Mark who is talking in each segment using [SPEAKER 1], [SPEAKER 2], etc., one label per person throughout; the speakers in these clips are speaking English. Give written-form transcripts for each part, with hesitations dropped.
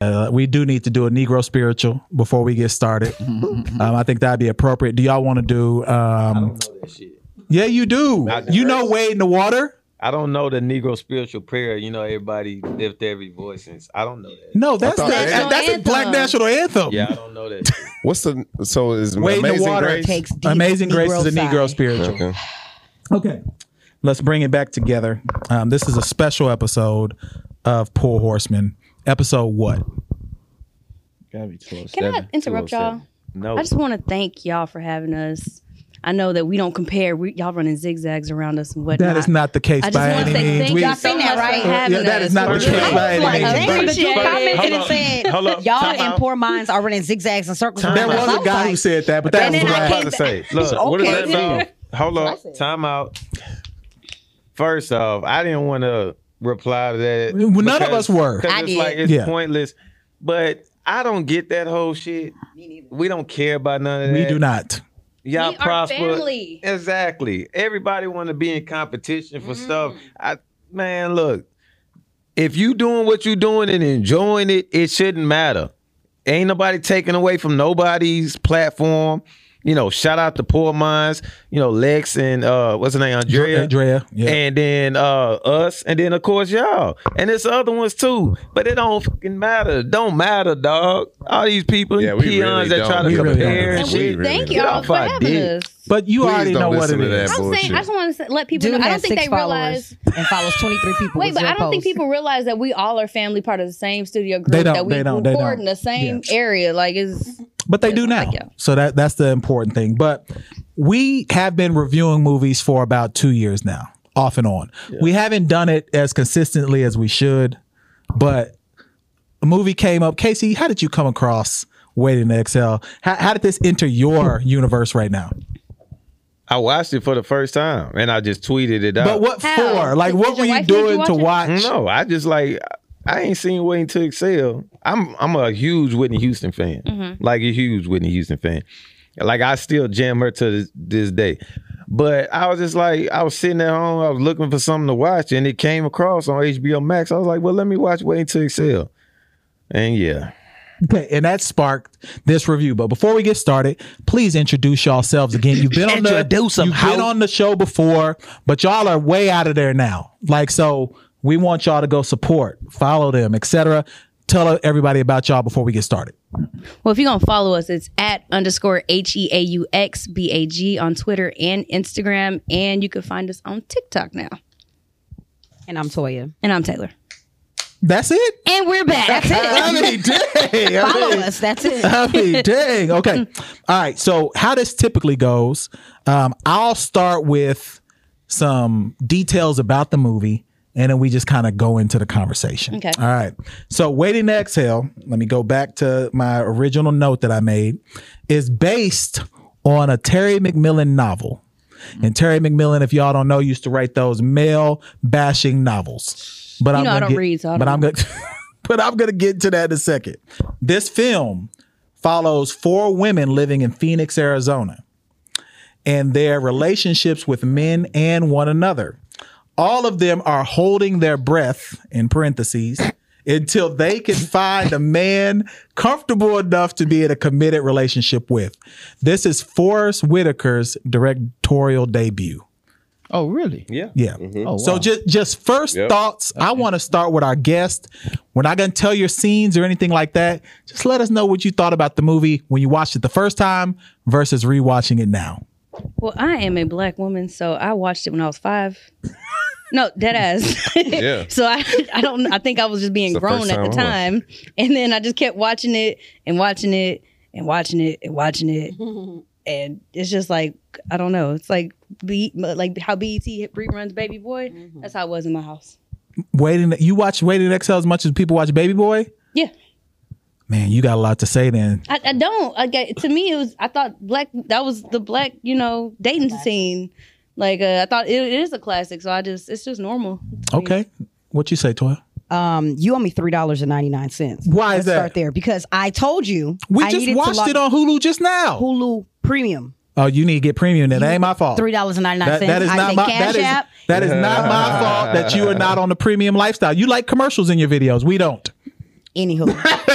[SPEAKER 1] We do need to do a Negro spiritual before we get started. I think that'd be appropriate. Do y'all want to do?
[SPEAKER 2] I don't know that shit.
[SPEAKER 1] Yeah, you do. You know, Wade in the Water.
[SPEAKER 2] I don't know the Negro spiritual prayer. You know, everybody lift every voice. I don't know that.
[SPEAKER 1] No, that's a Black national anthem.
[SPEAKER 2] Yeah, I don't know that.
[SPEAKER 3] What's the is
[SPEAKER 1] Wade in the Water
[SPEAKER 3] Grace?
[SPEAKER 4] Takes deep
[SPEAKER 1] Amazing Grace is a
[SPEAKER 4] Negro
[SPEAKER 1] Negro
[SPEAKER 4] side.
[SPEAKER 1] spiritual. Okay, let's bring it back together. This is a special episode of Poor Horsemen. Episode what?
[SPEAKER 2] Gotta be 207.
[SPEAKER 5] Can I interrupt y'all?
[SPEAKER 2] No.
[SPEAKER 5] I just want to thank y'all for having us. I know that we don't compare. Y'all running zigzags around us and whatnot.
[SPEAKER 1] That is not the case
[SPEAKER 5] I just
[SPEAKER 1] by
[SPEAKER 5] want
[SPEAKER 1] any
[SPEAKER 5] to say
[SPEAKER 1] means.
[SPEAKER 5] thank y'all so much for having us.
[SPEAKER 1] That is not the case by any means.
[SPEAKER 4] Damn, but you commented and said,
[SPEAKER 2] Hold up.
[SPEAKER 4] y'all
[SPEAKER 2] Time
[SPEAKER 4] in
[SPEAKER 2] out.
[SPEAKER 4] poor minds are running zigzags and circles around
[SPEAKER 1] There
[SPEAKER 4] the
[SPEAKER 1] was a
[SPEAKER 4] South
[SPEAKER 1] guy who
[SPEAKER 4] Side.
[SPEAKER 1] said that, but that
[SPEAKER 4] And
[SPEAKER 1] was
[SPEAKER 4] then
[SPEAKER 1] right.
[SPEAKER 4] I
[SPEAKER 2] I'm about to say. Look, what is
[SPEAKER 4] Okay,
[SPEAKER 2] that
[SPEAKER 4] then.
[SPEAKER 2] song? Hold up. Time out. First off, I didn't want to reply to that.
[SPEAKER 1] Well, none of us were.
[SPEAKER 2] Because
[SPEAKER 4] I
[SPEAKER 2] it's
[SPEAKER 4] did.
[SPEAKER 2] like, it's
[SPEAKER 1] Yeah.
[SPEAKER 2] pointless. But I don't get that whole shit. We don't care about none of that.
[SPEAKER 1] We do not.
[SPEAKER 2] Y'all
[SPEAKER 5] We are
[SPEAKER 2] prosper.
[SPEAKER 5] family.
[SPEAKER 2] Exactly. Everybody want to be in competition for stuff. Man, look. If you doing what you doing and enjoying it, it shouldn't matter. Ain't nobody taking away from nobody's platform. You know, shout out to Poor Minds, you know, Lex and what's her name? Andrea,
[SPEAKER 1] yeah.
[SPEAKER 2] and then us, and then of course y'all. And there's other ones too. But it don't fucking matter. Don't matter, dog. All these people,
[SPEAKER 3] Yeah, we
[SPEAKER 2] peons
[SPEAKER 3] really
[SPEAKER 2] that
[SPEAKER 3] don't.
[SPEAKER 2] try to
[SPEAKER 1] We really
[SPEAKER 2] compare
[SPEAKER 1] don't.
[SPEAKER 2] and
[SPEAKER 5] And we
[SPEAKER 2] shit.
[SPEAKER 3] really
[SPEAKER 5] thank
[SPEAKER 3] don't.
[SPEAKER 2] Get
[SPEAKER 5] y'all
[SPEAKER 2] off
[SPEAKER 5] for
[SPEAKER 2] our
[SPEAKER 5] having
[SPEAKER 2] dick.
[SPEAKER 5] us.
[SPEAKER 1] But you
[SPEAKER 3] Please
[SPEAKER 1] already
[SPEAKER 3] don't
[SPEAKER 1] know what
[SPEAKER 3] listen
[SPEAKER 1] it
[SPEAKER 3] to that
[SPEAKER 1] is.
[SPEAKER 5] I'm
[SPEAKER 3] bullshit.
[SPEAKER 5] saying, I just want to let people
[SPEAKER 4] Dude
[SPEAKER 5] know. I don't
[SPEAKER 4] has
[SPEAKER 5] think
[SPEAKER 4] 6
[SPEAKER 5] they realize.
[SPEAKER 4] followers and follows 23 people.
[SPEAKER 5] Wait,
[SPEAKER 4] with
[SPEAKER 5] but
[SPEAKER 4] zero
[SPEAKER 5] I don't think
[SPEAKER 4] posts.
[SPEAKER 5] people realize that we all are family, part of the same studio group.
[SPEAKER 1] They don't,
[SPEAKER 5] That we
[SPEAKER 1] they don't, they
[SPEAKER 5] record
[SPEAKER 1] don't.
[SPEAKER 5] in the same
[SPEAKER 1] Yeah.
[SPEAKER 5] area. Like, it's.
[SPEAKER 1] But they do now.
[SPEAKER 5] Like, yeah.
[SPEAKER 1] So that's the important thing. But we have been reviewing movies for about 2 years now, off and on. We haven't done it as consistently as we should, but a movie came up. Casey, how did you come across Waiting to Exhale? How did this enter your universe right now?
[SPEAKER 2] I watched it for the first time and I just tweeted it out.
[SPEAKER 1] But what
[SPEAKER 5] How?
[SPEAKER 1] for? Like,
[SPEAKER 5] Did
[SPEAKER 1] what
[SPEAKER 5] your
[SPEAKER 1] were you
[SPEAKER 5] wife make you
[SPEAKER 1] doing to
[SPEAKER 5] watch
[SPEAKER 1] watch?
[SPEAKER 2] No, I just like I ain't seen Waiting to Excel. I'm a huge Whitney Houston fan. Like a huge Whitney Houston fan. Like I still jam her to this day. But I was just like, I was sitting at home, I was looking for something to watch, and it came across on HBO Max. I was like, well, let me watch Waiting to Excel. And yeah.
[SPEAKER 1] Okay, and that sparked this review. But before we get started, please introduce yourselves again. You've been on the show before, but y'all are way out of there now. Like, so we want y'all to go support, follow them, etc. Tell everybody about y'all before we get started.
[SPEAKER 5] Well, if you're going to follow us, it's @_HEAUXBAG on Twitter and Instagram. And you can find us on TikTok now.
[SPEAKER 4] And I'm Toya.
[SPEAKER 5] And I'm Taylor.
[SPEAKER 1] That's it?
[SPEAKER 5] And we're back. That's it.
[SPEAKER 1] I mean, dang.
[SPEAKER 4] Follow us. That's it.
[SPEAKER 1] I mean, dang. Okay. All right. So how this typically goes, I'll start with some details about the movie, and then we just kind of go into the conversation.
[SPEAKER 5] Okay.
[SPEAKER 1] All right. So Waiting to Exhale, let me go back to my original note that I made, is based on a Terry McMillan novel. And Terry McMillan, if y'all don't know, used to write those male bashing novels. But
[SPEAKER 5] You know I don't read, so I don't
[SPEAKER 1] I'm
[SPEAKER 5] know.
[SPEAKER 1] gonna but I'm gonna get into that in a second. This film follows 4 women living in Phoenix, Arizona, and their relationships with men and one another. All of them are holding their breath, in parentheses, until they can find a man comfortable enough to be in a committed relationship with. This is Forrest Whitaker's directorial debut.
[SPEAKER 6] Oh, really?
[SPEAKER 2] Yeah.
[SPEAKER 1] Yeah.
[SPEAKER 6] Oh,
[SPEAKER 1] So
[SPEAKER 6] wow.
[SPEAKER 1] just first thoughts. I want to start with our guest. We're not going to tell your scenes or anything like that. Just let us know what you thought about the movie when you watched it the first time versus rewatching it now.
[SPEAKER 5] Well, I am a black woman, so I watched it when I was 5. No, dead ass.
[SPEAKER 3] Yeah.
[SPEAKER 5] So I think I was just being
[SPEAKER 3] It's the
[SPEAKER 5] grown
[SPEAKER 3] first
[SPEAKER 5] at the
[SPEAKER 3] time I
[SPEAKER 5] time. And then I just kept watching it and watching it and watching it and watching it. And it's just like, I don't know. It's like how BET reruns Baby Boy. That's how it was in my house.
[SPEAKER 1] You watch Waiting to Exhale as much as people watch Baby Boy?
[SPEAKER 5] Yeah.
[SPEAKER 1] Man, you got a lot to say then.
[SPEAKER 5] I don't. To me, it was, I thought that was the black, dating scene. Like, I thought it is a classic. So it's just normal.
[SPEAKER 1] Okay. What you say, Toya?
[SPEAKER 4] You owe me $3.99.
[SPEAKER 1] Why is
[SPEAKER 4] Let's
[SPEAKER 1] that?
[SPEAKER 4] start there because I told you
[SPEAKER 1] We
[SPEAKER 4] I
[SPEAKER 1] just
[SPEAKER 4] needed to
[SPEAKER 1] watched
[SPEAKER 4] log
[SPEAKER 1] it on Hulu just now.
[SPEAKER 4] Hulu Premium.
[SPEAKER 1] Oh, you need to get premium. That ain't my fault.
[SPEAKER 4] $3.99.
[SPEAKER 1] That is
[SPEAKER 4] I
[SPEAKER 1] not
[SPEAKER 4] say
[SPEAKER 1] my
[SPEAKER 4] Cash App.
[SPEAKER 1] that is not my fault that you are not on the premium lifestyle. You like commercials in your videos. We don't.
[SPEAKER 4] Anywho,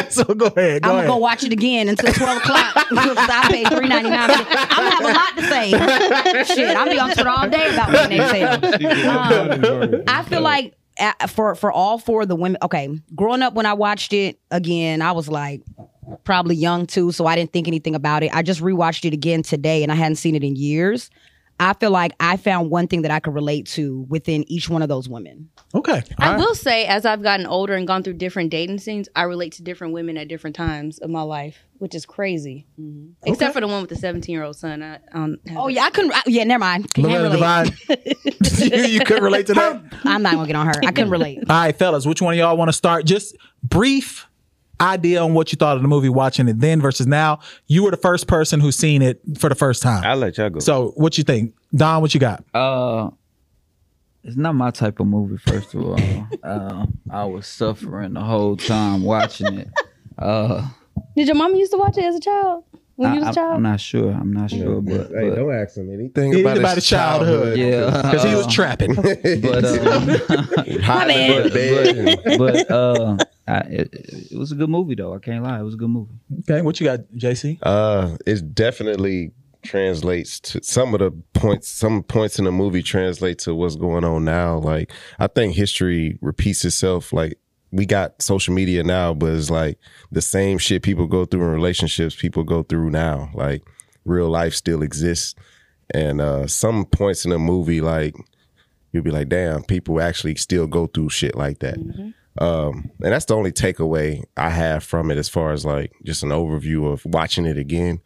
[SPEAKER 1] So go ahead.
[SPEAKER 4] I'm gonna go watch it again until 12 o'clock. Because I paid $3.99. I'm gonna have a lot to say. Shit, I'll be on Twitter all day about what they say. I feel like for all four of the women, okay, growing up when I watched it again, I was like probably young too, so I didn't think anything about it. I just rewatched it again today, and I hadn't seen it in years. I feel like I found one thing that I could relate to within each one of those women.
[SPEAKER 1] Okay.
[SPEAKER 5] I will say, as I've gotten older and gone through different dating scenes, I relate to different women at different times of my life, which is crazy. Mm-hmm. Except for the one with the 17-year-old son.
[SPEAKER 4] I couldn't. Never mind. Can't
[SPEAKER 1] Loretta
[SPEAKER 4] relate.
[SPEAKER 1] Devine. You couldn't relate to that?
[SPEAKER 4] I'm not gonna get on her. I couldn't relate.
[SPEAKER 1] All right, fellas, which one of y'all want to start? Just brief idea on what you thought of the movie watching it then versus now. You were the first person who's seen it for the first time.
[SPEAKER 2] I'll let y'all go.
[SPEAKER 1] So what you think? Don, what you got?
[SPEAKER 3] It's not my type of movie, first of all. I was suffering the whole time watching it.
[SPEAKER 5] Did your mom used to watch it as a child? When you was a child?
[SPEAKER 3] I'm not sure. But
[SPEAKER 6] don't ask him anything about his childhood.
[SPEAKER 3] Yeah,
[SPEAKER 1] because he was trapping.
[SPEAKER 3] It was a good movie, though. I can't lie. It was a good movie.
[SPEAKER 1] Okay, what you got, JC?
[SPEAKER 6] It definitely translates to some of the points. Some points in the movie translate to what's going on now. Like, I think history repeats itself. Like, we got social media now, but it's like the same shit people go through in relationships, people go through now. Like, real life still exists. And some points in the movie, like, you'll be like, damn, people actually still go through shit like that. Mm-hmm. And that's the only takeaway I have from it as far as like just an overview of watching it again.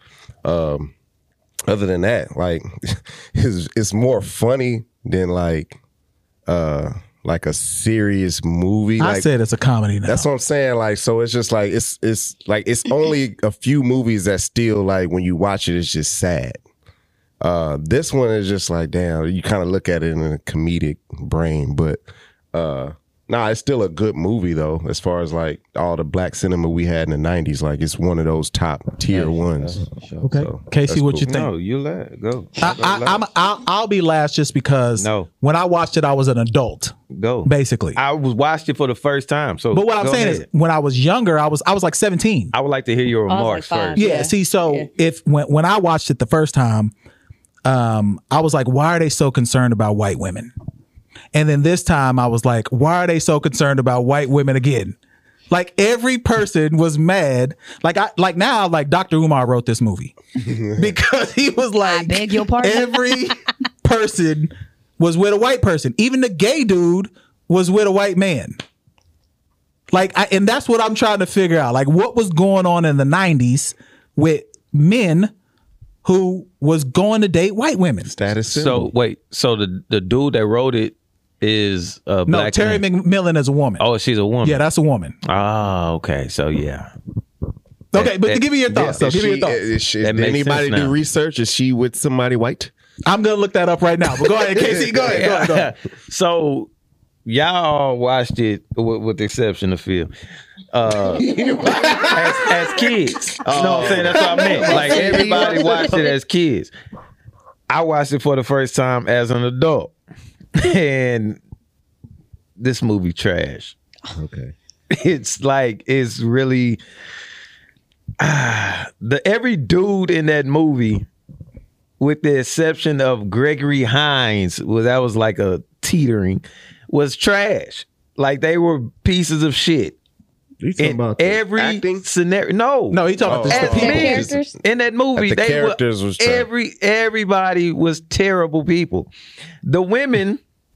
[SPEAKER 6] Other than that, like it's more funny than like a serious movie.
[SPEAKER 1] I said it's a comedy now.
[SPEAKER 6] That's what I'm saying. Like, so it's just like it's like it's only a few movies that still like when you watch it, it's just sad. This one is just like, damn, you kind of look at it in a comedic brain, but it's still a good movie though, as far as like all the black cinema we had in the 90s. Like, it's one of those top tier ones.
[SPEAKER 1] Okay. So, Casey, what you think?
[SPEAKER 2] No, you let it go.
[SPEAKER 1] I'll be last just because when I watched it, I was an adult.
[SPEAKER 2] Go.
[SPEAKER 1] Basically.
[SPEAKER 2] I watched it for the first time. So,
[SPEAKER 1] but what I'm saying is when I was younger, I was like 17.
[SPEAKER 2] I would like to hear your remarks first.
[SPEAKER 1] Yeah. See, so if when I watched it the first time, I was like, why are they so concerned about white women? And then this time I was like, why are they so concerned about white women again? Like, every person was mad. Like Dr. Umar wrote this movie because he was like,
[SPEAKER 4] I beg your pardon?
[SPEAKER 1] Every person was with a white person. Even the gay dude was with a white man. Like, and that's what I'm trying to figure out. Like, what was going on in the 90s with men who was going to date white women?
[SPEAKER 6] Status symbol.
[SPEAKER 2] So wait, so the dude that wrote it is a black
[SPEAKER 1] Terry McMillan is a woman.
[SPEAKER 2] Oh, she's a woman.
[SPEAKER 1] Yeah, that's a woman.
[SPEAKER 2] Ah, okay. So yeah.
[SPEAKER 1] Okay, but give me your thoughts. Give me your thoughts.
[SPEAKER 6] Did anybody do research? Is she with somebody white?
[SPEAKER 1] I'm gonna look that up right now. But go ahead, Casey. Go ahead.
[SPEAKER 2] So y'all watched it with the exception of Phil. As kids. You know what I'm saying? That's what I meant. Like, everybody watched it as kids. I watched it for the first time as an adult. And this movie trash.
[SPEAKER 6] Okay.
[SPEAKER 2] It's like, it's really every dude in that movie, with the exception of Gregory Hines, that was like a teetering, was trash. Like, they were pieces of shit.
[SPEAKER 6] You talking about
[SPEAKER 2] every
[SPEAKER 6] acting
[SPEAKER 2] scenario? No,
[SPEAKER 1] he talking about the
[SPEAKER 5] characters
[SPEAKER 2] in that movie.
[SPEAKER 6] The characters was trash.
[SPEAKER 2] Everybody was terrible people. The women,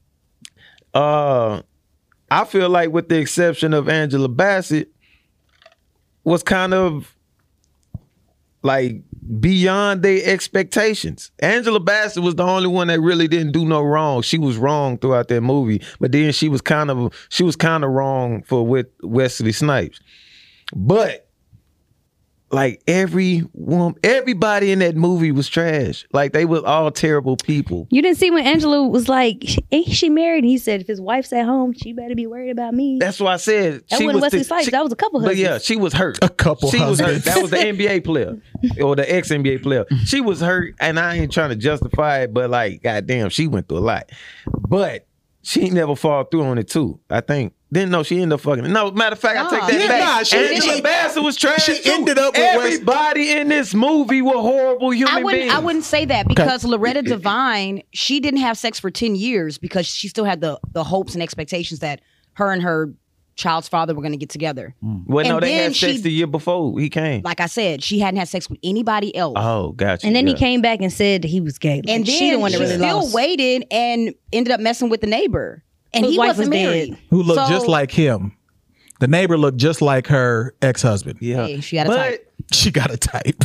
[SPEAKER 2] I feel like, with the exception of Angela Bassett, was kind of like beyond their expectations. Angela Bassett was the only one that really didn't do no wrong. She was wrong throughout that movie, but then she was kind of wrong with Wesley Snipes. But like, everybody in that movie was trash. Like, they were all terrible people.
[SPEAKER 5] You didn't see when Angela was like, ain't she married? And he said, if his wife's at home, she better be worried about me.
[SPEAKER 2] That's what I said.
[SPEAKER 5] That wasn't Wesley Snipes. That was a couple husbands.
[SPEAKER 2] But yeah, she was hurt.
[SPEAKER 1] A couple
[SPEAKER 2] She was
[SPEAKER 1] husbands.
[SPEAKER 2] hurt. That was the NBA player or the ex-NBA player. She was hurt, and I ain't trying to justify it, but like, goddamn, she went through a lot. But she ain't never fall through on it too, I think. Didn't know she ended up fucking. No, matter of fact, I take that back.
[SPEAKER 1] Angela
[SPEAKER 2] Vanessa was trash.
[SPEAKER 1] She
[SPEAKER 2] too.
[SPEAKER 1] ended up with
[SPEAKER 2] everybody in this movie were horrible human beings.
[SPEAKER 4] I wouldn't say that because Loretta Devine, she didn't have sex for 10 years because she still had the hopes and expectations that her and her child's father were going to get together.
[SPEAKER 2] Well, no,
[SPEAKER 4] And
[SPEAKER 2] they
[SPEAKER 4] then
[SPEAKER 2] had sex the year before he came.
[SPEAKER 4] Like I said, she hadn't had sex with anybody else.
[SPEAKER 2] Oh, gotcha.
[SPEAKER 5] And then
[SPEAKER 2] yeah.
[SPEAKER 5] he came back and said that he was gay. Like,
[SPEAKER 4] And then
[SPEAKER 5] she the one that really
[SPEAKER 4] still
[SPEAKER 5] lost.
[SPEAKER 4] waited and ended up messing with the neighbor. And
[SPEAKER 5] Whose
[SPEAKER 4] he
[SPEAKER 5] wife
[SPEAKER 4] wasn't
[SPEAKER 5] was
[SPEAKER 4] married.
[SPEAKER 5] dead.
[SPEAKER 1] Who looked
[SPEAKER 4] So-
[SPEAKER 1] just like him. The neighbor looked just like her ex-husband.
[SPEAKER 2] Yeah.
[SPEAKER 4] Hey, she had a
[SPEAKER 2] but
[SPEAKER 4] type.
[SPEAKER 1] She got a type.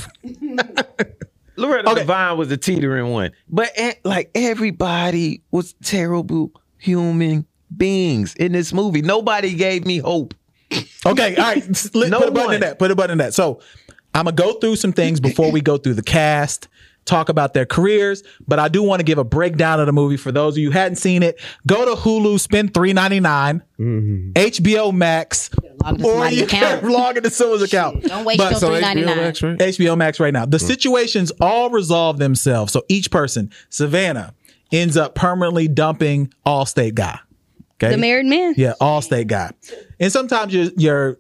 [SPEAKER 2] Loretta
[SPEAKER 1] Okay.
[SPEAKER 2] Devine was the teetering one. But like everybody was terrible human beings in this movie. Nobody gave me hope.
[SPEAKER 1] Okay, all right. Put a button
[SPEAKER 2] one.
[SPEAKER 1] in that. Put a button in that. So I'm gonna go through some things before we go through the cast, talk about their careers, but I do want to give a breakdown of the movie for those of you who hadn't seen it. Go to Hulu, spend $3.99, HBO Max,
[SPEAKER 4] Log into
[SPEAKER 1] or
[SPEAKER 4] somebody's
[SPEAKER 1] you
[SPEAKER 4] account.
[SPEAKER 1] can log into someone's account.
[SPEAKER 4] Don't waste
[SPEAKER 1] But-
[SPEAKER 4] your
[SPEAKER 6] So HBO
[SPEAKER 4] $3.99.
[SPEAKER 6] Max, right?
[SPEAKER 1] HBO Max right now. The situations all resolve themselves. So each person, Savannah, ends up permanently dumping Allstate guy. Okay.
[SPEAKER 5] The married man.
[SPEAKER 1] Yeah, Allstate guy. And sometimes your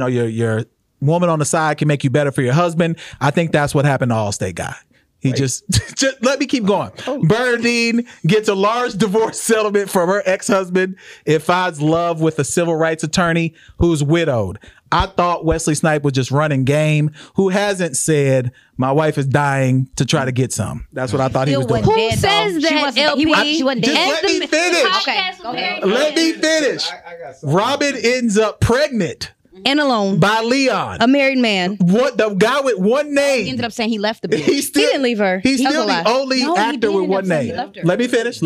[SPEAKER 1] woman on the side can make you better for your husband. I think that's what happened to Allstate guy. He just let me keep going. Bernadine gets a large divorce settlement from her ex-husband and finds love with a civil rights attorney who's widowed. I thought Wesley Snipes was just running game. Who hasn't said my wife is dying to try to get some? That's what I thought he was doing.
[SPEAKER 5] Who says that, LP?
[SPEAKER 4] She wasn't
[SPEAKER 1] Just
[SPEAKER 4] dead.
[SPEAKER 1] let me finish.
[SPEAKER 4] Okay, go ahead.
[SPEAKER 1] Let me finish. Robin ends up pregnant
[SPEAKER 5] And alone.
[SPEAKER 1] by Leon.
[SPEAKER 5] A married man.
[SPEAKER 1] What the guy with one
[SPEAKER 4] He
[SPEAKER 1] name?
[SPEAKER 4] ended up saying he left the bitch.
[SPEAKER 1] He's still,
[SPEAKER 5] He didn't leave her.
[SPEAKER 1] He's
[SPEAKER 5] That was
[SPEAKER 1] still
[SPEAKER 5] a
[SPEAKER 1] the
[SPEAKER 5] lie.
[SPEAKER 1] only
[SPEAKER 4] No, he
[SPEAKER 1] actor
[SPEAKER 4] did
[SPEAKER 1] with
[SPEAKER 4] end up
[SPEAKER 1] one
[SPEAKER 4] saying he
[SPEAKER 1] name.
[SPEAKER 4] left her.
[SPEAKER 1] Let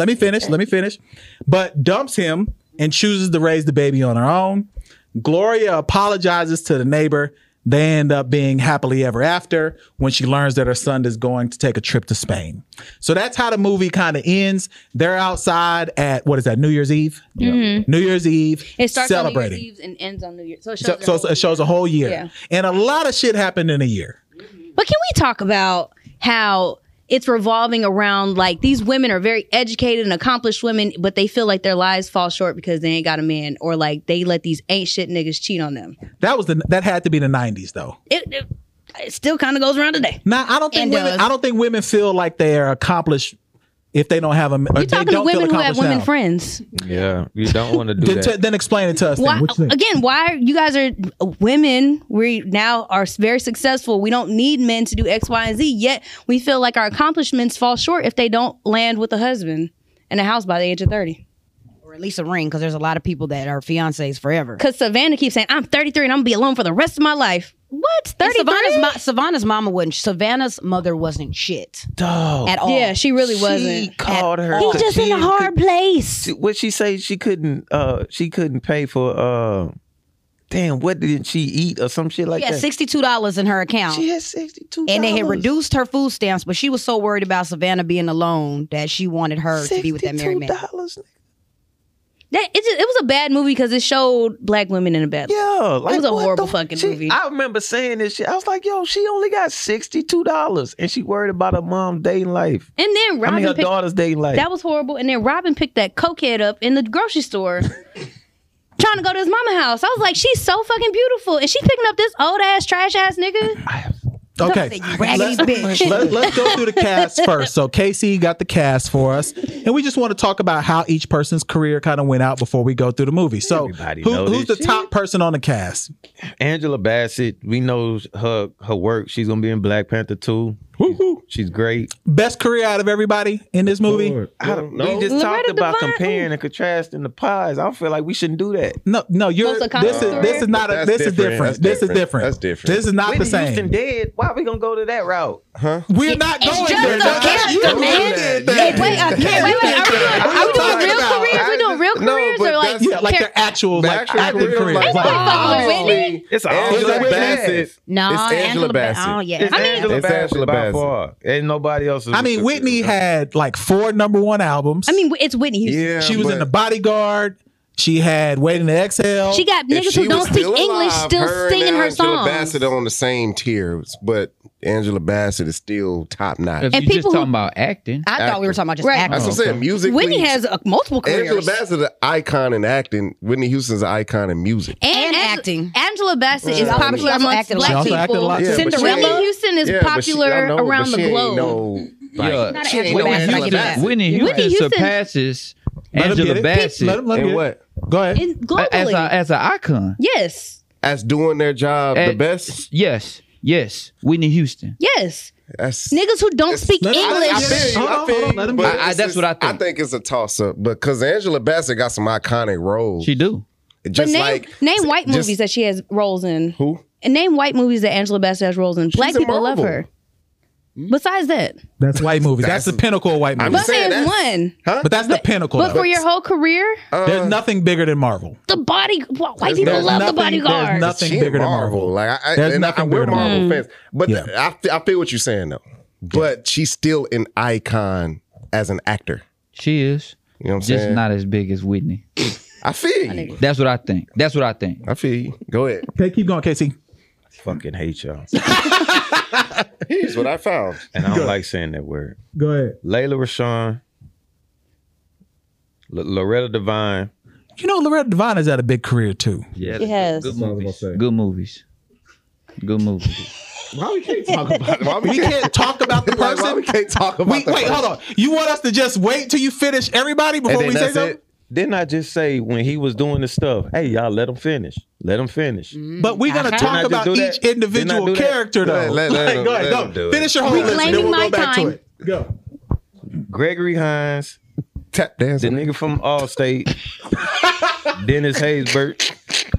[SPEAKER 1] me finish. But dumps him and chooses to raise the baby on her own. Gloria apologizes to the neighbor. They end up being happily ever after when she learns that her son is going to take a trip to Spain. So that's how the movie kind of ends. They're outside at, what is that, New Year's Eve? New Year's Eve.
[SPEAKER 5] It starts
[SPEAKER 1] celebrating.
[SPEAKER 5] on New Year's Eve and ends on New Year's. So it
[SPEAKER 1] So,
[SPEAKER 5] shows,
[SPEAKER 1] so it shows a whole year.
[SPEAKER 5] Yeah.
[SPEAKER 1] And a lot of shit happened in a year.
[SPEAKER 5] But can we talk about how it's revolving around like these women are very educated and accomplished women, but they feel like their lives fall short because they ain't got a man, or like they let these ain't shit niggas cheat on them.
[SPEAKER 1] That had to be the 90s though.
[SPEAKER 5] It still kind of goes around today.
[SPEAKER 1] Now, I don't
[SPEAKER 4] And
[SPEAKER 1] think women feel like they are accomplished if they don't have a.
[SPEAKER 5] You're talking to women who have women friends.
[SPEAKER 2] Yeah, you don't want to do that.
[SPEAKER 1] Then explain it to us.
[SPEAKER 5] Why,
[SPEAKER 1] Then. What you think?
[SPEAKER 5] again, why you guys are women? We now are very successful. We don't need men to do X, Y, and Z. Yet we feel like our accomplishments fall short if they don't land with a husband and a house by the age of 30.
[SPEAKER 4] Or at least a ring, because there's a lot of people that are fiancés forever.
[SPEAKER 5] Because Savannah keeps saying, I'm 33 and I'm going to be alone for the rest of my life. What?
[SPEAKER 4] And
[SPEAKER 5] 33?
[SPEAKER 4] Savannah's mama wasn't. Savannah's mother wasn't shit
[SPEAKER 2] Dog.
[SPEAKER 4] at all.
[SPEAKER 5] Yeah, she really
[SPEAKER 2] She
[SPEAKER 5] wasn't.
[SPEAKER 2] called her.
[SPEAKER 5] He's just in a hard place.
[SPEAKER 2] What she say? She couldn't pay for. Damn, what did she eat or some shit like
[SPEAKER 4] She had
[SPEAKER 2] that?
[SPEAKER 4] $62 in her account.
[SPEAKER 2] She had $62.
[SPEAKER 4] And they had reduced her food stamps, but she was so worried about Savannah being alone that she wanted her to be with that married man.
[SPEAKER 2] $62.
[SPEAKER 5] It was a bad movie because it showed black women in a bad.
[SPEAKER 2] Yeah, like
[SPEAKER 5] was a
[SPEAKER 2] what
[SPEAKER 5] horrible
[SPEAKER 2] the-
[SPEAKER 5] fucking
[SPEAKER 2] she-
[SPEAKER 5] movie.
[SPEAKER 2] I remember saying this shit. I was like, "Yo, she only got $62, and she worried about her mom's dating life.
[SPEAKER 5] And then Robin
[SPEAKER 2] her
[SPEAKER 5] picked,
[SPEAKER 2] daughter's dating life.
[SPEAKER 5] that was horrible. And then Robin picked that cokehead up in the grocery store. Trying to go to his mama house. I was like, she's so fucking beautiful. And she's picking up this old ass, trash ass nigga.
[SPEAKER 1] Okay,
[SPEAKER 4] You raggedy bitch.
[SPEAKER 1] let's go through the cast first. So Casey got the cast for us, and we just want to talk about how each person's career kind of went out before we go through the movie. So
[SPEAKER 2] Everybody know
[SPEAKER 1] who's the
[SPEAKER 2] this
[SPEAKER 1] top person on the cast?
[SPEAKER 2] Angela Bassett. We know her work. She's gonna be in Black Panther 2. She's great.
[SPEAKER 1] Best career out of everybody in this movie?
[SPEAKER 6] I don't know.
[SPEAKER 2] We just talked
[SPEAKER 5] Loretta
[SPEAKER 2] about
[SPEAKER 5] Devine.
[SPEAKER 2] comparing and contrasting the pies. I feel like we shouldn't do that.
[SPEAKER 1] No, you're.
[SPEAKER 5] Most accomplished
[SPEAKER 1] This is not.
[SPEAKER 6] That's
[SPEAKER 1] This is
[SPEAKER 6] different.
[SPEAKER 1] different.
[SPEAKER 6] That's
[SPEAKER 1] This is
[SPEAKER 6] different.
[SPEAKER 1] different.
[SPEAKER 6] That's different.
[SPEAKER 1] This is not the
[SPEAKER 2] Whitney Houston
[SPEAKER 1] same.
[SPEAKER 2] dead. Why are we gonna go to that route?
[SPEAKER 1] We're not going
[SPEAKER 4] just
[SPEAKER 1] there.
[SPEAKER 4] a
[SPEAKER 1] That's
[SPEAKER 4] character,
[SPEAKER 1] you who
[SPEAKER 4] man.
[SPEAKER 1] did that.
[SPEAKER 5] Wait, are we doing real careers? We doing real
[SPEAKER 6] No,
[SPEAKER 5] careers
[SPEAKER 6] but
[SPEAKER 5] or like
[SPEAKER 6] that's-
[SPEAKER 1] Yeah, like their actual, like
[SPEAKER 6] Actual
[SPEAKER 1] acting
[SPEAKER 6] career,
[SPEAKER 1] careers.
[SPEAKER 6] like,
[SPEAKER 1] Like,
[SPEAKER 5] fucking with Whitney.
[SPEAKER 2] It's
[SPEAKER 6] Angela
[SPEAKER 2] Angela
[SPEAKER 6] Bassett.
[SPEAKER 4] No,
[SPEAKER 6] It's Angela Bassett.
[SPEAKER 4] Oh, yeah.
[SPEAKER 2] It's Angela
[SPEAKER 6] It's
[SPEAKER 2] Bassett
[SPEAKER 6] Angela
[SPEAKER 2] by
[SPEAKER 6] Bassett.
[SPEAKER 2] far. Ain't nobody else.
[SPEAKER 1] I mean, Whitney had like 4 #1 albums.
[SPEAKER 5] I mean, it's Whitney Houston.
[SPEAKER 6] Yeah,
[SPEAKER 1] she was
[SPEAKER 6] but
[SPEAKER 1] in The Bodyguard. She had Waiting to Exhale.
[SPEAKER 5] She got
[SPEAKER 6] if
[SPEAKER 5] niggas
[SPEAKER 6] she
[SPEAKER 5] who don't
[SPEAKER 6] was
[SPEAKER 5] speak
[SPEAKER 6] still
[SPEAKER 5] English
[SPEAKER 6] alive,
[SPEAKER 5] still
[SPEAKER 6] her
[SPEAKER 5] singing
[SPEAKER 6] and
[SPEAKER 5] her
[SPEAKER 6] Angela
[SPEAKER 5] songs.
[SPEAKER 6] Bassett are on the same tier, but Angela Bassett is still top notch.
[SPEAKER 3] If
[SPEAKER 5] And
[SPEAKER 3] you're
[SPEAKER 5] people
[SPEAKER 3] just
[SPEAKER 5] who-
[SPEAKER 3] talking about acting,
[SPEAKER 4] I thought we were talking about just
[SPEAKER 5] Right.
[SPEAKER 4] acting.
[SPEAKER 6] That's what I'm saying. Musically,
[SPEAKER 5] Whitney has multiple careers.
[SPEAKER 6] Angela Bassett, an icon in acting. Whitney Houston's an icon in music.
[SPEAKER 4] And acting.
[SPEAKER 5] Angela Angela Bassett is
[SPEAKER 4] She also
[SPEAKER 5] popular amongst
[SPEAKER 4] acted a lot.
[SPEAKER 1] She
[SPEAKER 5] black
[SPEAKER 1] also acted a
[SPEAKER 5] people.
[SPEAKER 1] lot, too.
[SPEAKER 6] Yeah, but she
[SPEAKER 5] Whitney
[SPEAKER 6] ain't-
[SPEAKER 5] Houston is
[SPEAKER 6] Yeah, but
[SPEAKER 5] popular
[SPEAKER 6] I know, but
[SPEAKER 5] around the
[SPEAKER 6] she ain't
[SPEAKER 5] globe.
[SPEAKER 6] no, like,
[SPEAKER 3] Yeah.
[SPEAKER 4] Not
[SPEAKER 6] she ain't
[SPEAKER 4] Angela
[SPEAKER 6] no
[SPEAKER 4] Bassett.
[SPEAKER 6] Angela
[SPEAKER 4] Give me that.
[SPEAKER 6] Bassett.
[SPEAKER 3] Whitney Houston
[SPEAKER 5] Houston-
[SPEAKER 3] surpasses
[SPEAKER 1] Let him
[SPEAKER 3] Angela
[SPEAKER 1] get it.
[SPEAKER 3] Bassett
[SPEAKER 1] Let him get
[SPEAKER 6] And
[SPEAKER 1] it.
[SPEAKER 6] what?
[SPEAKER 1] Go ahead.
[SPEAKER 5] Globally.
[SPEAKER 3] as an icon.
[SPEAKER 5] Yes.
[SPEAKER 6] As doing their job the
[SPEAKER 3] And-
[SPEAKER 6] best.
[SPEAKER 3] Yes. Whitney Houston.
[SPEAKER 5] Yes.
[SPEAKER 6] That's
[SPEAKER 5] Niggas who don't speak
[SPEAKER 1] Let him-
[SPEAKER 6] I
[SPEAKER 5] English.
[SPEAKER 6] feel you.
[SPEAKER 1] Hold on,
[SPEAKER 6] I feel
[SPEAKER 1] hold on,
[SPEAKER 6] you.
[SPEAKER 1] let him
[SPEAKER 6] But
[SPEAKER 1] get
[SPEAKER 3] it.
[SPEAKER 6] it's
[SPEAKER 3] That's what I think.
[SPEAKER 6] I think it's a toss up, because Angela Bassett got some iconic roles.
[SPEAKER 3] She do.
[SPEAKER 5] But
[SPEAKER 6] Just
[SPEAKER 5] name white
[SPEAKER 6] just-
[SPEAKER 5] movies that she has roles in.
[SPEAKER 6] Who?
[SPEAKER 5] And name white movies that Angela Bassett has roles in. Black
[SPEAKER 6] in
[SPEAKER 5] people love
[SPEAKER 6] Marvel.
[SPEAKER 5] her. Besides that,
[SPEAKER 1] That's white movies. That's the pinnacle of white
[SPEAKER 6] I'm
[SPEAKER 1] movies.
[SPEAKER 6] saying
[SPEAKER 5] Buffy is
[SPEAKER 6] that's-
[SPEAKER 5] one.
[SPEAKER 6] Huh?
[SPEAKER 1] But that's the pinnacle.
[SPEAKER 5] But
[SPEAKER 1] though.
[SPEAKER 5] for your whole career,
[SPEAKER 1] There's nothing bigger than Marvel.
[SPEAKER 5] white people
[SPEAKER 1] there's
[SPEAKER 5] love the
[SPEAKER 1] nothing-
[SPEAKER 5] Bodyguard.
[SPEAKER 1] there's nothing
[SPEAKER 6] She in
[SPEAKER 1] bigger than Marvel.
[SPEAKER 6] Like
[SPEAKER 1] There's nothing
[SPEAKER 6] we're
[SPEAKER 1] bigger than
[SPEAKER 6] Marvel fans, but
[SPEAKER 1] Yeah.
[SPEAKER 6] I feel what you're saying though. But she's still an icon as an actor.
[SPEAKER 3] She is.
[SPEAKER 6] You know what I'm
[SPEAKER 3] Just
[SPEAKER 6] saying?
[SPEAKER 3] not as big as Whitney.
[SPEAKER 6] I feel you.
[SPEAKER 3] That's what I think.
[SPEAKER 6] I feel you. Go ahead.
[SPEAKER 1] Okay, keep going, Casey.
[SPEAKER 2] Fucking hate y'all.
[SPEAKER 6] Here's what I found.
[SPEAKER 2] And I don't like saying that word.
[SPEAKER 1] Go ahead.
[SPEAKER 2] Layla Rashawn, Loretta Devine.
[SPEAKER 1] You know, Loretta Devine has had a big career too.
[SPEAKER 3] Yeah.
[SPEAKER 5] It has.
[SPEAKER 3] Good movies. Good movies. Good movies.
[SPEAKER 6] Why we can't talk about it? Why
[SPEAKER 1] We can't talk about the
[SPEAKER 6] Like, why
[SPEAKER 1] person.
[SPEAKER 6] we can't talk about
[SPEAKER 1] Wait,
[SPEAKER 6] the person?
[SPEAKER 1] hold on. You want us to just wait till you finish everybody before
[SPEAKER 2] And
[SPEAKER 1] we
[SPEAKER 2] then
[SPEAKER 1] say
[SPEAKER 2] that's
[SPEAKER 1] something?
[SPEAKER 2] it. Didn't I just say when he was doing the stuff, hey, y'all let him finish. Let him finish.
[SPEAKER 1] But we're gonna
[SPEAKER 5] Uh-huh.
[SPEAKER 1] talk
[SPEAKER 2] Didn't I
[SPEAKER 1] about
[SPEAKER 2] just do
[SPEAKER 1] each
[SPEAKER 2] that? Didn't I
[SPEAKER 1] individual
[SPEAKER 2] do that?
[SPEAKER 1] character, though.
[SPEAKER 6] Let him-
[SPEAKER 1] Go ahead,
[SPEAKER 6] let him do
[SPEAKER 1] go.
[SPEAKER 6] it.
[SPEAKER 1] Finish your whole list, and then
[SPEAKER 5] Reclaiming
[SPEAKER 1] we'll
[SPEAKER 5] my
[SPEAKER 1] go back
[SPEAKER 5] time.
[SPEAKER 1] to it. Go.
[SPEAKER 2] Gregory Hines,
[SPEAKER 6] Tap
[SPEAKER 2] the
[SPEAKER 6] dancing.
[SPEAKER 2] nigga from Allstate, Dennis Haysbert.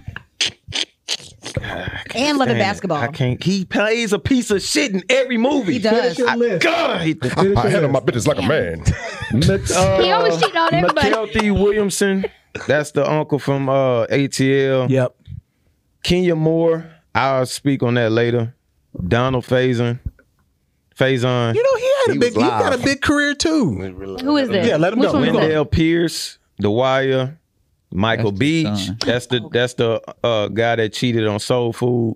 [SPEAKER 4] And love the
[SPEAKER 2] Damn,
[SPEAKER 4] basketball.
[SPEAKER 2] I can't. He plays a piece of shit in every movie.
[SPEAKER 4] He does.
[SPEAKER 1] Your list.
[SPEAKER 2] God, I hate that.
[SPEAKER 6] I handle my business like a man.
[SPEAKER 5] He always cheating on everybody.
[SPEAKER 2] Kelty Williamson, that's the uncle from ATL.
[SPEAKER 1] Yep.
[SPEAKER 2] Kenya Moore, I'll speak on that later. Donald Faison.
[SPEAKER 1] You know, he
[SPEAKER 6] was
[SPEAKER 1] got a
[SPEAKER 6] live.
[SPEAKER 1] big career too.
[SPEAKER 5] Who is that?
[SPEAKER 1] Yeah, let him
[SPEAKER 5] Which
[SPEAKER 1] go.
[SPEAKER 5] one is that?
[SPEAKER 2] Wendell Pierce, The Wire, Michael
[SPEAKER 3] That's the
[SPEAKER 2] Beach.
[SPEAKER 3] son.
[SPEAKER 2] That's the guy that cheated on Soul Food.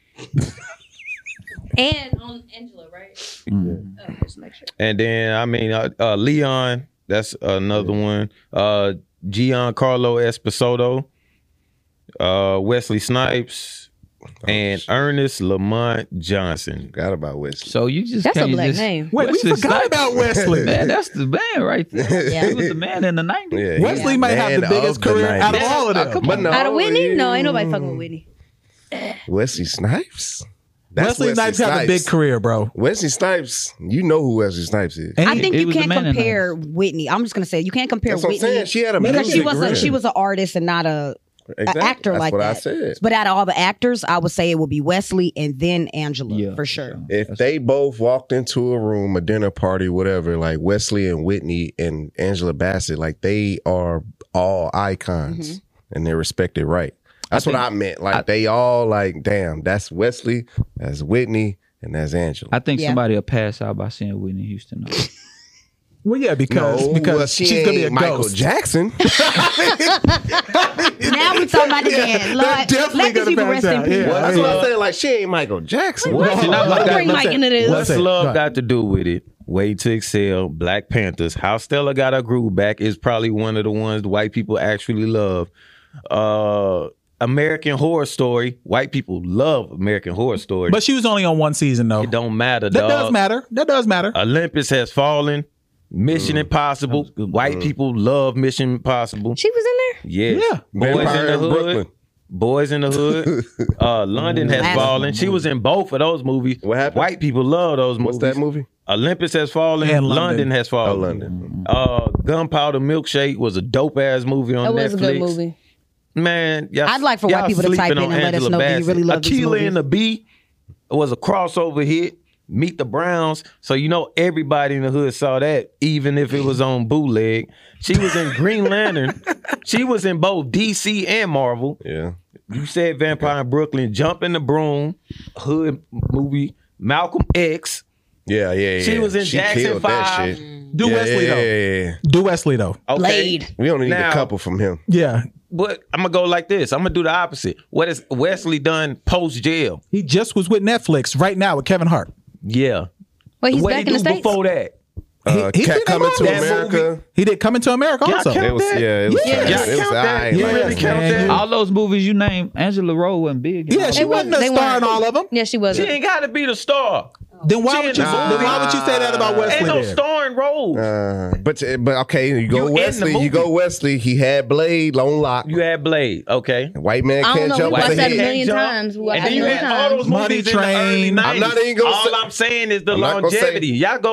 [SPEAKER 5] And on Angela, right? Oh, just make sure.
[SPEAKER 2] And then Leon, that's another one. Giancarlo Esposito, Wesley Snipes, and Ernest Lamont Johnson.
[SPEAKER 6] Forgot about Wesley.
[SPEAKER 3] So you just
[SPEAKER 5] That's a
[SPEAKER 3] can't
[SPEAKER 5] black
[SPEAKER 3] just,
[SPEAKER 5] name.
[SPEAKER 1] Wait, we
[SPEAKER 3] Wesley
[SPEAKER 1] forgot
[SPEAKER 3] Snipes.
[SPEAKER 1] about Wesley.
[SPEAKER 3] Man, that's the man right there.
[SPEAKER 4] Yeah.
[SPEAKER 3] He was the man in the 90s.
[SPEAKER 6] Yeah,
[SPEAKER 1] Wesley
[SPEAKER 6] he-
[SPEAKER 1] might have the
[SPEAKER 6] man
[SPEAKER 1] biggest
[SPEAKER 6] of the
[SPEAKER 1] career out of
[SPEAKER 6] 90s.
[SPEAKER 1] all of them.
[SPEAKER 6] But no,
[SPEAKER 5] Out of Whitney?
[SPEAKER 6] yeah.
[SPEAKER 5] No, ain't nobody fucking with Whitney.
[SPEAKER 6] Wesley Snipes. That's
[SPEAKER 1] Wesley Snipes has a big career, bro.
[SPEAKER 6] Wesley Snipes, you know who Wesley Snipes is.
[SPEAKER 1] And
[SPEAKER 4] I think
[SPEAKER 3] He
[SPEAKER 4] you
[SPEAKER 3] was the
[SPEAKER 4] can't
[SPEAKER 3] man in
[SPEAKER 4] compare Whitney. I'm just gonna say you can't compare
[SPEAKER 6] That's what I'm
[SPEAKER 4] Whitney
[SPEAKER 6] saying. She had a
[SPEAKER 4] because she
[SPEAKER 6] music career.
[SPEAKER 4] was an artist and not a
[SPEAKER 6] Exactly.
[SPEAKER 4] actor
[SPEAKER 6] That's
[SPEAKER 4] like
[SPEAKER 6] what
[SPEAKER 4] that.
[SPEAKER 6] I said.
[SPEAKER 4] But out of all the actors, I would say it would be Wesley and then Angela
[SPEAKER 3] Yeah,
[SPEAKER 4] for sure.
[SPEAKER 6] If they both walked into a room, a dinner party, whatever, like Wesley and Whitney and Angela Bassett, like they are all icons in their respective right. That's what I meant. Like they all like, damn, that's Wesley, that's Whitney, and that's Angela.
[SPEAKER 3] I think
[SPEAKER 4] Yeah.
[SPEAKER 3] somebody will pass out by saying Whitney Houston. though.
[SPEAKER 1] Well, yeah, because
[SPEAKER 6] well, she
[SPEAKER 1] she's gonna be a
[SPEAKER 6] ain't Michael
[SPEAKER 1] ghost.
[SPEAKER 6] Jackson.
[SPEAKER 4] Now we talking about the dead. Lord,
[SPEAKER 1] definitely
[SPEAKER 4] let these
[SPEAKER 1] gonna
[SPEAKER 4] people
[SPEAKER 1] pass
[SPEAKER 4] rest in
[SPEAKER 1] out,
[SPEAKER 4] peace.
[SPEAKER 1] yeah.
[SPEAKER 6] That's what I'm saying. Like she ain't Michael Jackson.
[SPEAKER 2] What's
[SPEAKER 5] Bring Mike into this.
[SPEAKER 2] What's
[SPEAKER 1] Go
[SPEAKER 2] love
[SPEAKER 1] ahead.
[SPEAKER 2] got to do with it? Way to Excel, Black Panthers, How Stella Got Her Groove Back is probably one of the ones the white people actually love. American Horror Story, white people love American Horror Story.
[SPEAKER 1] But she was only on one season, though.
[SPEAKER 2] it don't matter,
[SPEAKER 1] That
[SPEAKER 2] dog.
[SPEAKER 1] does matter. That does matter.
[SPEAKER 2] Olympus Has Fallen, Mission Impossible. White people love Mission Impossible.
[SPEAKER 5] She was in there?
[SPEAKER 2] Yes.
[SPEAKER 1] Yeah.
[SPEAKER 2] Boys
[SPEAKER 6] Vampire
[SPEAKER 2] in the
[SPEAKER 6] in
[SPEAKER 2] Hood.
[SPEAKER 6] Brooklyn.
[SPEAKER 2] Boys in the Hood. London Has
[SPEAKER 4] Last
[SPEAKER 2] Fallen. She was in both of those movies.
[SPEAKER 6] What happened?
[SPEAKER 2] White people love those movies.
[SPEAKER 6] What's that movie?
[SPEAKER 2] Olympus Has Fallen.
[SPEAKER 1] And
[SPEAKER 2] London.
[SPEAKER 1] London.
[SPEAKER 2] Has Fallen.
[SPEAKER 6] London.
[SPEAKER 2] Gunpowder Milkshake was a dope ass movie on
[SPEAKER 5] That
[SPEAKER 2] Netflix.
[SPEAKER 5] was a good movie.
[SPEAKER 2] Man, y'all,
[SPEAKER 4] I'd like for white
[SPEAKER 2] y'all
[SPEAKER 4] people to type
[SPEAKER 2] sleeping
[SPEAKER 4] in
[SPEAKER 2] on
[SPEAKER 4] and let us
[SPEAKER 2] Angela
[SPEAKER 4] know, do you
[SPEAKER 2] Bassett.
[SPEAKER 4] really love these
[SPEAKER 2] Akilah
[SPEAKER 4] movies?
[SPEAKER 2] and the Bee was a crossover hit. Meet the Browns. So you know everybody in the hood saw that, even if it was on bootleg. She was in Green Lantern. She was in both DC and Marvel.
[SPEAKER 6] Yeah.
[SPEAKER 2] You said Vampire in Brooklyn, Jump in the Broom, hood movie, Malcolm X.
[SPEAKER 6] Yeah.
[SPEAKER 2] She was in Jackson
[SPEAKER 6] killed that
[SPEAKER 2] 5.
[SPEAKER 6] shit.
[SPEAKER 1] Do Wesley, though.
[SPEAKER 6] Yeah.
[SPEAKER 1] Do Wesley, though.
[SPEAKER 2] Okay.
[SPEAKER 4] Blade.
[SPEAKER 6] We only need
[SPEAKER 2] Now-
[SPEAKER 6] a couple from him.
[SPEAKER 1] Yeah.
[SPEAKER 2] But I'm gonna go like this. I'm gonna do the opposite. What has Wesley done post jail?
[SPEAKER 1] He just was with Netflix right now with Kevin Hart.
[SPEAKER 2] Yeah.
[SPEAKER 5] Wait, he's
[SPEAKER 2] what
[SPEAKER 5] back
[SPEAKER 2] he
[SPEAKER 5] in the
[SPEAKER 2] do
[SPEAKER 5] States?
[SPEAKER 2] before that?
[SPEAKER 1] He did
[SPEAKER 6] Coming to
[SPEAKER 1] that
[SPEAKER 6] America.
[SPEAKER 1] He did Coming to America
[SPEAKER 2] Y'all
[SPEAKER 1] also.
[SPEAKER 2] count
[SPEAKER 6] It was
[SPEAKER 2] that?
[SPEAKER 6] it was
[SPEAKER 1] Yeah.
[SPEAKER 6] it was
[SPEAKER 2] Count that.
[SPEAKER 6] alright.
[SPEAKER 2] You
[SPEAKER 6] like,
[SPEAKER 2] really count
[SPEAKER 1] man.
[SPEAKER 2] that?
[SPEAKER 3] All those movies you named, Angela Rowe wasn't big. in
[SPEAKER 1] Yeah,
[SPEAKER 3] all
[SPEAKER 1] she
[SPEAKER 3] of them.
[SPEAKER 1] wasn't a
[SPEAKER 5] They
[SPEAKER 1] star in
[SPEAKER 5] weren't.
[SPEAKER 1] all of them.
[SPEAKER 5] Yeah, she
[SPEAKER 2] She
[SPEAKER 5] wasn't.
[SPEAKER 2] ain't got to be the star.
[SPEAKER 1] Then why
[SPEAKER 2] She
[SPEAKER 1] would you?
[SPEAKER 2] in the
[SPEAKER 1] Then
[SPEAKER 2] movie.
[SPEAKER 1] why would you say that about Wesley?
[SPEAKER 2] Ain't no
[SPEAKER 1] then?
[SPEAKER 2] starring role.
[SPEAKER 6] But okay, you
[SPEAKER 2] You
[SPEAKER 6] go
[SPEAKER 2] in the
[SPEAKER 6] Wesley.
[SPEAKER 2] movie.
[SPEAKER 6] You go Wesley. He had Blade on lock.
[SPEAKER 2] You had Blade, okay.
[SPEAKER 6] White man
[SPEAKER 5] I don't
[SPEAKER 6] can't
[SPEAKER 5] know. We
[SPEAKER 6] jump
[SPEAKER 5] watched
[SPEAKER 6] off the
[SPEAKER 5] that a
[SPEAKER 6] head.
[SPEAKER 5] million times. We watched
[SPEAKER 2] And
[SPEAKER 5] that
[SPEAKER 2] then
[SPEAKER 5] a
[SPEAKER 2] you
[SPEAKER 5] million
[SPEAKER 2] had all those
[SPEAKER 5] times.
[SPEAKER 1] Money
[SPEAKER 2] movies in the early
[SPEAKER 1] Train.
[SPEAKER 2] 90s.
[SPEAKER 6] I'm not even gonna
[SPEAKER 2] all
[SPEAKER 6] say-
[SPEAKER 2] I'm saying is the
[SPEAKER 6] I'm not gonna say-
[SPEAKER 2] longevity.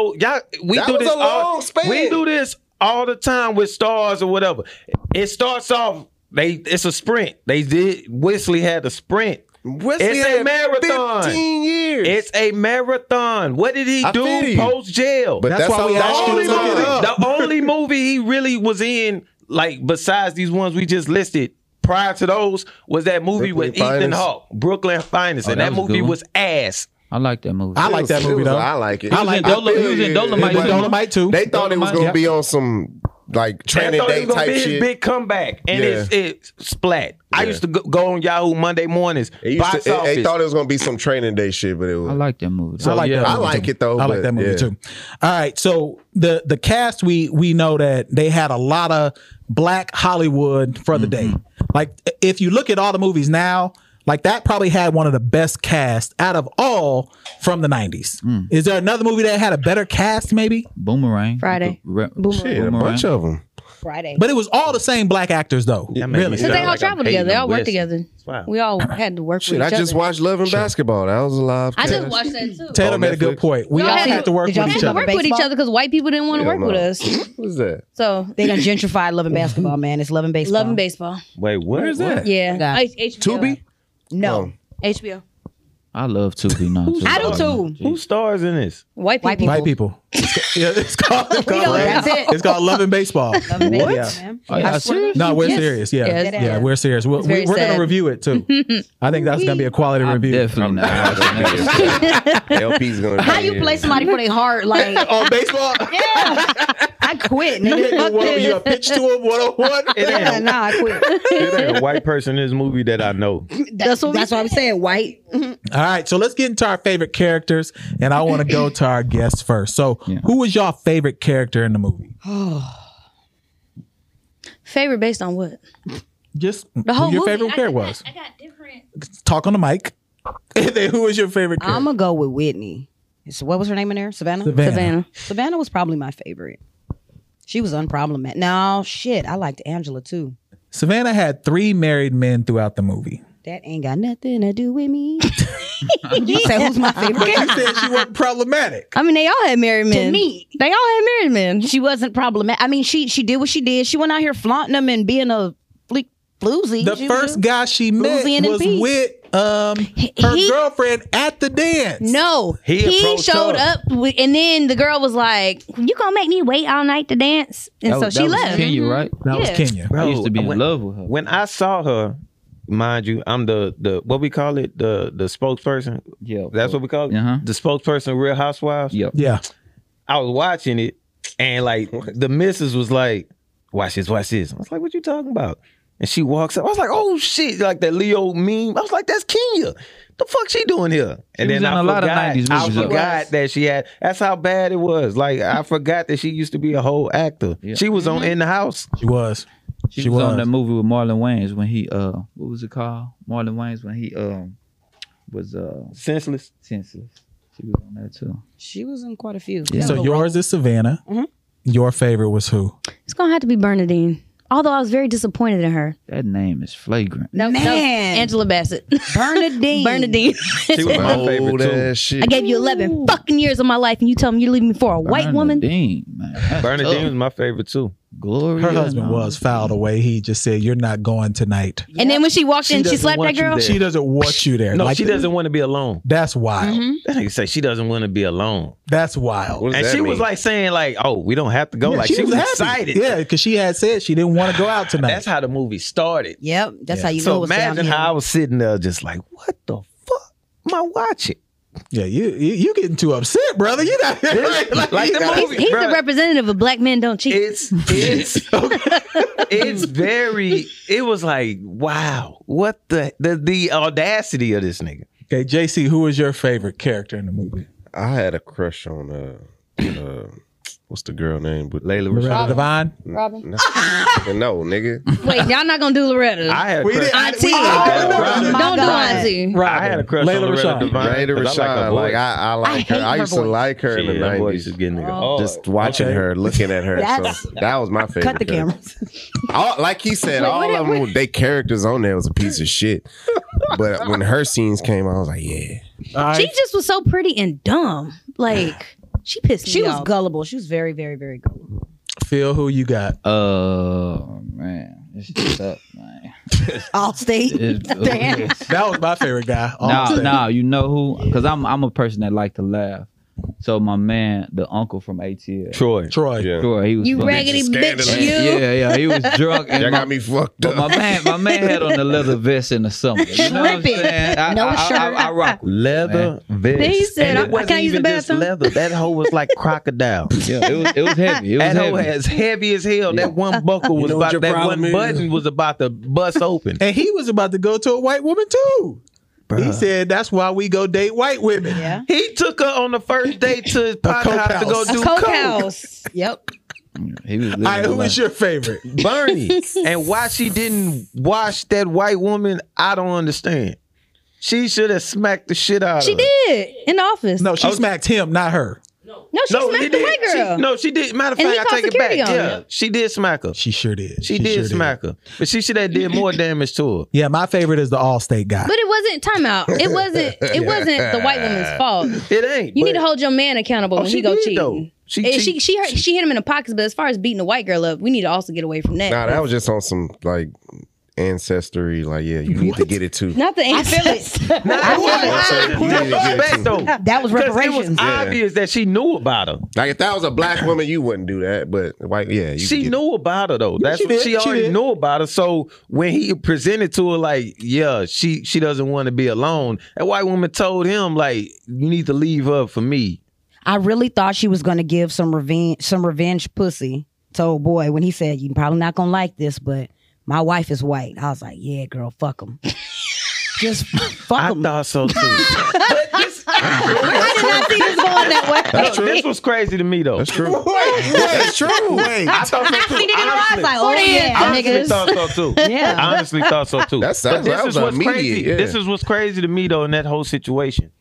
[SPEAKER 2] We
[SPEAKER 6] That
[SPEAKER 2] do
[SPEAKER 6] was
[SPEAKER 2] this
[SPEAKER 6] a long span.
[SPEAKER 2] We do this all the time with stars or whatever. It starts off it's a sprint. Wesley had a sprint.
[SPEAKER 6] Wesley
[SPEAKER 2] It's a
[SPEAKER 6] had
[SPEAKER 2] marathon.
[SPEAKER 6] 15 years.
[SPEAKER 2] It's a marathon. What did he
[SPEAKER 6] I feel
[SPEAKER 2] do
[SPEAKER 6] you.
[SPEAKER 2] post jail?
[SPEAKER 6] But
[SPEAKER 1] That's why we
[SPEAKER 6] a
[SPEAKER 1] asked you
[SPEAKER 6] long
[SPEAKER 1] to look it
[SPEAKER 6] time.
[SPEAKER 1] up.
[SPEAKER 2] The only movie he really was in, like besides these ones we just listed, prior to those, was that movie
[SPEAKER 6] Brooklyn
[SPEAKER 2] with Ethan
[SPEAKER 6] Finest.
[SPEAKER 2] Hawke, Brooklyn Finest,
[SPEAKER 3] Oh,
[SPEAKER 2] and
[SPEAKER 3] that
[SPEAKER 2] that
[SPEAKER 3] was a
[SPEAKER 2] movie
[SPEAKER 3] good one.
[SPEAKER 2] was ass.
[SPEAKER 3] I like that movie.
[SPEAKER 1] I like that movie though.
[SPEAKER 6] I like it.
[SPEAKER 1] I like
[SPEAKER 3] He was in
[SPEAKER 1] it.
[SPEAKER 3] He was in Dolomite.
[SPEAKER 1] He was in Dolomite too.
[SPEAKER 6] They thought it was
[SPEAKER 3] Dolomite,
[SPEAKER 6] gonna be on some like
[SPEAKER 2] I
[SPEAKER 6] training
[SPEAKER 2] thought it
[SPEAKER 6] day
[SPEAKER 2] was gonna
[SPEAKER 6] type
[SPEAKER 2] be his
[SPEAKER 6] shit.
[SPEAKER 2] big comeback, and
[SPEAKER 6] Yeah.
[SPEAKER 2] it's splat. I
[SPEAKER 6] Yeah.
[SPEAKER 2] used to go on Yahoo Monday mornings. Box
[SPEAKER 6] They
[SPEAKER 2] office.
[SPEAKER 6] thought it was gonna be some training day shit, but it was.
[SPEAKER 3] I like that movie.
[SPEAKER 1] I like
[SPEAKER 2] yeah.
[SPEAKER 1] that.
[SPEAKER 6] I
[SPEAKER 1] movie
[SPEAKER 6] like
[SPEAKER 1] too.
[SPEAKER 6] it, though,
[SPEAKER 1] I like
[SPEAKER 6] but,
[SPEAKER 1] that movie
[SPEAKER 6] yeah.
[SPEAKER 1] too. All right, so the cast we know that they had a lot of black Hollywood for the day. Like if you look at all the movies now, like that probably had one of the best casts out of all from the 90s. Is there another movie that had a better cast maybe?
[SPEAKER 3] Boomerang.
[SPEAKER 5] Friday. Boomerang.
[SPEAKER 6] Shit, a bunch of them.
[SPEAKER 5] Friday.
[SPEAKER 1] But it was all the same black actors though.
[SPEAKER 2] That made me
[SPEAKER 1] Really.
[SPEAKER 2] sound
[SPEAKER 5] Because they all
[SPEAKER 2] like I'm
[SPEAKER 5] travel together. They all
[SPEAKER 2] hating
[SPEAKER 5] work
[SPEAKER 2] on
[SPEAKER 5] together.
[SPEAKER 2] Wow.
[SPEAKER 5] We all had to work
[SPEAKER 6] Shit,
[SPEAKER 5] with
[SPEAKER 6] I
[SPEAKER 5] each
[SPEAKER 6] just
[SPEAKER 5] other.
[SPEAKER 6] watched Love and Basketball. That was a live.
[SPEAKER 5] I just
[SPEAKER 6] cast.
[SPEAKER 5] watched that too.
[SPEAKER 1] Taylor
[SPEAKER 6] On
[SPEAKER 1] made a good
[SPEAKER 6] Netflix.
[SPEAKER 1] point. We
[SPEAKER 5] Y'all
[SPEAKER 1] all
[SPEAKER 5] had
[SPEAKER 1] have to work
[SPEAKER 4] did y'all
[SPEAKER 1] with
[SPEAKER 5] We
[SPEAKER 1] each
[SPEAKER 5] had to
[SPEAKER 1] other.
[SPEAKER 5] work with each other because white people didn't want to
[SPEAKER 6] Hell
[SPEAKER 5] work with
[SPEAKER 6] no.
[SPEAKER 5] us.
[SPEAKER 6] What is that?
[SPEAKER 5] So
[SPEAKER 4] They done gentrified Love and Basketball, man. It's Love and Baseball.
[SPEAKER 5] love and baseball.
[SPEAKER 2] Wait, what?
[SPEAKER 1] Where's that?
[SPEAKER 5] Yeah.
[SPEAKER 4] Yeah.
[SPEAKER 5] HBO.
[SPEAKER 6] Tubi?
[SPEAKER 4] No.
[SPEAKER 5] HBO.
[SPEAKER 3] I love Tubi now. Too.
[SPEAKER 4] I do too.
[SPEAKER 2] Who stars in this?
[SPEAKER 5] White people.
[SPEAKER 4] White
[SPEAKER 1] White people. Yeah, it's called,
[SPEAKER 4] That's it.
[SPEAKER 1] it's called Love and Baseball.
[SPEAKER 4] Love and Baseball,
[SPEAKER 1] Yeah.
[SPEAKER 4] man.
[SPEAKER 3] Oh, y'all serious?
[SPEAKER 1] No, we're
[SPEAKER 5] Yes.
[SPEAKER 1] serious. Yeah,
[SPEAKER 5] Yes.
[SPEAKER 1] yeah, we're serious. We're
[SPEAKER 5] very
[SPEAKER 1] going to
[SPEAKER 5] sad.
[SPEAKER 1] review it too. I think that's going to be a quality
[SPEAKER 3] I'm
[SPEAKER 1] review.
[SPEAKER 3] definitely not watching that.
[SPEAKER 6] LP's gonna.
[SPEAKER 4] How you play somebody for their heart? Like,
[SPEAKER 1] On baseball,
[SPEAKER 4] I quit.
[SPEAKER 1] you
[SPEAKER 4] Nigga.
[SPEAKER 1] hit
[SPEAKER 4] Fuck
[SPEAKER 1] you a
[SPEAKER 4] this.
[SPEAKER 1] pitch to him 101.
[SPEAKER 4] Yeah, nah, I quit.
[SPEAKER 2] It ain't a white person in this movie that I know.
[SPEAKER 4] That's what I'm saying. White.
[SPEAKER 1] All right, so let's get into our favorite characters, and I want to go to our guests first. So, who was y'all favorite character in the movie?
[SPEAKER 5] Favorite based on what?
[SPEAKER 1] Just
[SPEAKER 5] The whole
[SPEAKER 1] who your
[SPEAKER 5] movie.
[SPEAKER 1] favorite character was.
[SPEAKER 5] I got different.
[SPEAKER 1] Talk on the mic. And then who was your favorite character?
[SPEAKER 4] I'm gonna go with Whitney. So what was her name in there? Savannah.
[SPEAKER 5] Savannah.
[SPEAKER 4] Savannah was probably my favorite. She was unproblematic. No shit, I liked Angela too.
[SPEAKER 1] Savannah had 3 married men throughout the movie.
[SPEAKER 4] That ain't got nothing to do with me. You say who's my favorite
[SPEAKER 1] But you
[SPEAKER 4] character?
[SPEAKER 1] said she wasn't problematic.
[SPEAKER 5] I mean, they all had married men.
[SPEAKER 4] me.
[SPEAKER 5] They all had married men.
[SPEAKER 4] She wasn't problematic. I mean, she did what she did. She went out here flaunting them and being a floozy.
[SPEAKER 1] The
[SPEAKER 4] She
[SPEAKER 1] first
[SPEAKER 4] was-
[SPEAKER 1] guy she met
[SPEAKER 4] Boozy and
[SPEAKER 1] was
[SPEAKER 4] MP.
[SPEAKER 1] with her
[SPEAKER 5] He-
[SPEAKER 1] girlfriend at the dance.
[SPEAKER 5] No,
[SPEAKER 2] He
[SPEAKER 5] he
[SPEAKER 2] approached
[SPEAKER 5] showed
[SPEAKER 2] her.
[SPEAKER 5] up, and then the girl was like, "You gonna make me wait all night to dance?" And so
[SPEAKER 3] That
[SPEAKER 5] she
[SPEAKER 3] was
[SPEAKER 5] left.
[SPEAKER 3] Kenya, right?
[SPEAKER 1] That was
[SPEAKER 5] Yeah.
[SPEAKER 1] Kenya.
[SPEAKER 3] I used to be in
[SPEAKER 2] when-
[SPEAKER 3] love with her.
[SPEAKER 2] When I saw her, mind you, I'm the what we call it, the spokesperson.
[SPEAKER 3] Yeah,
[SPEAKER 2] That's what we call it.
[SPEAKER 3] Uh-huh.
[SPEAKER 2] The spokesperson, of Real Housewives.
[SPEAKER 3] Yep.
[SPEAKER 1] Yeah.
[SPEAKER 2] I was watching it, and like the missus was like, "Watch this, watch this." I was like, "What you talking about?" And she walks up. I was like, "Oh shit!" Like that Leo meme. I was like, "That's Kenya. The fuck she doing here?" And
[SPEAKER 3] was
[SPEAKER 2] then
[SPEAKER 3] in
[SPEAKER 2] I
[SPEAKER 3] a lot of
[SPEAKER 2] forgot.
[SPEAKER 3] 90s
[SPEAKER 2] I
[SPEAKER 3] movies, though.
[SPEAKER 2] forgot that she had. That's how bad it was. Like I forgot that she used to be a whole actor.
[SPEAKER 3] Yeah.
[SPEAKER 2] She was on In the House.
[SPEAKER 1] She was.
[SPEAKER 3] She was on that movie with Marlon Wayans when he what was it called? Marlon Wayans when he was
[SPEAKER 2] Senseless.
[SPEAKER 3] senseless. She was on that too.
[SPEAKER 4] She was in quite a few.
[SPEAKER 3] Yeah.
[SPEAKER 1] So yours is Savannah. Your favorite was who?
[SPEAKER 5] It's gonna have to be Bernadine. Although I was very disappointed in her.
[SPEAKER 3] That name is flagrant.
[SPEAKER 5] That was
[SPEAKER 4] Man.
[SPEAKER 5] Angela Bassett.
[SPEAKER 4] Bernadine.
[SPEAKER 5] Bernadine.
[SPEAKER 2] She was my favorite
[SPEAKER 6] Old
[SPEAKER 2] too.
[SPEAKER 6] ass shit.
[SPEAKER 5] I gave you 11 fucking years of my life, and you tell me you're leaving me for a white woman.
[SPEAKER 3] Bernadine, man. That's
[SPEAKER 2] Bernadine
[SPEAKER 3] tough.
[SPEAKER 2] was my favorite too.
[SPEAKER 3] Gloria.
[SPEAKER 1] Her husband
[SPEAKER 3] and all.
[SPEAKER 1] was fouled away. He just said, "You're not going tonight."
[SPEAKER 5] And then when she walked in, she
[SPEAKER 2] doesn't
[SPEAKER 5] slapped that
[SPEAKER 2] want you
[SPEAKER 5] girl.
[SPEAKER 2] there.
[SPEAKER 1] She doesn't want you there.
[SPEAKER 2] No,
[SPEAKER 1] Like,
[SPEAKER 2] she doesn't want to be alone.
[SPEAKER 1] That's wild.
[SPEAKER 2] That nigga say she doesn't want to be alone.
[SPEAKER 1] That's wild.
[SPEAKER 6] What does
[SPEAKER 2] And
[SPEAKER 6] that
[SPEAKER 2] she was
[SPEAKER 6] mean?
[SPEAKER 2] like saying like, "Oh, we don't have to go."
[SPEAKER 1] Yeah,
[SPEAKER 2] like she was
[SPEAKER 1] happy.
[SPEAKER 2] excited.
[SPEAKER 1] Yeah, because she had said she didn't want to go out tonight.
[SPEAKER 2] That's how the movie started.
[SPEAKER 4] Yep, that's
[SPEAKER 1] Yeah.
[SPEAKER 4] how you know
[SPEAKER 2] So
[SPEAKER 4] it was
[SPEAKER 2] imagine
[SPEAKER 4] downhill.
[SPEAKER 2] how I was sitting there just like, what the fuck am I watching?
[SPEAKER 1] yeah, you getting too upset, brother. You not
[SPEAKER 2] Like the movie,
[SPEAKER 5] He's
[SPEAKER 2] bruh,
[SPEAKER 5] the representative of black men don't cheat.
[SPEAKER 2] it's very. It was like, wow, what the audacity of this nigga.
[SPEAKER 1] Okay, JC, who was your favorite character in the movie?
[SPEAKER 6] I had a crush on what's the girl name? But
[SPEAKER 2] Layla
[SPEAKER 1] Loretta
[SPEAKER 2] Rashad.
[SPEAKER 1] Devine.
[SPEAKER 5] Robin.
[SPEAKER 6] no, nigga.
[SPEAKER 5] Wait, y'all not gonna do Loretta.
[SPEAKER 2] I had a
[SPEAKER 1] We
[SPEAKER 2] crush.
[SPEAKER 1] did-
[SPEAKER 5] Auntie.
[SPEAKER 1] we-
[SPEAKER 5] Don't do
[SPEAKER 4] God.
[SPEAKER 5] Auntie.
[SPEAKER 2] I had a crush
[SPEAKER 1] Layla
[SPEAKER 2] on Loretta
[SPEAKER 1] Rashad.
[SPEAKER 2] Devine.
[SPEAKER 6] Raider
[SPEAKER 2] 'cause I like her
[SPEAKER 6] Rashad,
[SPEAKER 2] voice.
[SPEAKER 6] like I like
[SPEAKER 4] I
[SPEAKER 6] her.
[SPEAKER 4] hate
[SPEAKER 6] I
[SPEAKER 4] her
[SPEAKER 6] used to
[SPEAKER 4] voice.
[SPEAKER 6] like her in the
[SPEAKER 2] Shit, that voice
[SPEAKER 6] 90s.
[SPEAKER 2] is getting me going.
[SPEAKER 6] Just watching
[SPEAKER 1] Okay.
[SPEAKER 6] her, looking at her.
[SPEAKER 4] That's-
[SPEAKER 6] So that was my favorite.
[SPEAKER 4] Cut the
[SPEAKER 6] character.
[SPEAKER 4] cameras.
[SPEAKER 6] Like he said, all of them, they characters on there was a piece of shit. But when her scenes came, I was like, yeah.
[SPEAKER 1] All right.
[SPEAKER 5] She just was so pretty and dumb. Like she pissed me
[SPEAKER 4] She was
[SPEAKER 5] off.
[SPEAKER 4] gullible. She was very, very, very gullible.
[SPEAKER 1] Phil, who you got?
[SPEAKER 3] Man, it's just up, man.
[SPEAKER 4] Allstate. Damn.
[SPEAKER 1] That was my favorite guy.
[SPEAKER 3] Nah, you know who? Because I'm a person that like to laugh. So my man, the uncle from ATL,
[SPEAKER 2] Troy.
[SPEAKER 6] Yeah.
[SPEAKER 3] Troy, he was
[SPEAKER 5] You
[SPEAKER 3] funny.
[SPEAKER 5] raggedy bitch,
[SPEAKER 6] Scandalous.
[SPEAKER 5] you.
[SPEAKER 3] Yeah, he was drunk. And
[SPEAKER 6] Y'all got me fucked
[SPEAKER 3] But
[SPEAKER 6] up.
[SPEAKER 3] my man had on the leather vest in the summer. You know what I'm
[SPEAKER 4] Tripping.
[SPEAKER 3] saying?
[SPEAKER 4] No shirt.
[SPEAKER 3] I rock with it,
[SPEAKER 2] Leather vest.
[SPEAKER 5] He said,
[SPEAKER 2] And
[SPEAKER 5] I
[SPEAKER 2] it wasn't
[SPEAKER 5] can't use the
[SPEAKER 2] even just
[SPEAKER 5] bathroom.
[SPEAKER 2] leather. That hoe was like crocodile.
[SPEAKER 3] Yeah, it was heavy. It was
[SPEAKER 2] That hoe
[SPEAKER 3] heavy.
[SPEAKER 2] as heavy as hell. That one buckle was
[SPEAKER 6] know what
[SPEAKER 2] about
[SPEAKER 6] your
[SPEAKER 2] that
[SPEAKER 6] problem
[SPEAKER 2] one
[SPEAKER 6] is?
[SPEAKER 2] button was about to bust open.
[SPEAKER 1] And he was about to go to a white woman too. He said that's why we go date white women.
[SPEAKER 4] Yeah.
[SPEAKER 2] He took her on the first date to his pot
[SPEAKER 1] coke
[SPEAKER 2] house to go
[SPEAKER 1] house.
[SPEAKER 2] do
[SPEAKER 5] Coke
[SPEAKER 2] coke.
[SPEAKER 5] house.
[SPEAKER 4] Yep.
[SPEAKER 3] He was living
[SPEAKER 1] All right, who
[SPEAKER 3] life.
[SPEAKER 1] is your favorite?
[SPEAKER 2] Bernie. And why she didn't wash that white woman, I don't understand. She should have smacked the shit out
[SPEAKER 5] She
[SPEAKER 2] of her.
[SPEAKER 5] did in the office.
[SPEAKER 1] No, she smacked him, not her.
[SPEAKER 5] No, she smacked the white girl.
[SPEAKER 2] She did. Matter of
[SPEAKER 5] And he
[SPEAKER 2] fact, I
[SPEAKER 5] called
[SPEAKER 2] take it back.
[SPEAKER 5] security on
[SPEAKER 2] Yeah,
[SPEAKER 5] her.
[SPEAKER 2] she did smack her.
[SPEAKER 1] She sure did.
[SPEAKER 2] She did
[SPEAKER 1] sure
[SPEAKER 2] smack her. But she should have did more damage to her.
[SPEAKER 1] Yeah, my favorite is the Allstate guy.
[SPEAKER 5] But it wasn't timeout. It wasn't the white woman's fault.
[SPEAKER 2] It ain't.
[SPEAKER 5] You
[SPEAKER 2] but-
[SPEAKER 5] need to hold your man accountable when
[SPEAKER 2] she
[SPEAKER 5] he go
[SPEAKER 2] did,
[SPEAKER 5] cheating.
[SPEAKER 2] though. She
[SPEAKER 5] hit him in the pockets, but as far as beating the white girl up, we need to also get away from that.
[SPEAKER 6] Nah, that was just on some like ancestry. Like, yeah, you need to get it too.
[SPEAKER 5] Not the
[SPEAKER 4] I feel
[SPEAKER 5] ancestors.
[SPEAKER 4] it.
[SPEAKER 2] Respect, though.
[SPEAKER 4] That was
[SPEAKER 2] 'Cause it was
[SPEAKER 4] reparations.
[SPEAKER 2] obvious that she knew about her.
[SPEAKER 6] Like if that was a black woman, you wouldn't do that. But white, yeah, you
[SPEAKER 2] She
[SPEAKER 6] could get
[SPEAKER 2] knew about her though. That's
[SPEAKER 1] she
[SPEAKER 2] what
[SPEAKER 1] did.
[SPEAKER 2] she
[SPEAKER 1] She
[SPEAKER 2] already
[SPEAKER 1] did.
[SPEAKER 2] knew about her. So when he presented to her, like, yeah, she doesn't want to be alone. That white woman told him, like, you need to leave her for me.
[SPEAKER 4] I really thought she was going to give some revenge pussy to old boy when he said, "You're probably not going to like this, but my wife is white." I was like, "Yeah, girl, fuck him." Just fuck
[SPEAKER 2] I
[SPEAKER 4] him.
[SPEAKER 2] thought so too.
[SPEAKER 5] I did not see this going that way.
[SPEAKER 2] This was crazy to me though.
[SPEAKER 6] That's true.
[SPEAKER 1] That's true. Wait.
[SPEAKER 2] I thought so too.
[SPEAKER 4] He did it in her eyes,
[SPEAKER 2] Honestly.
[SPEAKER 4] like, "Oh yeah,
[SPEAKER 2] Honestly
[SPEAKER 4] niggas."
[SPEAKER 2] thought so too.
[SPEAKER 4] Yeah.
[SPEAKER 2] I honestly thought so too.
[SPEAKER 6] That
[SPEAKER 2] But this
[SPEAKER 6] was
[SPEAKER 2] is what's
[SPEAKER 6] immediate,
[SPEAKER 2] crazy.
[SPEAKER 6] yeah.
[SPEAKER 2] This is what's crazy to me though in that whole situation.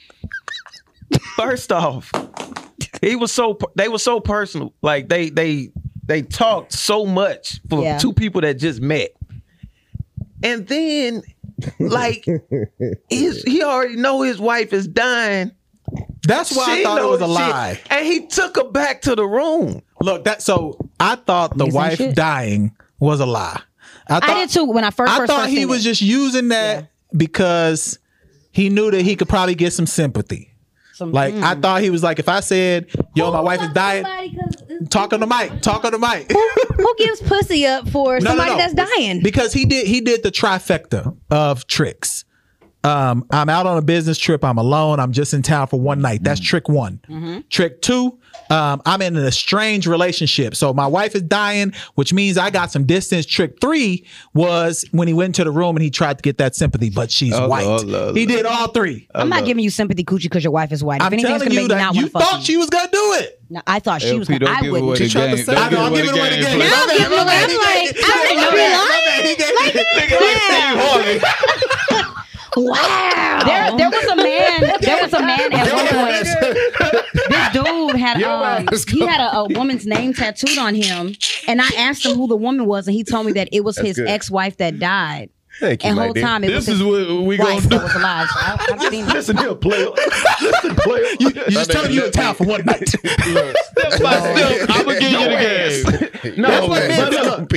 [SPEAKER 2] First off, they were so personal. Like they talked so much for
[SPEAKER 4] Yeah.
[SPEAKER 2] two people that just met. And then like he already know his wife is dying.
[SPEAKER 1] That's why I
[SPEAKER 2] She
[SPEAKER 1] thought it was a
[SPEAKER 2] knows shit.
[SPEAKER 1] lie.
[SPEAKER 2] And he took her back to the room.
[SPEAKER 1] Look, I thought the
[SPEAKER 4] Niggas ain't
[SPEAKER 1] wife
[SPEAKER 4] shit.
[SPEAKER 1] dying was a lie.
[SPEAKER 4] I did too when I first
[SPEAKER 1] I thought he
[SPEAKER 4] seen
[SPEAKER 1] was
[SPEAKER 4] it.
[SPEAKER 1] just using that because he knew that he could probably get some sympathy. Like I thought he was like, if I said, "Yo, my wife is dying," talk on the mic.
[SPEAKER 5] Who gives pussy up for somebody that's dying?
[SPEAKER 1] Because he did the trifecta of tricks. I'm out on a business trip. I'm alone. I'm just in town for one night. That's trick one. Trick two, I'm in an estranged relationship. So my wife is dying, which means I got some distance. Trick three was when he went into the room and he tried to get that sympathy, but she's white. He did all three.
[SPEAKER 4] I'm not giving you sympathy, coochie, because your wife is white. If
[SPEAKER 1] I'm
[SPEAKER 4] anything's
[SPEAKER 1] telling
[SPEAKER 4] gonna
[SPEAKER 1] you
[SPEAKER 4] make me
[SPEAKER 1] that
[SPEAKER 4] not
[SPEAKER 1] you
[SPEAKER 4] want to fuck
[SPEAKER 1] thought she was gonna do it.
[SPEAKER 4] No, I thought she was
[SPEAKER 3] LP,
[SPEAKER 4] gonna.
[SPEAKER 3] don't
[SPEAKER 4] I
[SPEAKER 3] give
[SPEAKER 4] wouldn't.
[SPEAKER 3] away the
[SPEAKER 1] She tried to
[SPEAKER 3] game.
[SPEAKER 1] say,
[SPEAKER 3] Don't give
[SPEAKER 1] I'm
[SPEAKER 3] away
[SPEAKER 1] giving
[SPEAKER 3] the
[SPEAKER 1] away the
[SPEAKER 3] game.
[SPEAKER 1] game.
[SPEAKER 5] Now I'm giving away. I'm like, I didn't know Wow.
[SPEAKER 4] There was a man. There was a man at one point. This dude had he had a woman's name tattooed on him, and I asked him who the woman was, and he told me that it was his
[SPEAKER 6] good.
[SPEAKER 4] ex-wife that died.
[SPEAKER 6] Thank you,
[SPEAKER 4] And
[SPEAKER 6] my
[SPEAKER 4] whole
[SPEAKER 6] dear.
[SPEAKER 4] time it was
[SPEAKER 3] This is
[SPEAKER 4] his
[SPEAKER 3] what we
[SPEAKER 4] wife
[SPEAKER 3] gonna
[SPEAKER 4] that
[SPEAKER 3] do.
[SPEAKER 4] was alive. So I've seen it.
[SPEAKER 2] Listen here, player. Listen, player.
[SPEAKER 1] You just telling you in town for one night.
[SPEAKER 3] Step by step, I'm gonna give you the game.
[SPEAKER 2] No,
[SPEAKER 1] what
[SPEAKER 2] but
[SPEAKER 1] men
[SPEAKER 2] look,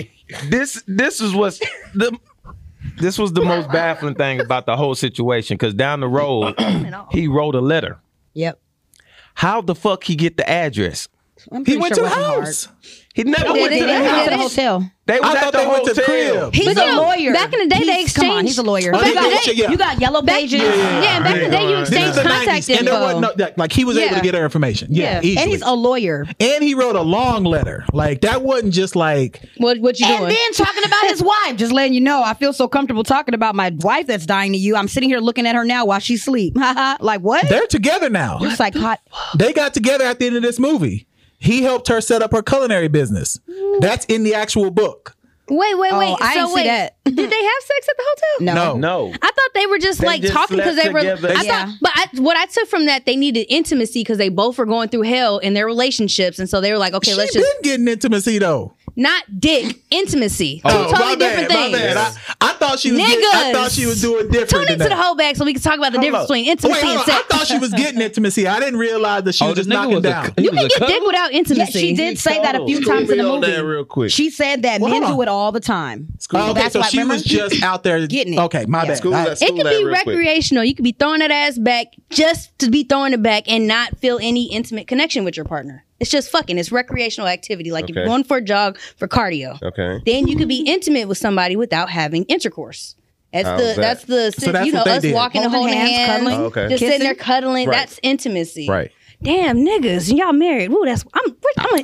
[SPEAKER 2] this was the most baffling thing about the whole situation because down the road he wrote a letter.
[SPEAKER 4] Yep.
[SPEAKER 2] How the fuck he get the address?
[SPEAKER 4] I'm
[SPEAKER 1] He
[SPEAKER 4] pretty
[SPEAKER 1] went
[SPEAKER 4] sure
[SPEAKER 1] to the
[SPEAKER 4] it wasn't
[SPEAKER 1] house.
[SPEAKER 2] He never
[SPEAKER 5] They
[SPEAKER 2] went to
[SPEAKER 5] did.
[SPEAKER 2] the
[SPEAKER 5] They
[SPEAKER 4] hard. He went
[SPEAKER 2] house.
[SPEAKER 4] to the hotel.
[SPEAKER 2] They was
[SPEAKER 1] I
[SPEAKER 2] at
[SPEAKER 1] thought
[SPEAKER 2] the
[SPEAKER 1] they went to the
[SPEAKER 2] hotel.
[SPEAKER 1] crib.
[SPEAKER 4] He's
[SPEAKER 5] But
[SPEAKER 4] a
[SPEAKER 5] you know,
[SPEAKER 4] lawyer.
[SPEAKER 5] back in the day, they
[SPEAKER 4] Come on,
[SPEAKER 5] exchanged-
[SPEAKER 4] he's a lawyer.
[SPEAKER 1] Oh,
[SPEAKER 5] Back in the day,
[SPEAKER 1] yeah.
[SPEAKER 4] You got yellow pages.
[SPEAKER 5] Yeah, back in the day, you
[SPEAKER 1] This
[SPEAKER 5] exchanged
[SPEAKER 1] is the
[SPEAKER 5] contact
[SPEAKER 1] 90s, and there
[SPEAKER 5] info.
[SPEAKER 1] wasn't like he was able
[SPEAKER 5] Yeah.
[SPEAKER 1] to get her information. Yeah,
[SPEAKER 5] Yeah.
[SPEAKER 1] easily.
[SPEAKER 4] And he's a lawyer.
[SPEAKER 1] And he wrote a long letter. Like that wasn't just like
[SPEAKER 5] What you
[SPEAKER 4] And
[SPEAKER 5] doing?
[SPEAKER 4] then talking about his wife, just letting you know, I feel so comfortable talking about my wife that's dying to you. I'm sitting here looking at her now while she sleep. Like what?
[SPEAKER 1] they're together now.
[SPEAKER 4] It's like hot.
[SPEAKER 1] They got together at the end of this movie. He helped her set up her culinary business. That's in the actual book.
[SPEAKER 5] Wait.
[SPEAKER 4] I didn't see that.
[SPEAKER 5] Did they have sex at the hotel?
[SPEAKER 2] No.
[SPEAKER 5] I thought they were just
[SPEAKER 2] They just
[SPEAKER 5] talking because
[SPEAKER 2] slept
[SPEAKER 5] they were.
[SPEAKER 2] together.
[SPEAKER 5] What I took from that, they needed intimacy because they both were going through hell in their relationships, and so they were like, okay, let's
[SPEAKER 1] She
[SPEAKER 5] just
[SPEAKER 1] been getting intimacy though.
[SPEAKER 5] not dick intimacy. Two totally
[SPEAKER 1] my
[SPEAKER 5] different
[SPEAKER 1] bad, my
[SPEAKER 5] things.
[SPEAKER 1] bad. I thought she was. I
[SPEAKER 5] Niggas.
[SPEAKER 1] thought she was doing different.
[SPEAKER 5] Tune
[SPEAKER 1] than
[SPEAKER 5] into the
[SPEAKER 1] that.
[SPEAKER 5] whole bag so we can talk about the difference between intimacy
[SPEAKER 1] Wait, hold
[SPEAKER 5] and
[SPEAKER 1] on.
[SPEAKER 5] sex.
[SPEAKER 1] I thought she was getting intimacy. I didn't realize that she was
[SPEAKER 3] this
[SPEAKER 1] just
[SPEAKER 3] nigga
[SPEAKER 1] knocking
[SPEAKER 3] was
[SPEAKER 1] down.
[SPEAKER 5] You can get dick without
[SPEAKER 4] Yeah,
[SPEAKER 5] intimacy.
[SPEAKER 4] she did say that a few
[SPEAKER 6] School
[SPEAKER 4] times in
[SPEAKER 6] me
[SPEAKER 4] the
[SPEAKER 6] on
[SPEAKER 4] movie.
[SPEAKER 6] that real quick.
[SPEAKER 4] She said that
[SPEAKER 1] Well,
[SPEAKER 4] men
[SPEAKER 1] hold on.
[SPEAKER 4] do it all the time.
[SPEAKER 1] Okay,
[SPEAKER 4] That's
[SPEAKER 1] so
[SPEAKER 4] why,
[SPEAKER 1] she
[SPEAKER 4] remember?
[SPEAKER 1] was just out there
[SPEAKER 4] Getting it.
[SPEAKER 1] Okay, my
[SPEAKER 4] Yeah.
[SPEAKER 1] bad.
[SPEAKER 6] School
[SPEAKER 1] I-
[SPEAKER 6] that-
[SPEAKER 5] It can
[SPEAKER 6] that
[SPEAKER 5] be
[SPEAKER 6] real quick.
[SPEAKER 5] recreational. You could be throwing that ass back just to be throwing it back and not feel any intimate connection with your partner. It's just fucking. It's recreational activity. Like if you're
[SPEAKER 6] Okay.
[SPEAKER 5] going for a jog for cardio.
[SPEAKER 6] Okay.
[SPEAKER 5] Then you could be intimate with somebody without having intercourse. That's
[SPEAKER 6] How's
[SPEAKER 5] the
[SPEAKER 6] that?
[SPEAKER 5] that's the
[SPEAKER 1] So that's
[SPEAKER 5] you know
[SPEAKER 1] what they
[SPEAKER 5] us
[SPEAKER 1] did.
[SPEAKER 5] walking and
[SPEAKER 4] Holding
[SPEAKER 5] holding
[SPEAKER 4] hands,
[SPEAKER 5] hands,
[SPEAKER 4] cuddling,
[SPEAKER 6] Oh, okay.
[SPEAKER 5] just sitting there
[SPEAKER 4] kissing.
[SPEAKER 5] cuddling.
[SPEAKER 6] Right.
[SPEAKER 5] That's intimacy.
[SPEAKER 6] Right.
[SPEAKER 5] Damn niggas, y'all married. Ooh, that's I'm damn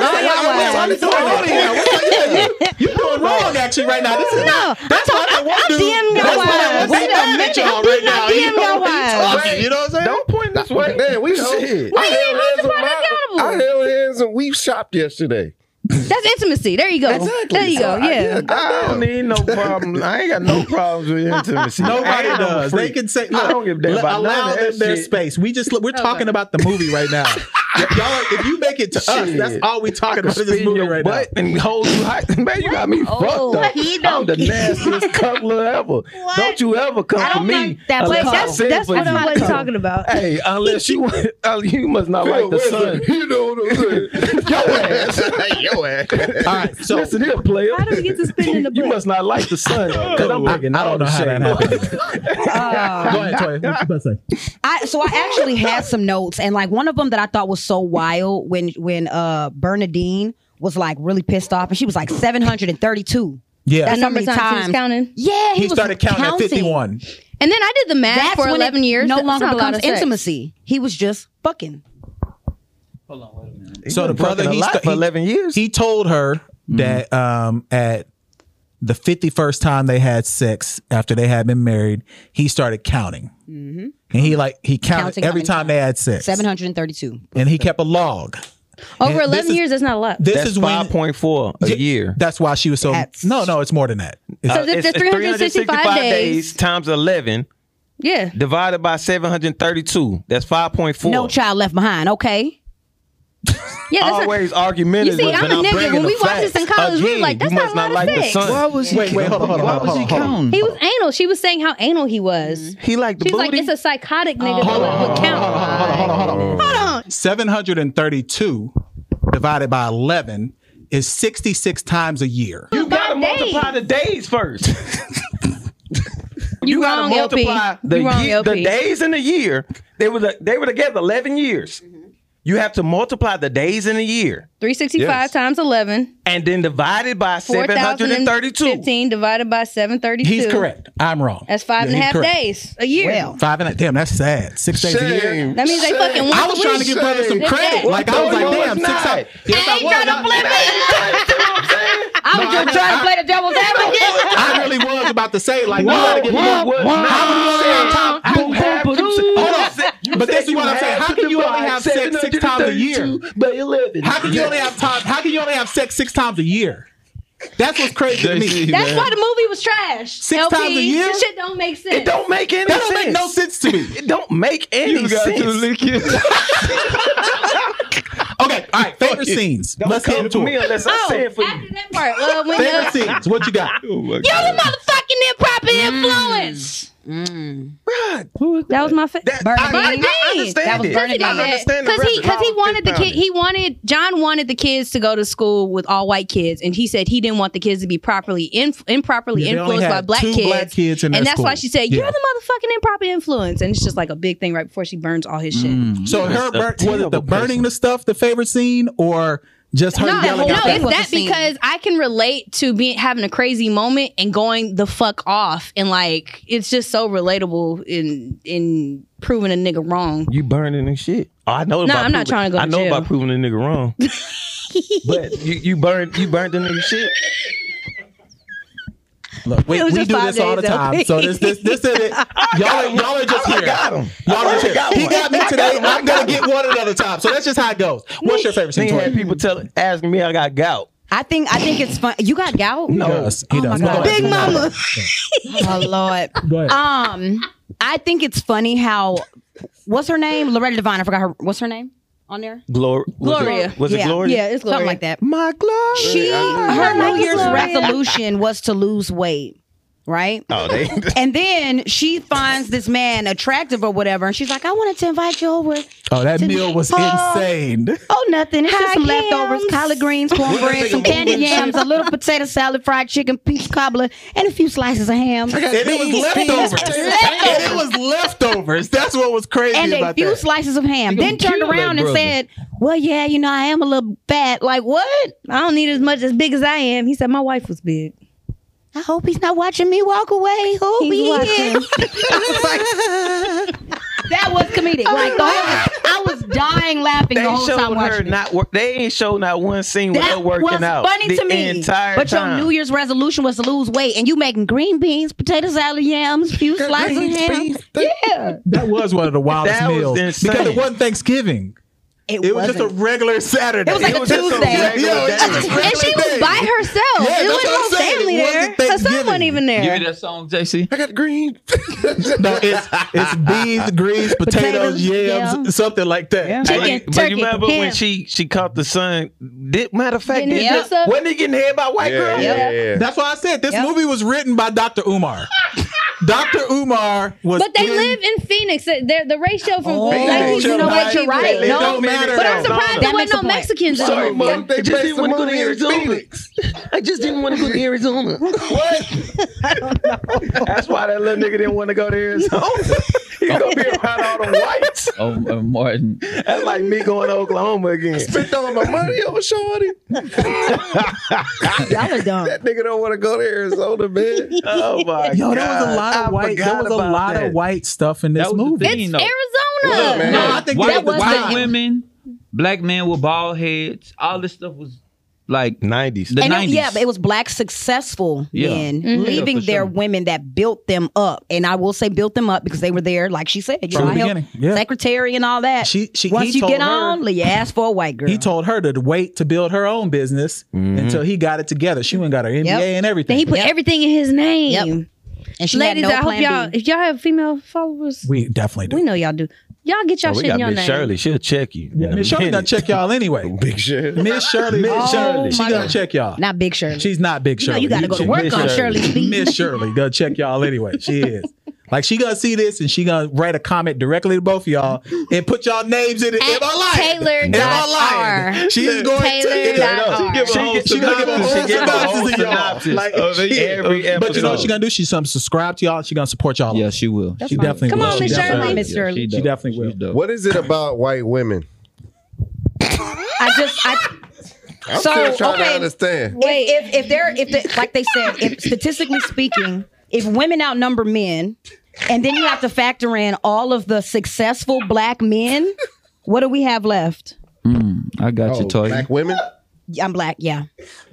[SPEAKER 1] You doing wrong actually right now. This is
[SPEAKER 5] No,
[SPEAKER 1] not. That's
[SPEAKER 5] I'm
[SPEAKER 1] why I want to.
[SPEAKER 5] DM your
[SPEAKER 1] That's why I
[SPEAKER 5] wives.
[SPEAKER 1] want
[SPEAKER 5] Wait a
[SPEAKER 1] to
[SPEAKER 5] minute.
[SPEAKER 1] y'all right now.
[SPEAKER 5] DM
[SPEAKER 1] You know
[SPEAKER 5] your
[SPEAKER 1] what I'm
[SPEAKER 5] wives.
[SPEAKER 1] talking, you know what I'm saying?
[SPEAKER 2] Don't point this way.
[SPEAKER 6] Man, we
[SPEAKER 2] Shit.
[SPEAKER 6] I held hands with
[SPEAKER 5] partner
[SPEAKER 6] my-
[SPEAKER 5] accountable.
[SPEAKER 6] I held hands and we shopped yesterday.
[SPEAKER 5] That's intimacy. There you go. There you go.
[SPEAKER 6] So
[SPEAKER 5] Yeah.
[SPEAKER 2] I don't need no problem. I ain't got no problems with intimacy. I
[SPEAKER 1] Nobody
[SPEAKER 2] ain't no
[SPEAKER 1] does.
[SPEAKER 2] freak.
[SPEAKER 1] They can say,
[SPEAKER 2] I don't give a damn about
[SPEAKER 1] allow
[SPEAKER 2] none of
[SPEAKER 1] them
[SPEAKER 2] that
[SPEAKER 1] their
[SPEAKER 2] shit.
[SPEAKER 1] space. We're talking about the movie right now. Y'all, if you make it to us, that's all we talking about in this
[SPEAKER 2] Spin
[SPEAKER 1] movie
[SPEAKER 2] your
[SPEAKER 1] right
[SPEAKER 2] butt and hold you high. Man, you got me fucked up. I'm the nastiest cuddler ever. Don't you ever come to me.
[SPEAKER 4] that
[SPEAKER 2] unless
[SPEAKER 4] place.
[SPEAKER 2] I
[SPEAKER 5] That's
[SPEAKER 2] send for
[SPEAKER 5] what
[SPEAKER 2] you.
[SPEAKER 5] I'm talking about.
[SPEAKER 2] Hey, unless you must not like the sun.
[SPEAKER 6] You know what I'm saying?
[SPEAKER 2] Your ass.
[SPEAKER 6] Your ass.
[SPEAKER 1] now. All right, so
[SPEAKER 2] Listen here, player.
[SPEAKER 5] How do we get to spin in the
[SPEAKER 2] You
[SPEAKER 5] butt?
[SPEAKER 2] must not like the sun because I'm bringing
[SPEAKER 1] I don't know how that happened. Go ahead, Toya. What you about to say?
[SPEAKER 4] I actually had some notes, and like one of them that I thought was so wild when Bernadine was like really pissed off, and she was like 732.
[SPEAKER 1] Yeah,
[SPEAKER 4] That's
[SPEAKER 5] The number of
[SPEAKER 4] how many
[SPEAKER 5] times he was
[SPEAKER 4] times.
[SPEAKER 5] counting.
[SPEAKER 4] Yeah,
[SPEAKER 1] he
[SPEAKER 4] was
[SPEAKER 1] started counting at 51.
[SPEAKER 5] And then I did the math
[SPEAKER 4] That's
[SPEAKER 5] for
[SPEAKER 4] when
[SPEAKER 5] 11
[SPEAKER 4] it
[SPEAKER 5] years.
[SPEAKER 4] no
[SPEAKER 5] That's
[SPEAKER 4] longer
[SPEAKER 5] not a lot
[SPEAKER 4] becomes
[SPEAKER 5] of sex.
[SPEAKER 4] intimacy. He was just fucking.
[SPEAKER 3] Hold on, wait a minute.
[SPEAKER 1] So the brother,
[SPEAKER 2] a lot for 11 years.
[SPEAKER 1] He told her that at the 51st time they had sex after they had been married, he started counting, and he counted
[SPEAKER 4] Counting how
[SPEAKER 1] every
[SPEAKER 4] many
[SPEAKER 1] time they had sex,
[SPEAKER 4] 732.
[SPEAKER 1] and he kept a log.
[SPEAKER 5] Over
[SPEAKER 1] And
[SPEAKER 5] 11 years, that's not a lot.
[SPEAKER 1] This
[SPEAKER 2] That's
[SPEAKER 1] is when
[SPEAKER 2] 5.4 a year.
[SPEAKER 1] That's why she was so.
[SPEAKER 4] That's-
[SPEAKER 1] No, it's more than that. It's,
[SPEAKER 5] So it's 365 days.
[SPEAKER 2] times 11
[SPEAKER 5] Yeah.
[SPEAKER 2] divided by 732. That's 5.4.
[SPEAKER 4] No child left behind. Okay.
[SPEAKER 5] Yeah, that's
[SPEAKER 2] Always argumentative.
[SPEAKER 5] You see, I'm
[SPEAKER 2] when
[SPEAKER 5] a nigga.
[SPEAKER 2] bringing
[SPEAKER 5] When
[SPEAKER 2] the
[SPEAKER 5] we watched this in
[SPEAKER 2] facts.
[SPEAKER 5] college, we was
[SPEAKER 2] Again,
[SPEAKER 5] like, that's
[SPEAKER 2] you
[SPEAKER 5] not
[SPEAKER 2] must
[SPEAKER 5] a lot
[SPEAKER 2] not
[SPEAKER 5] of
[SPEAKER 2] like the
[SPEAKER 5] sex.
[SPEAKER 2] sun.
[SPEAKER 3] Why was he?
[SPEAKER 1] Wait, hold on.
[SPEAKER 3] Why was he counting?
[SPEAKER 5] He was anal. She was saying how anal he was.
[SPEAKER 2] He like the
[SPEAKER 5] She was
[SPEAKER 2] booty.
[SPEAKER 5] like, it's a psychotic nigga that would count. Hold on.
[SPEAKER 1] 732 divided by 11 is 66 times a year.
[SPEAKER 2] you gotta
[SPEAKER 5] By
[SPEAKER 2] multiply the days first.
[SPEAKER 5] You
[SPEAKER 2] gotta
[SPEAKER 5] wrong, LP.
[SPEAKER 2] multiply the
[SPEAKER 5] You wrong,
[SPEAKER 2] year,
[SPEAKER 5] LP.
[SPEAKER 2] the days in the year. They were together 11 years. You have to multiply the days in a year
[SPEAKER 5] 365
[SPEAKER 6] Yes.
[SPEAKER 5] times 11.
[SPEAKER 2] and then divide it by 732.
[SPEAKER 5] 4,015 divided by 732.
[SPEAKER 1] He's correct. I'm wrong.
[SPEAKER 5] That's 5.5
[SPEAKER 1] he's correct.
[SPEAKER 5] days a year.
[SPEAKER 4] Well,
[SPEAKER 1] 5.5. Damn, that's sad. 6 days a year.
[SPEAKER 6] Shame.
[SPEAKER 5] That means they fucking once
[SPEAKER 1] I was
[SPEAKER 5] a
[SPEAKER 1] trying
[SPEAKER 5] week.
[SPEAKER 1] to give brother some
[SPEAKER 5] Shame.
[SPEAKER 1] credit.
[SPEAKER 5] Well,
[SPEAKER 1] Like I was
[SPEAKER 2] no,
[SPEAKER 1] like,
[SPEAKER 2] no,
[SPEAKER 1] damn,
[SPEAKER 2] it's
[SPEAKER 1] 6
[SPEAKER 2] not.
[SPEAKER 1] times. Yes,
[SPEAKER 5] I ain't trying to flip it.
[SPEAKER 4] I was just trying to play the devil's advocate.
[SPEAKER 1] I really was about to say, like, you gotta give me how many you only have time? Hold on. But this is what I'm saying. How can you only have sex 6 times a year?
[SPEAKER 2] By 11.
[SPEAKER 1] How can you only have time? How can you only have sex 6 times a year? That's what's crazy to me.
[SPEAKER 5] That's why the movie was trash.
[SPEAKER 1] 6
[SPEAKER 5] LP,
[SPEAKER 1] times a year?
[SPEAKER 5] This shit don't make sense.
[SPEAKER 2] It don't make any
[SPEAKER 1] That
[SPEAKER 2] sense.
[SPEAKER 1] don't make no sense to me.
[SPEAKER 2] It don't make any sense.
[SPEAKER 1] Okay, all right. Favorite scenes. Let's get
[SPEAKER 2] Come
[SPEAKER 1] into
[SPEAKER 2] to me
[SPEAKER 1] it.
[SPEAKER 2] unless I say it for
[SPEAKER 5] after
[SPEAKER 2] you.
[SPEAKER 5] that part, when
[SPEAKER 1] Favorite scenes. What you got?
[SPEAKER 5] yo, the motherfucking improper influence.
[SPEAKER 2] Bruh,
[SPEAKER 5] That was my favorite.
[SPEAKER 2] I understand
[SPEAKER 4] That was
[SPEAKER 2] it.
[SPEAKER 4] Bernadine.
[SPEAKER 2] I understand the
[SPEAKER 5] Because he
[SPEAKER 2] reference.
[SPEAKER 5] wanted the kid. John wanted the kids to go to school with all white kids, and he said he didn't want the kids to be improperly
[SPEAKER 1] Yeah, they only
[SPEAKER 5] influenced by
[SPEAKER 1] had
[SPEAKER 5] black
[SPEAKER 1] 2
[SPEAKER 5] kids.
[SPEAKER 1] black kids in their
[SPEAKER 5] and that's why
[SPEAKER 1] school.
[SPEAKER 5] she said, "You're
[SPEAKER 1] Yeah.
[SPEAKER 5] the motherfucking improper influence," and it's just like a big thing right before she burns all his shit.
[SPEAKER 1] So
[SPEAKER 2] That's
[SPEAKER 1] her
[SPEAKER 2] a
[SPEAKER 1] was it
[SPEAKER 2] terrible
[SPEAKER 1] the burning
[SPEAKER 2] person.
[SPEAKER 1] the stuff the favorite scene or just her yelling
[SPEAKER 5] No,
[SPEAKER 1] out
[SPEAKER 5] it's
[SPEAKER 1] that?
[SPEAKER 5] that because I can relate to having a crazy moment and going the fuck off, and like it's just so relatable in proving a nigga wrong.
[SPEAKER 2] You burning and shit. Oh, I know. About
[SPEAKER 5] I'm not
[SPEAKER 2] proving-
[SPEAKER 5] trying to go to
[SPEAKER 2] I know
[SPEAKER 5] jail.
[SPEAKER 2] about proving a nigga wrong. But you burned the nigga shit.
[SPEAKER 1] Look, we
[SPEAKER 5] It was
[SPEAKER 1] do
[SPEAKER 5] just
[SPEAKER 1] this
[SPEAKER 5] 5
[SPEAKER 1] all the
[SPEAKER 5] days,
[SPEAKER 1] time.
[SPEAKER 5] LP.
[SPEAKER 1] So this is it. Y'all are just here.
[SPEAKER 2] got him.
[SPEAKER 1] Y'all are just here.
[SPEAKER 2] got
[SPEAKER 1] He
[SPEAKER 2] one.
[SPEAKER 1] got me today. I'm gonna get one another time. So that's just how it goes. What's your favorite scene?
[SPEAKER 2] They had
[SPEAKER 1] Tori?
[SPEAKER 2] people asking me I got gout.
[SPEAKER 4] I think it's fun. You got gout?
[SPEAKER 1] He does. He does.
[SPEAKER 4] God.
[SPEAKER 5] Big mama.
[SPEAKER 4] Oh Lord.
[SPEAKER 1] Go ahead.
[SPEAKER 4] I think it's funny how what's her name? Loretta Devine. I forgot her. What's her name on there?
[SPEAKER 2] Gloria. Was it
[SPEAKER 4] Yeah.
[SPEAKER 2] Gloria?
[SPEAKER 5] Yeah, it's Gloria.
[SPEAKER 4] Something like that.
[SPEAKER 2] My Gloria.
[SPEAKER 4] Her New Year's
[SPEAKER 5] Gloria.
[SPEAKER 4] resolution was to lose weight, right?
[SPEAKER 2] Oh, they.
[SPEAKER 4] And then she finds this man attractive or whatever, and she's like, "I wanted to invite you over."
[SPEAKER 1] Oh, that meal was insane.
[SPEAKER 4] Oh, nothing. It's just
[SPEAKER 5] Hi,
[SPEAKER 4] some
[SPEAKER 5] Cams.
[SPEAKER 4] leftovers, collard greens, cornbread, some candied yams, a little potato salad, fried chicken, pizza cobbler, and a few slices of ham.
[SPEAKER 1] And it was leftovers. And it was leftovers. That's what was crazy
[SPEAKER 4] And a
[SPEAKER 1] about
[SPEAKER 4] few
[SPEAKER 1] that.
[SPEAKER 4] slices of ham.
[SPEAKER 3] gonna
[SPEAKER 4] Then turned
[SPEAKER 3] kill that
[SPEAKER 4] around and
[SPEAKER 3] brother.
[SPEAKER 4] said, "Well, yeah, I am a little fat." Like, what?
[SPEAKER 5] I don't need as much as big as I am. He said my wife was big.
[SPEAKER 4] I hope he's not watching me walk away. Hope
[SPEAKER 5] He's
[SPEAKER 4] he
[SPEAKER 5] watching.
[SPEAKER 4] is. That was comedic. Like, I was dying laughing
[SPEAKER 2] They
[SPEAKER 4] the whole time
[SPEAKER 2] showed her
[SPEAKER 4] watching it.
[SPEAKER 2] not work. They ain't showed not one scene with her
[SPEAKER 4] That
[SPEAKER 2] working
[SPEAKER 4] was
[SPEAKER 2] out.
[SPEAKER 4] funny
[SPEAKER 2] the
[SPEAKER 4] to me.
[SPEAKER 2] Entire
[SPEAKER 4] But
[SPEAKER 2] time.
[SPEAKER 4] your New Year's resolution was to lose weight, and you making green beans, potato salad, yams, few slices of ham. Yeah,
[SPEAKER 1] That was one of the wildest
[SPEAKER 2] That was
[SPEAKER 1] meals
[SPEAKER 2] insane.
[SPEAKER 1] because it wasn't Thanksgiving. It was just a regular Saturday.
[SPEAKER 4] It was like
[SPEAKER 2] It
[SPEAKER 4] a
[SPEAKER 2] was just a
[SPEAKER 4] Tuesday.
[SPEAKER 2] regular
[SPEAKER 1] Yo,
[SPEAKER 2] day.
[SPEAKER 1] it was
[SPEAKER 5] And she was by herself.
[SPEAKER 1] Yeah,
[SPEAKER 5] It
[SPEAKER 1] that's
[SPEAKER 5] wasn't
[SPEAKER 1] what I'm
[SPEAKER 5] no
[SPEAKER 1] saying.
[SPEAKER 5] family
[SPEAKER 1] It
[SPEAKER 5] there.
[SPEAKER 1] wasn't
[SPEAKER 5] Her son
[SPEAKER 1] Thanksgiving.
[SPEAKER 5] wasn't even
[SPEAKER 3] Give me
[SPEAKER 5] there.
[SPEAKER 3] that song, JC.
[SPEAKER 6] I got green.
[SPEAKER 1] No, it's beans, greens, potatoes,
[SPEAKER 4] Potatoes,
[SPEAKER 1] yams,
[SPEAKER 4] yeah.
[SPEAKER 1] something like that.
[SPEAKER 4] Yeah.
[SPEAKER 5] Chicken,
[SPEAKER 2] But
[SPEAKER 5] turkey,
[SPEAKER 2] you remember when
[SPEAKER 5] ham.
[SPEAKER 2] she caught the son? Matter of fact,
[SPEAKER 5] Getting his
[SPEAKER 2] did
[SPEAKER 5] lips up?
[SPEAKER 2] wasn't he getting head by white
[SPEAKER 6] Yeah,
[SPEAKER 2] girl?
[SPEAKER 6] yeah.
[SPEAKER 1] That's why I said this
[SPEAKER 4] Yep.
[SPEAKER 1] movie was written by Dr. Umar. Dr. Umar was.
[SPEAKER 5] But they
[SPEAKER 1] in-
[SPEAKER 5] live in Phoenix. The ratio from
[SPEAKER 4] Oh,
[SPEAKER 5] black people
[SPEAKER 4] you know
[SPEAKER 5] to white
[SPEAKER 4] what? You're
[SPEAKER 5] people.
[SPEAKER 4] right.
[SPEAKER 1] It
[SPEAKER 4] No,
[SPEAKER 1] don't matter.
[SPEAKER 5] But I'm
[SPEAKER 1] though.
[SPEAKER 5] surprised
[SPEAKER 4] That
[SPEAKER 5] there
[SPEAKER 4] makes
[SPEAKER 5] wasn't no
[SPEAKER 4] a point.
[SPEAKER 5] Mexicans in
[SPEAKER 2] Sorry,
[SPEAKER 5] the
[SPEAKER 2] Mom.
[SPEAKER 5] movie.
[SPEAKER 6] They
[SPEAKER 2] I just
[SPEAKER 6] based
[SPEAKER 2] didn't
[SPEAKER 6] the
[SPEAKER 2] want to go to
[SPEAKER 6] movie in
[SPEAKER 2] Arizona.
[SPEAKER 6] Phoenix.
[SPEAKER 2] I just didn't want to go to Arizona. What? That's why that little nigga didn't want to go to Arizona. He's gonna be around all the whites.
[SPEAKER 3] Oh, Martin.
[SPEAKER 2] That's like me going to Oklahoma again.
[SPEAKER 6] Spent all my money on shorty.
[SPEAKER 4] Y'all are dumb.
[SPEAKER 6] That nigga don't want to go to Arizona, man.
[SPEAKER 2] Oh my
[SPEAKER 1] Yo,
[SPEAKER 2] god!
[SPEAKER 1] there was a lot of white. There was a lot of white stuff in this
[SPEAKER 3] That was the
[SPEAKER 1] movie.
[SPEAKER 3] thing,
[SPEAKER 5] It's
[SPEAKER 3] though.
[SPEAKER 5] Arizona.
[SPEAKER 6] Look, man.
[SPEAKER 1] No, I think
[SPEAKER 3] White,
[SPEAKER 1] that was
[SPEAKER 3] white
[SPEAKER 1] the-
[SPEAKER 3] women, black men with bald heads, all this stuff was like
[SPEAKER 2] 90s.
[SPEAKER 3] the
[SPEAKER 4] And
[SPEAKER 3] 90s.
[SPEAKER 4] but it was black successful
[SPEAKER 3] Yeah.
[SPEAKER 4] men
[SPEAKER 5] Mm-hmm.
[SPEAKER 4] leaving
[SPEAKER 3] Yeah, for
[SPEAKER 4] their
[SPEAKER 3] sure.
[SPEAKER 4] women that built them up. And I will say built them up because they were there, like she said,
[SPEAKER 1] From the
[SPEAKER 4] I helped
[SPEAKER 1] beginning, yeah.
[SPEAKER 4] secretary and all that. Once
[SPEAKER 1] he
[SPEAKER 4] you
[SPEAKER 1] told
[SPEAKER 4] get
[SPEAKER 1] her-
[SPEAKER 4] on, you ask for a white girl.
[SPEAKER 1] He told her to wait to build her own business until he got it together. She went and got her MBA and everything.
[SPEAKER 5] Then he put
[SPEAKER 4] Yep.
[SPEAKER 5] everything in his name.
[SPEAKER 4] Yep. and she
[SPEAKER 5] Ladies,
[SPEAKER 4] had no
[SPEAKER 5] I hope
[SPEAKER 4] plan
[SPEAKER 5] y'all,
[SPEAKER 4] B.
[SPEAKER 5] if y'all have female followers,
[SPEAKER 1] We definitely do.
[SPEAKER 5] we know y'all do. Y'all get y'all
[SPEAKER 2] Oh, we
[SPEAKER 5] shit in
[SPEAKER 2] got
[SPEAKER 5] your
[SPEAKER 2] Miss
[SPEAKER 5] name.
[SPEAKER 2] Shirley. She'll check you.
[SPEAKER 1] Yeah, Miss Shirley gonna check y'all anyway.
[SPEAKER 6] Big shit.
[SPEAKER 1] Miss Shirley, she
[SPEAKER 4] my
[SPEAKER 1] gonna
[SPEAKER 4] God.
[SPEAKER 1] check y'all.
[SPEAKER 4] Not Big Shirley.
[SPEAKER 1] She's not Big Shirley.
[SPEAKER 4] you got to go to
[SPEAKER 1] She-
[SPEAKER 4] work
[SPEAKER 2] Miss
[SPEAKER 4] on
[SPEAKER 2] Shirley.
[SPEAKER 4] Shirley's feet.
[SPEAKER 1] Miss Shirley gonna check y'all anyway. She is. Like she gonna see this and she gonna write a comment directly to both of y'all and put y'all names in it. Am I lying? Am I lying? She's going to. She gonna give a whole synopsis of y'all. Like
[SPEAKER 2] every episode.
[SPEAKER 1] But you know what she gonna do? She's gonna subscribe to y'all. She gonna support y'all.
[SPEAKER 3] Yeah, she will.
[SPEAKER 1] She definitely
[SPEAKER 5] Come
[SPEAKER 1] will.
[SPEAKER 5] on,
[SPEAKER 1] She
[SPEAKER 5] Miss
[SPEAKER 1] definitely
[SPEAKER 5] Shirley.
[SPEAKER 1] will.
[SPEAKER 4] Miss Shirley.
[SPEAKER 1] She definitely will.
[SPEAKER 3] She's dope.
[SPEAKER 6] What is it about white women?
[SPEAKER 4] I'm
[SPEAKER 6] Still trying to understand.
[SPEAKER 4] Like they said, if statistically speaking, if women outnumber men, and then you have to factor in all of the successful black men, what do we have left?
[SPEAKER 3] I got you, Toy.
[SPEAKER 6] Black women?
[SPEAKER 4] I'm black, yeah.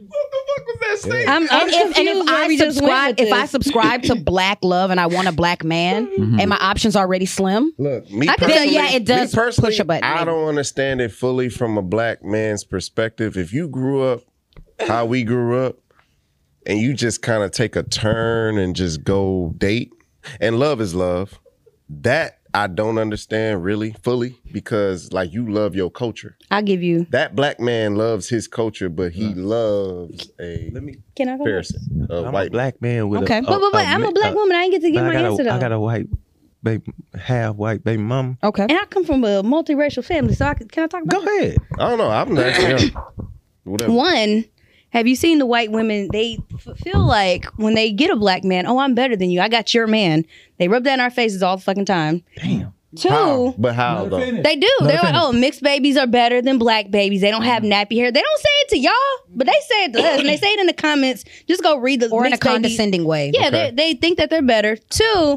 [SPEAKER 5] I'm confused where we just went with
[SPEAKER 4] if I
[SPEAKER 5] this.
[SPEAKER 4] subscribe to black love and I want a black man, and my options already slim,
[SPEAKER 6] Look, me
[SPEAKER 5] I can
[SPEAKER 6] personally,
[SPEAKER 5] tell
[SPEAKER 4] yeah, it does
[SPEAKER 6] me personally,
[SPEAKER 4] push a button,
[SPEAKER 6] I
[SPEAKER 4] maybe.
[SPEAKER 6] don't understand it fully from a black man's perspective. If you grew up how we grew up and you just kind of take a turn and just go date, and love is love, that I don't understand really fully because like you love your culture.
[SPEAKER 5] I'll give you.
[SPEAKER 6] That black man loves his culture, but he loves a
[SPEAKER 5] Can I go?
[SPEAKER 6] person, a
[SPEAKER 2] I'm a
[SPEAKER 6] white
[SPEAKER 2] black man with
[SPEAKER 4] Okay.
[SPEAKER 2] a.
[SPEAKER 5] But I'm a black woman. I ain't get to get my answer though.
[SPEAKER 2] I got a white baby, half white baby mama.
[SPEAKER 4] okay.
[SPEAKER 5] And I come from a multiracial family, so can I talk about
[SPEAKER 2] Go ahead.
[SPEAKER 6] I don't know. I'm actually whatever.
[SPEAKER 5] One, have you seen the white women? They feel like when they get a black man, oh, I'm better than you. I got your man. They rub that in our faces all the fucking time.
[SPEAKER 1] Damn.
[SPEAKER 5] Two,
[SPEAKER 6] How? But how though?
[SPEAKER 5] they do. They're like,
[SPEAKER 1] finish.
[SPEAKER 5] oh, mixed babies are better than black babies. They don't have nappy hair. They don't say it to y'all, but they say it to us. And they say it in the comments. Just go read the
[SPEAKER 4] Or in a
[SPEAKER 5] mixed babies.
[SPEAKER 4] condescending way.
[SPEAKER 5] Yeah,
[SPEAKER 6] Okay.
[SPEAKER 5] they think that they're better. Two,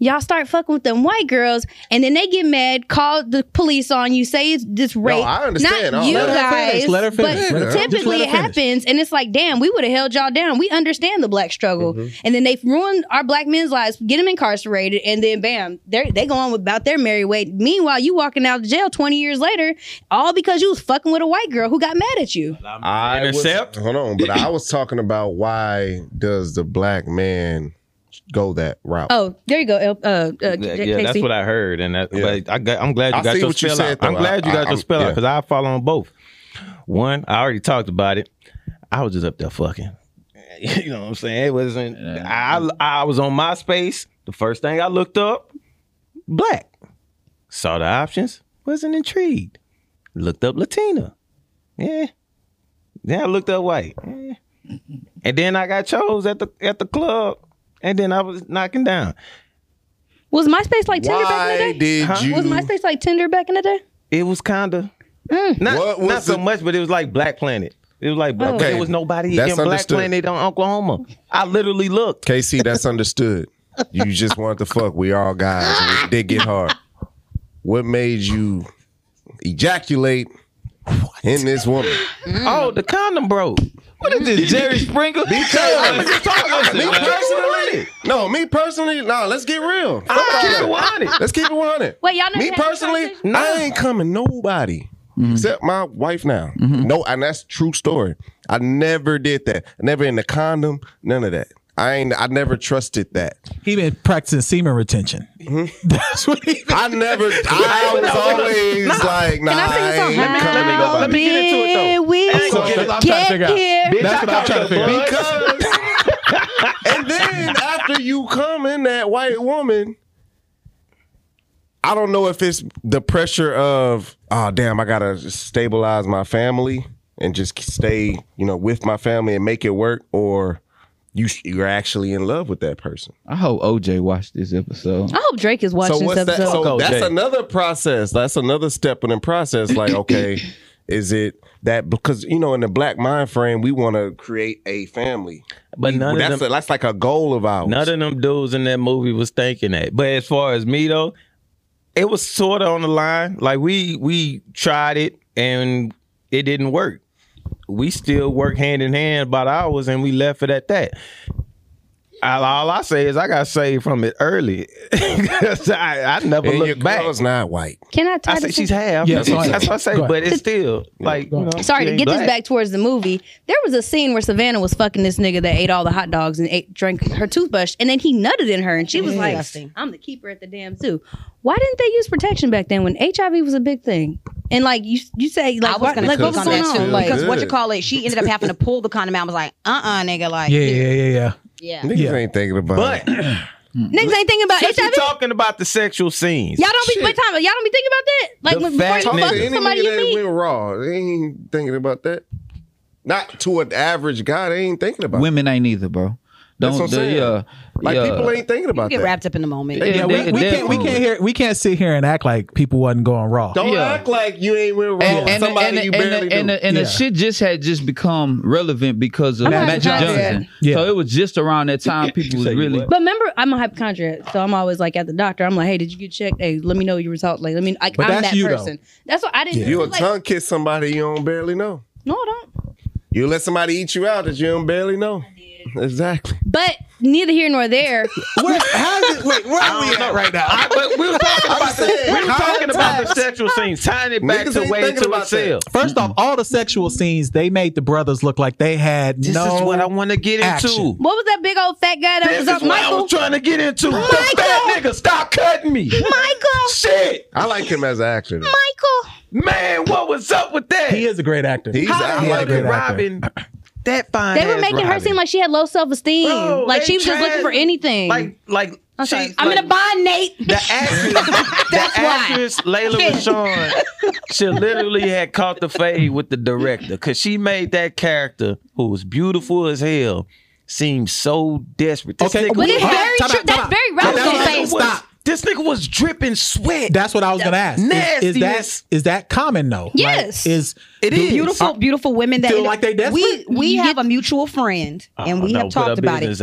[SPEAKER 5] y'all start fucking with them white girls, and then they get mad, call the police on you, say it's this rape.
[SPEAKER 6] I understand.
[SPEAKER 5] Not you
[SPEAKER 1] Let her
[SPEAKER 5] guys,
[SPEAKER 1] finish. Let her finish.
[SPEAKER 5] but
[SPEAKER 1] Let her- just
[SPEAKER 5] typically
[SPEAKER 1] let
[SPEAKER 5] it
[SPEAKER 1] her finish.
[SPEAKER 5] happens, and it's like, damn, we would have held y'all down. We understand the black struggle, and then they ruined our black men's lives, get them incarcerated, and then bam, they go on about their merry way. Meanwhile, you walking out of jail 20 years later, all because you was fucking with a white girl who got mad at you.
[SPEAKER 6] Hold on, but I was talking about why does the black man go that route?
[SPEAKER 5] Oh, there you go,
[SPEAKER 2] Yeah,
[SPEAKER 5] Casey.
[SPEAKER 2] that's what I heard, and that,
[SPEAKER 6] Yeah.
[SPEAKER 2] but I'm glad you
[SPEAKER 6] I
[SPEAKER 2] got
[SPEAKER 6] see
[SPEAKER 2] your
[SPEAKER 6] what you
[SPEAKER 2] spell
[SPEAKER 6] said,
[SPEAKER 2] out.
[SPEAKER 6] though.
[SPEAKER 2] I'm glad you got your spell out
[SPEAKER 6] yeah.
[SPEAKER 2] because I follow on both. One, I already talked about it. I was just up there fucking. You know what I'm saying? It wasn't. I was on MySpace. The first thing I looked up, black. Saw the options. Wasn't intrigued. Looked up Latina. Yeah. Then I looked up white. Yeah. And then I got chose at the club. And then I was knocking down.
[SPEAKER 5] Was MySpace like Tinder back in
[SPEAKER 6] Why
[SPEAKER 5] the day?
[SPEAKER 6] did you?
[SPEAKER 5] Was MySpace like Tinder back in the day?
[SPEAKER 2] It was kind of
[SPEAKER 6] What was
[SPEAKER 2] not so
[SPEAKER 6] the-
[SPEAKER 2] much, but it was like Black Planet. It was like
[SPEAKER 5] Oh.
[SPEAKER 2] there was nobody
[SPEAKER 6] That's
[SPEAKER 2] in Black
[SPEAKER 6] understood.
[SPEAKER 2] Planet on Oklahoma. I literally looked.
[SPEAKER 6] KC, that's understood. You just wanted to fuck. We all guys. And it did get hard. What made you ejaculate in this woman?
[SPEAKER 2] Oh, the condom broke. What is this, Jerry Springer?
[SPEAKER 6] Me personally, no, let's get real. Let's keep it 100.
[SPEAKER 5] Wait, y'all never
[SPEAKER 6] Me
[SPEAKER 5] had this
[SPEAKER 6] personally,
[SPEAKER 5] conversation?
[SPEAKER 6] I ain't coming nobody except my wife now. No, and that's true story. I never did that. Never in the condom, none of that. I never trusted that.
[SPEAKER 1] He been practicing semen retention. That's what he been.
[SPEAKER 6] I was always like, nah,
[SPEAKER 5] Can I sing a song?
[SPEAKER 6] ain't coming
[SPEAKER 2] me go. Let me get into it, though.
[SPEAKER 5] How we
[SPEAKER 1] So, that's what I'm trying to figure out.
[SPEAKER 5] here.
[SPEAKER 1] That's what I'm trying to figure out.
[SPEAKER 6] Because, and then after you come in that white woman, I don't know if it's the pressure of, oh, damn, I got to stabilize my family and just stay, with my family and make it work, or you're actually in love with that person.
[SPEAKER 3] I hope OJ watched this episode.
[SPEAKER 5] I hope Drake is watching
[SPEAKER 6] So
[SPEAKER 5] this
[SPEAKER 6] what's that?
[SPEAKER 5] episode.
[SPEAKER 6] So that's
[SPEAKER 2] Jay.
[SPEAKER 6] another process. That's another step in the process. Like, okay, is it that because in the black mind frame we want to create a family,
[SPEAKER 2] But none of them,
[SPEAKER 6] that's like a goal of ours.
[SPEAKER 2] none of them dudes in that movie was thinking that. But as far as me though, it was sort of on the line. Like we tried it and it didn't work. We still work hand in hand about ours, and we left it at that. All I say is I got saved from it early. I never
[SPEAKER 6] and your
[SPEAKER 2] looked back.
[SPEAKER 6] girl's not white.
[SPEAKER 5] Can I
[SPEAKER 2] I
[SPEAKER 5] tie
[SPEAKER 2] say
[SPEAKER 5] this
[SPEAKER 2] she's
[SPEAKER 5] in?
[SPEAKER 2] half.
[SPEAKER 1] Yeah,
[SPEAKER 2] That's
[SPEAKER 1] go ahead.
[SPEAKER 2] what I say.
[SPEAKER 1] Go ahead.
[SPEAKER 2] But it's still like
[SPEAKER 5] Sorry
[SPEAKER 2] she
[SPEAKER 5] to
[SPEAKER 2] ain't
[SPEAKER 5] get this
[SPEAKER 2] black.
[SPEAKER 5] back towards the movie. There was a scene where Savannah was fucking this nigga that ate all the hot dogs and drank her toothbrush, and then he nutted in her, and she was like,
[SPEAKER 7] Disgusting.
[SPEAKER 5] "I'm the keeper at the damn zoo." Why didn't they use protection back then when HIV was a big thing? And like you say, like
[SPEAKER 7] I was gonna
[SPEAKER 5] what
[SPEAKER 7] click
[SPEAKER 5] was
[SPEAKER 7] on
[SPEAKER 5] going
[SPEAKER 7] that too
[SPEAKER 5] on? Like,
[SPEAKER 7] because what you
[SPEAKER 6] Good.
[SPEAKER 7] call it? She ended up having to pull the condom out. I was like, nigga, like,
[SPEAKER 1] Yeah.
[SPEAKER 7] yeah.
[SPEAKER 6] Niggas
[SPEAKER 1] Yeah.
[SPEAKER 6] ain't thinking about
[SPEAKER 2] But
[SPEAKER 6] it.
[SPEAKER 5] niggas ain't thinking about
[SPEAKER 2] since we
[SPEAKER 5] HIV.
[SPEAKER 2] talking about the sexual scenes,
[SPEAKER 5] Y'all don't be
[SPEAKER 6] Shit.
[SPEAKER 5] wait, time. Y'all don't be thinking about that. Like
[SPEAKER 2] The
[SPEAKER 5] when, before
[SPEAKER 2] fact
[SPEAKER 5] you
[SPEAKER 2] nigga.
[SPEAKER 5] fuck
[SPEAKER 6] Any
[SPEAKER 5] somebody
[SPEAKER 6] nigga
[SPEAKER 5] you
[SPEAKER 6] that
[SPEAKER 5] meet.
[SPEAKER 6] went raw, they ain't thinking about that. Not to an average guy, they ain't thinking about it.
[SPEAKER 3] Women ain't either, bro.
[SPEAKER 6] That's what I'm saying. Like people ain't thinking
[SPEAKER 7] You
[SPEAKER 6] about
[SPEAKER 7] get
[SPEAKER 6] that.
[SPEAKER 7] wrapped up in the moment.
[SPEAKER 1] Yeah, we can't sit here and act like people wasn't going raw.
[SPEAKER 6] Don't
[SPEAKER 3] Yeah.
[SPEAKER 6] act like you ain't went raw. with somebody you barely knew.
[SPEAKER 3] the
[SPEAKER 1] Yeah.
[SPEAKER 3] shit just had become relevant because of
[SPEAKER 5] I'm a
[SPEAKER 3] Magic
[SPEAKER 5] hypochondriac.
[SPEAKER 3] Johnson.
[SPEAKER 1] Yeah.
[SPEAKER 3] So it was just around that time people was
[SPEAKER 2] say you
[SPEAKER 3] really.
[SPEAKER 2] what?
[SPEAKER 5] But remember, I'm a hypochondriac, so I'm always like at the doctor. I'm like, "Hey, did you get checked? Hey, let me know your results. Like, I'm
[SPEAKER 1] But
[SPEAKER 5] that
[SPEAKER 1] that's you, though.
[SPEAKER 5] person. That's what I didn't.
[SPEAKER 6] You a
[SPEAKER 5] like,
[SPEAKER 6] tongue kiss somebody you don't barely know.
[SPEAKER 5] No, I don't.
[SPEAKER 6] You let somebody eat you out that you don't barely know. Exactly.
[SPEAKER 5] But neither here nor there.
[SPEAKER 1] Where are we at right now?
[SPEAKER 2] But we were talking about the sexual scenes, tying it back
[SPEAKER 6] Niggas
[SPEAKER 2] to
[SPEAKER 6] ain't
[SPEAKER 2] way
[SPEAKER 6] thinking
[SPEAKER 2] to
[SPEAKER 6] about
[SPEAKER 2] itself.
[SPEAKER 1] First off, all the sexual scenes, they made the brothers look like they had
[SPEAKER 2] This
[SPEAKER 1] no
[SPEAKER 2] is what I want to get into.
[SPEAKER 1] action.
[SPEAKER 5] What was that big old fat guy that
[SPEAKER 2] This
[SPEAKER 5] was
[SPEAKER 2] is
[SPEAKER 5] up?
[SPEAKER 2] what I
[SPEAKER 5] Michael.
[SPEAKER 2] was trying to get into. The fat nigga, stop cutting me.
[SPEAKER 5] Michael.
[SPEAKER 2] Shit.
[SPEAKER 6] I like him as an actor. though.
[SPEAKER 5] Michael.
[SPEAKER 2] Man, what was up with that?
[SPEAKER 1] He is a great actor.
[SPEAKER 6] He's
[SPEAKER 2] How
[SPEAKER 6] I
[SPEAKER 2] the
[SPEAKER 6] like
[SPEAKER 2] hell did
[SPEAKER 1] great actor.
[SPEAKER 2] Robin that fine?
[SPEAKER 5] They were
[SPEAKER 2] ass
[SPEAKER 5] making her
[SPEAKER 2] Robin?
[SPEAKER 5] seem like she had low self-esteem.
[SPEAKER 2] Bro,
[SPEAKER 5] like
[SPEAKER 2] they
[SPEAKER 5] she was just looking
[SPEAKER 2] tried-
[SPEAKER 5] for anything.
[SPEAKER 2] like
[SPEAKER 5] I'm
[SPEAKER 2] she,
[SPEAKER 5] sorry.
[SPEAKER 7] I'm
[SPEAKER 2] like,
[SPEAKER 7] in a bind, Nate.
[SPEAKER 2] the actress,
[SPEAKER 7] That's
[SPEAKER 2] the
[SPEAKER 7] why.
[SPEAKER 2] actress Layla Rashawn, she literally had caught the fade with the director because she made that character who was beautiful as hell seem so desperate. This
[SPEAKER 1] Okay,
[SPEAKER 2] nigga
[SPEAKER 5] but
[SPEAKER 1] we-
[SPEAKER 5] it's
[SPEAKER 1] Hold on,
[SPEAKER 5] very
[SPEAKER 1] time
[SPEAKER 5] true.
[SPEAKER 1] out,
[SPEAKER 5] That's
[SPEAKER 1] time out.
[SPEAKER 5] very
[SPEAKER 1] Time
[SPEAKER 5] relevant.
[SPEAKER 1] out,
[SPEAKER 5] Saying,
[SPEAKER 1] stop.
[SPEAKER 2] This nigga was dripping sweat.
[SPEAKER 1] That's what I was going to ask. Is
[SPEAKER 2] Nastiness.
[SPEAKER 1] that common though?
[SPEAKER 5] Yes.
[SPEAKER 1] Like, is
[SPEAKER 2] It is.
[SPEAKER 7] Beautiful women that
[SPEAKER 1] Feel like they desperate?
[SPEAKER 7] we have a mutual friend and we have talked about it.
[SPEAKER 2] Out.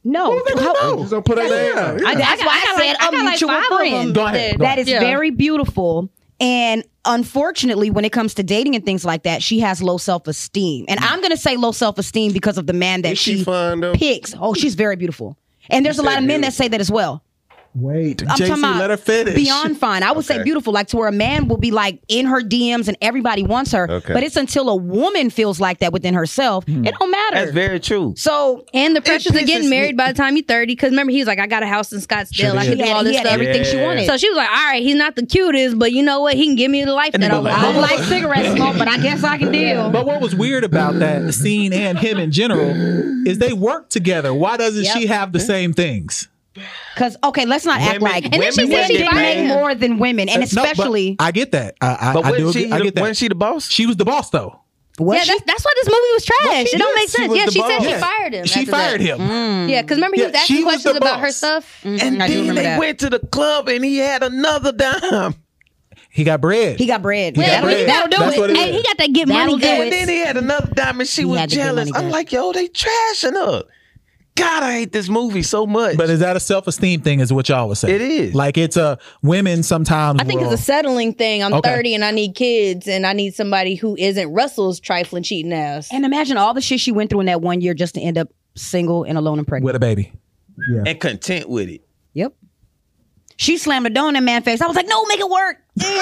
[SPEAKER 4] No.
[SPEAKER 6] Just don't put her name out.
[SPEAKER 4] That's why I said a mutual friend.
[SPEAKER 1] Go ahead.
[SPEAKER 4] That is very beautiful. And unfortunately, when it comes to dating and things like that, she has low self-esteem. And I'm going to say low self-esteem because of the man that
[SPEAKER 6] Is she fine, though?
[SPEAKER 4] picks. Oh, she's very beautiful. And there's a lot of men that say that as well.
[SPEAKER 1] Wait,
[SPEAKER 4] I'm talking
[SPEAKER 1] JC,
[SPEAKER 4] about
[SPEAKER 1] let her finish.
[SPEAKER 4] beyond fine. I would say beautiful, like to where a man will be like in her DMs and everybody wants her.
[SPEAKER 6] Okay.
[SPEAKER 4] But it's until a woman feels like that within herself, it don't matter.
[SPEAKER 2] That's very true.
[SPEAKER 4] So,
[SPEAKER 5] And the pressures of
[SPEAKER 2] pisses
[SPEAKER 5] getting
[SPEAKER 2] me-
[SPEAKER 5] married by the time you're 30. Because remember, he was like, I got a house in Scottsdale. I
[SPEAKER 1] Sure
[SPEAKER 5] can
[SPEAKER 1] did.
[SPEAKER 5] do all
[SPEAKER 4] he
[SPEAKER 5] this
[SPEAKER 4] had
[SPEAKER 5] stuff.
[SPEAKER 4] everything she wanted.
[SPEAKER 5] So she was like, all right, he's not the cutest, but you know what? He can give me the life that I
[SPEAKER 1] but
[SPEAKER 5] want.
[SPEAKER 4] I don't like cigarette smoke, but I guess I can deal.
[SPEAKER 1] But what was weird about that scene and him in general is they work together. Why doesn't she have the same things?
[SPEAKER 4] Because, okay, let's not act
[SPEAKER 2] Women-
[SPEAKER 4] like
[SPEAKER 5] And then she
[SPEAKER 2] women
[SPEAKER 5] said
[SPEAKER 4] she
[SPEAKER 5] she
[SPEAKER 4] didn't
[SPEAKER 5] fired
[SPEAKER 4] make
[SPEAKER 5] him.
[SPEAKER 4] more than women. And
[SPEAKER 1] No, but
[SPEAKER 4] especially,
[SPEAKER 1] I get that. I
[SPEAKER 2] But
[SPEAKER 1] do
[SPEAKER 2] wasn't she,
[SPEAKER 1] agree. I get that.
[SPEAKER 2] wasn't she the boss?
[SPEAKER 1] She was the boss though.
[SPEAKER 5] Yeah, that's why this movie was trash. It don't make
[SPEAKER 2] she
[SPEAKER 5] sense.
[SPEAKER 2] was
[SPEAKER 5] Yeah,
[SPEAKER 2] the
[SPEAKER 5] she said
[SPEAKER 2] boss.
[SPEAKER 5] she
[SPEAKER 1] Yeah.
[SPEAKER 5] fired him.
[SPEAKER 1] She
[SPEAKER 5] after
[SPEAKER 1] fired
[SPEAKER 5] that.
[SPEAKER 1] him.
[SPEAKER 5] Yeah, because remember he was
[SPEAKER 1] Yeah,
[SPEAKER 5] asking
[SPEAKER 1] she was
[SPEAKER 5] questions
[SPEAKER 1] the
[SPEAKER 5] about her
[SPEAKER 1] boss.
[SPEAKER 5] stuff.
[SPEAKER 2] And
[SPEAKER 4] I do
[SPEAKER 2] then
[SPEAKER 4] remember
[SPEAKER 2] they
[SPEAKER 4] that.
[SPEAKER 2] went to the club and he had another dime.
[SPEAKER 1] He got bread.
[SPEAKER 4] he got bread.
[SPEAKER 1] He got
[SPEAKER 4] That'll,
[SPEAKER 1] bread.
[SPEAKER 4] that'll do
[SPEAKER 1] That's
[SPEAKER 4] it.
[SPEAKER 1] what it
[SPEAKER 5] Hey,
[SPEAKER 1] is.
[SPEAKER 5] he got that get
[SPEAKER 4] That'll
[SPEAKER 5] money
[SPEAKER 4] do
[SPEAKER 5] good.
[SPEAKER 2] And then he had another dime and she was
[SPEAKER 4] had to get
[SPEAKER 2] jealous.
[SPEAKER 4] money
[SPEAKER 2] I'm
[SPEAKER 4] good.
[SPEAKER 2] like, yo, they trashing her. God, I hate this movie so much.
[SPEAKER 1] But is that a self-esteem thing is what y'all would say?
[SPEAKER 2] It is.
[SPEAKER 1] Like it's a women sometimes
[SPEAKER 5] I think
[SPEAKER 1] will-
[SPEAKER 5] it's a settling thing. I'm
[SPEAKER 1] Okay.
[SPEAKER 5] 30 and I need kids and I need somebody who isn't Russell's trifling, cheating ass.
[SPEAKER 4] And imagine all the shit she went through in that 1 year just to end up single and alone and pregnant.
[SPEAKER 1] with a baby.
[SPEAKER 2] and content with it.
[SPEAKER 4] Yep. She slammed the door in that man's face. I was like, no, make it work.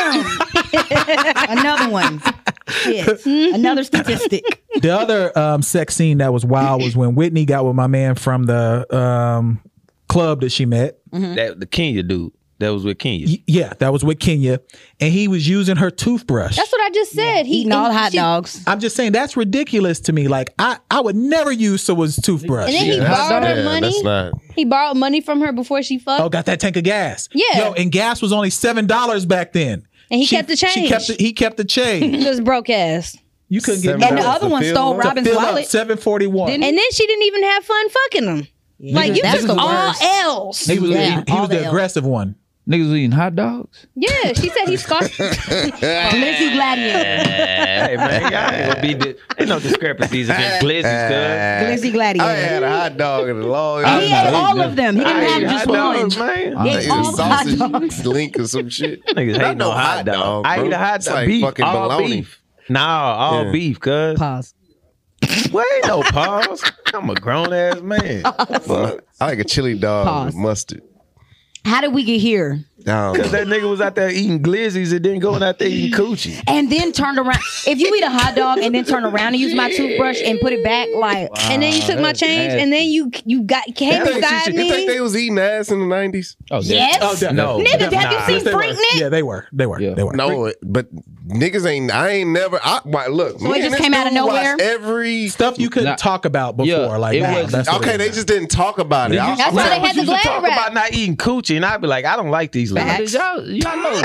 [SPEAKER 4] Damn. Another one. Shit. Another statistic.
[SPEAKER 1] The other sex scene that was wild was when Whitney got with my man from the club that she met.
[SPEAKER 2] That the Kenya dude that was with Kenya.
[SPEAKER 1] Yeah, that was with Kenya, and he was using her toothbrush.
[SPEAKER 5] That's what I just said. He
[SPEAKER 4] Eating all the hot
[SPEAKER 5] she-
[SPEAKER 4] dogs.
[SPEAKER 1] I'm just saying that's ridiculous to me. Like I would never use someone's toothbrush.
[SPEAKER 5] And then he
[SPEAKER 6] That's-
[SPEAKER 5] borrowed her
[SPEAKER 6] yeah,
[SPEAKER 5] money.
[SPEAKER 6] That's not.
[SPEAKER 5] He borrowed money from her before she fucked.
[SPEAKER 1] Oh, got that tank of gas.
[SPEAKER 5] Yeah.
[SPEAKER 1] Yo, and gas was only $7 back then.
[SPEAKER 5] And he kept the change.
[SPEAKER 1] He kept the change.
[SPEAKER 5] Just broke ass.
[SPEAKER 1] You couldn't get
[SPEAKER 6] $7
[SPEAKER 4] And the
[SPEAKER 1] no-
[SPEAKER 4] other
[SPEAKER 6] to
[SPEAKER 4] one
[SPEAKER 6] fill
[SPEAKER 4] stole
[SPEAKER 6] up?
[SPEAKER 1] to
[SPEAKER 4] Robin's
[SPEAKER 1] fill up
[SPEAKER 4] wallet.
[SPEAKER 1] 741.
[SPEAKER 5] And then she didn't even have fun fucking him. Like you
[SPEAKER 4] That's
[SPEAKER 5] took
[SPEAKER 4] the
[SPEAKER 5] all
[SPEAKER 4] worst.
[SPEAKER 5] L's.
[SPEAKER 1] He was
[SPEAKER 4] Yeah,
[SPEAKER 1] he
[SPEAKER 4] all
[SPEAKER 1] was
[SPEAKER 4] the
[SPEAKER 1] the
[SPEAKER 4] L's.
[SPEAKER 1] aggressive one.
[SPEAKER 3] Niggas was eating hot dogs.
[SPEAKER 5] Yeah, she said he scarred.
[SPEAKER 4] Glizzy Gladiator.
[SPEAKER 2] Hey man, y'all ain't gonna be. Ain't no discrepancies against Glizzy's, cuz.
[SPEAKER 4] Glizzy Gladiator.
[SPEAKER 6] I ain't had a hot dog in a long
[SPEAKER 4] And he ate
[SPEAKER 6] time.
[SPEAKER 4] all of them. He didn't
[SPEAKER 2] I
[SPEAKER 4] have
[SPEAKER 2] ate
[SPEAKER 4] just
[SPEAKER 2] hot
[SPEAKER 4] one.
[SPEAKER 2] dogs, man.
[SPEAKER 4] He
[SPEAKER 6] I
[SPEAKER 4] ate
[SPEAKER 6] ate
[SPEAKER 4] all
[SPEAKER 6] a
[SPEAKER 4] the hot
[SPEAKER 6] sausage
[SPEAKER 4] dogs.
[SPEAKER 6] link or some shit.
[SPEAKER 2] Niggas
[SPEAKER 6] Not
[SPEAKER 2] ain't no hot dog. I
[SPEAKER 6] bro.
[SPEAKER 2] eat a hot
[SPEAKER 6] It's
[SPEAKER 2] dog.
[SPEAKER 6] like
[SPEAKER 2] Beef,
[SPEAKER 6] fucking
[SPEAKER 2] all
[SPEAKER 6] bologna.
[SPEAKER 2] beef. Nah, all
[SPEAKER 6] Yeah.
[SPEAKER 2] beef, cuz.
[SPEAKER 4] Pause.
[SPEAKER 2] Well, ain't no pause. I'm a grown ass man.
[SPEAKER 6] Fuck. I like a chili dog
[SPEAKER 4] Pause.
[SPEAKER 6] with mustard.
[SPEAKER 4] How did we get here?
[SPEAKER 2] Cause that nigga was out there eating glizzies and then going out there eating coochie.
[SPEAKER 4] And then turned around. If you eat a hot dog and then turn around and use my toothbrush and put it back, like,
[SPEAKER 5] And then you took my change, and then you came beside
[SPEAKER 6] You think
[SPEAKER 5] me.
[SPEAKER 6] they was eating ass in the 90s?
[SPEAKER 3] Oh,
[SPEAKER 4] yes.
[SPEAKER 2] No.
[SPEAKER 4] Niggas, have you seen
[SPEAKER 1] They were.
[SPEAKER 4] Freaknik?
[SPEAKER 1] Yeah, they were. They were.
[SPEAKER 3] Yeah.
[SPEAKER 1] They were.
[SPEAKER 6] No, but niggas ain't. I ain't never. Look,
[SPEAKER 4] So
[SPEAKER 6] me
[SPEAKER 4] it
[SPEAKER 6] and
[SPEAKER 4] just
[SPEAKER 6] this
[SPEAKER 4] came out of
[SPEAKER 6] dude watched
[SPEAKER 4] nowhere?
[SPEAKER 6] Every
[SPEAKER 1] Stuff you couldn't
[SPEAKER 3] Nah.
[SPEAKER 1] talk about before.
[SPEAKER 3] Yeah,
[SPEAKER 1] like
[SPEAKER 3] it
[SPEAKER 1] now,
[SPEAKER 3] was-
[SPEAKER 1] that's what
[SPEAKER 6] okay,
[SPEAKER 1] it
[SPEAKER 6] they
[SPEAKER 1] is.
[SPEAKER 6] just didn't talk about it.
[SPEAKER 5] That's why they had the
[SPEAKER 2] You
[SPEAKER 5] glad
[SPEAKER 2] talk
[SPEAKER 5] wrap.
[SPEAKER 2] about not eating coochie, and I'd be like, I don't like these ladies.
[SPEAKER 3] Y'all know.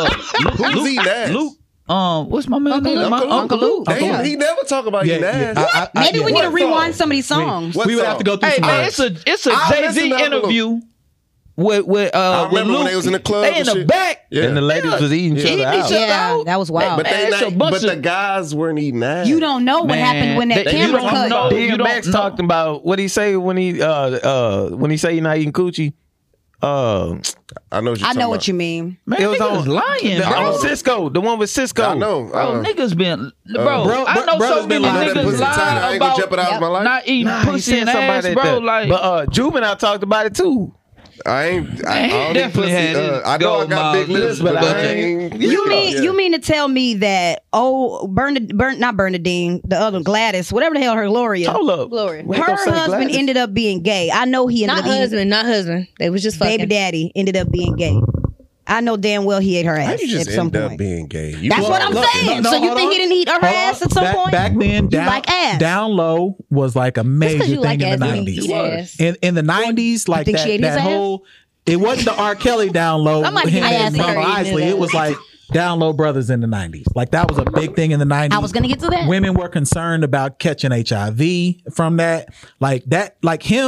[SPEAKER 6] Who's eating ass?
[SPEAKER 3] Luke. What's my man name?
[SPEAKER 4] Uncle Luke.
[SPEAKER 6] Damn, he never talk about eating
[SPEAKER 1] Yeah,
[SPEAKER 6] ass.
[SPEAKER 4] Maybe we need to
[SPEAKER 6] What
[SPEAKER 4] rewind
[SPEAKER 6] song?
[SPEAKER 4] some of these songs.
[SPEAKER 6] What
[SPEAKER 1] We would
[SPEAKER 6] song?
[SPEAKER 1] have to go through
[SPEAKER 3] Hey
[SPEAKER 1] some
[SPEAKER 3] man,
[SPEAKER 1] lyrics.
[SPEAKER 3] it's a
[SPEAKER 6] I'll
[SPEAKER 3] Jay
[SPEAKER 6] listen
[SPEAKER 3] Z
[SPEAKER 6] to Uncle Luke.
[SPEAKER 3] interview with
[SPEAKER 6] I remember when they was in the club
[SPEAKER 3] They
[SPEAKER 6] and
[SPEAKER 3] in the
[SPEAKER 6] shit.
[SPEAKER 3] back.
[SPEAKER 6] Yeah.
[SPEAKER 2] And the ladies was eating each
[SPEAKER 3] Eating
[SPEAKER 2] other
[SPEAKER 3] each
[SPEAKER 2] out.
[SPEAKER 3] other
[SPEAKER 4] Yeah,
[SPEAKER 3] out.
[SPEAKER 4] that was wild.
[SPEAKER 6] But they
[SPEAKER 3] Man, it's a
[SPEAKER 6] not,
[SPEAKER 3] bunch
[SPEAKER 6] but the
[SPEAKER 3] of-
[SPEAKER 6] guys weren't eating ass.
[SPEAKER 4] You don't know what
[SPEAKER 3] Man,
[SPEAKER 4] happened when that
[SPEAKER 3] they-
[SPEAKER 4] camera
[SPEAKER 3] you don't
[SPEAKER 4] cut.
[SPEAKER 3] know. You
[SPEAKER 2] DMX
[SPEAKER 3] don't know.
[SPEAKER 2] talked about what he say when he say you're not eating coochie.
[SPEAKER 6] I know what you're
[SPEAKER 4] I know
[SPEAKER 6] talking
[SPEAKER 4] what you mean.
[SPEAKER 3] Man,
[SPEAKER 2] It was
[SPEAKER 3] niggas
[SPEAKER 2] on
[SPEAKER 3] lying,
[SPEAKER 2] on
[SPEAKER 3] bro.
[SPEAKER 2] Cisco, the one with Cisco.
[SPEAKER 6] I know.
[SPEAKER 3] Bro, niggas been bro.
[SPEAKER 1] bro-
[SPEAKER 3] I know
[SPEAKER 1] brothers
[SPEAKER 3] so
[SPEAKER 1] been
[SPEAKER 3] many
[SPEAKER 1] lying.
[SPEAKER 6] That
[SPEAKER 3] niggas
[SPEAKER 6] pussy tight, I
[SPEAKER 3] lying
[SPEAKER 6] ain't gonna
[SPEAKER 3] about
[SPEAKER 6] jeopardize my life.
[SPEAKER 3] not eating
[SPEAKER 2] Nah, he
[SPEAKER 3] pussy
[SPEAKER 2] said
[SPEAKER 3] and
[SPEAKER 2] something
[SPEAKER 3] ass,
[SPEAKER 2] about
[SPEAKER 3] bro.
[SPEAKER 2] that.
[SPEAKER 3] Like,
[SPEAKER 2] But Juvenile talked about it too.
[SPEAKER 6] I ain't.
[SPEAKER 3] Man,
[SPEAKER 6] I
[SPEAKER 3] he
[SPEAKER 6] don't need
[SPEAKER 3] definitely
[SPEAKER 6] pussy.
[SPEAKER 3] had his
[SPEAKER 6] I know I got
[SPEAKER 3] gold
[SPEAKER 6] big
[SPEAKER 3] mouth,
[SPEAKER 6] lips,
[SPEAKER 2] but
[SPEAKER 6] but
[SPEAKER 2] I
[SPEAKER 6] I
[SPEAKER 2] ain't-
[SPEAKER 6] ain't.
[SPEAKER 4] You mean to tell me that not Bernadine, the other Gladys, whatever the hell her Gloria,
[SPEAKER 2] Hold up.
[SPEAKER 5] Gloria.
[SPEAKER 2] We ain't
[SPEAKER 4] her
[SPEAKER 2] gonna say
[SPEAKER 4] husband
[SPEAKER 2] Gladys.
[SPEAKER 4] ended up being gay. I know he ended
[SPEAKER 5] Not
[SPEAKER 4] up eating,
[SPEAKER 5] husband, not husband. They was just fucking.
[SPEAKER 4] baby daddy ended up being gay. I know damn well he ate her
[SPEAKER 6] How
[SPEAKER 4] ass
[SPEAKER 6] you just
[SPEAKER 4] at some
[SPEAKER 6] end up
[SPEAKER 4] point.
[SPEAKER 6] being gay? You
[SPEAKER 4] That's what I'm
[SPEAKER 6] look,
[SPEAKER 4] saying.
[SPEAKER 1] No,
[SPEAKER 4] So you
[SPEAKER 1] hold
[SPEAKER 4] think
[SPEAKER 1] on.
[SPEAKER 4] he didn't eat her
[SPEAKER 1] Hold
[SPEAKER 4] ass
[SPEAKER 1] on.
[SPEAKER 4] at some point?
[SPEAKER 1] Back then,
[SPEAKER 4] You like ass.
[SPEAKER 1] Down Low was like a major
[SPEAKER 5] you
[SPEAKER 1] thing
[SPEAKER 5] like
[SPEAKER 1] in the
[SPEAKER 5] ass, you
[SPEAKER 1] 90s.
[SPEAKER 5] eat ass.
[SPEAKER 1] In the 90s, like
[SPEAKER 4] think she ate his
[SPEAKER 1] that
[SPEAKER 4] ass?
[SPEAKER 1] whole, it wasn't the R. Kelly Down Low.
[SPEAKER 5] I might
[SPEAKER 1] him
[SPEAKER 5] be
[SPEAKER 1] and
[SPEAKER 5] asking
[SPEAKER 1] Mama
[SPEAKER 5] her eating
[SPEAKER 1] Isley.
[SPEAKER 5] his
[SPEAKER 1] It was like Down Low Brothers in the 90s. Like that was a big thing in the 90s.
[SPEAKER 4] I was gonna get to that.
[SPEAKER 1] Women were concerned about catching HIV from that. Like him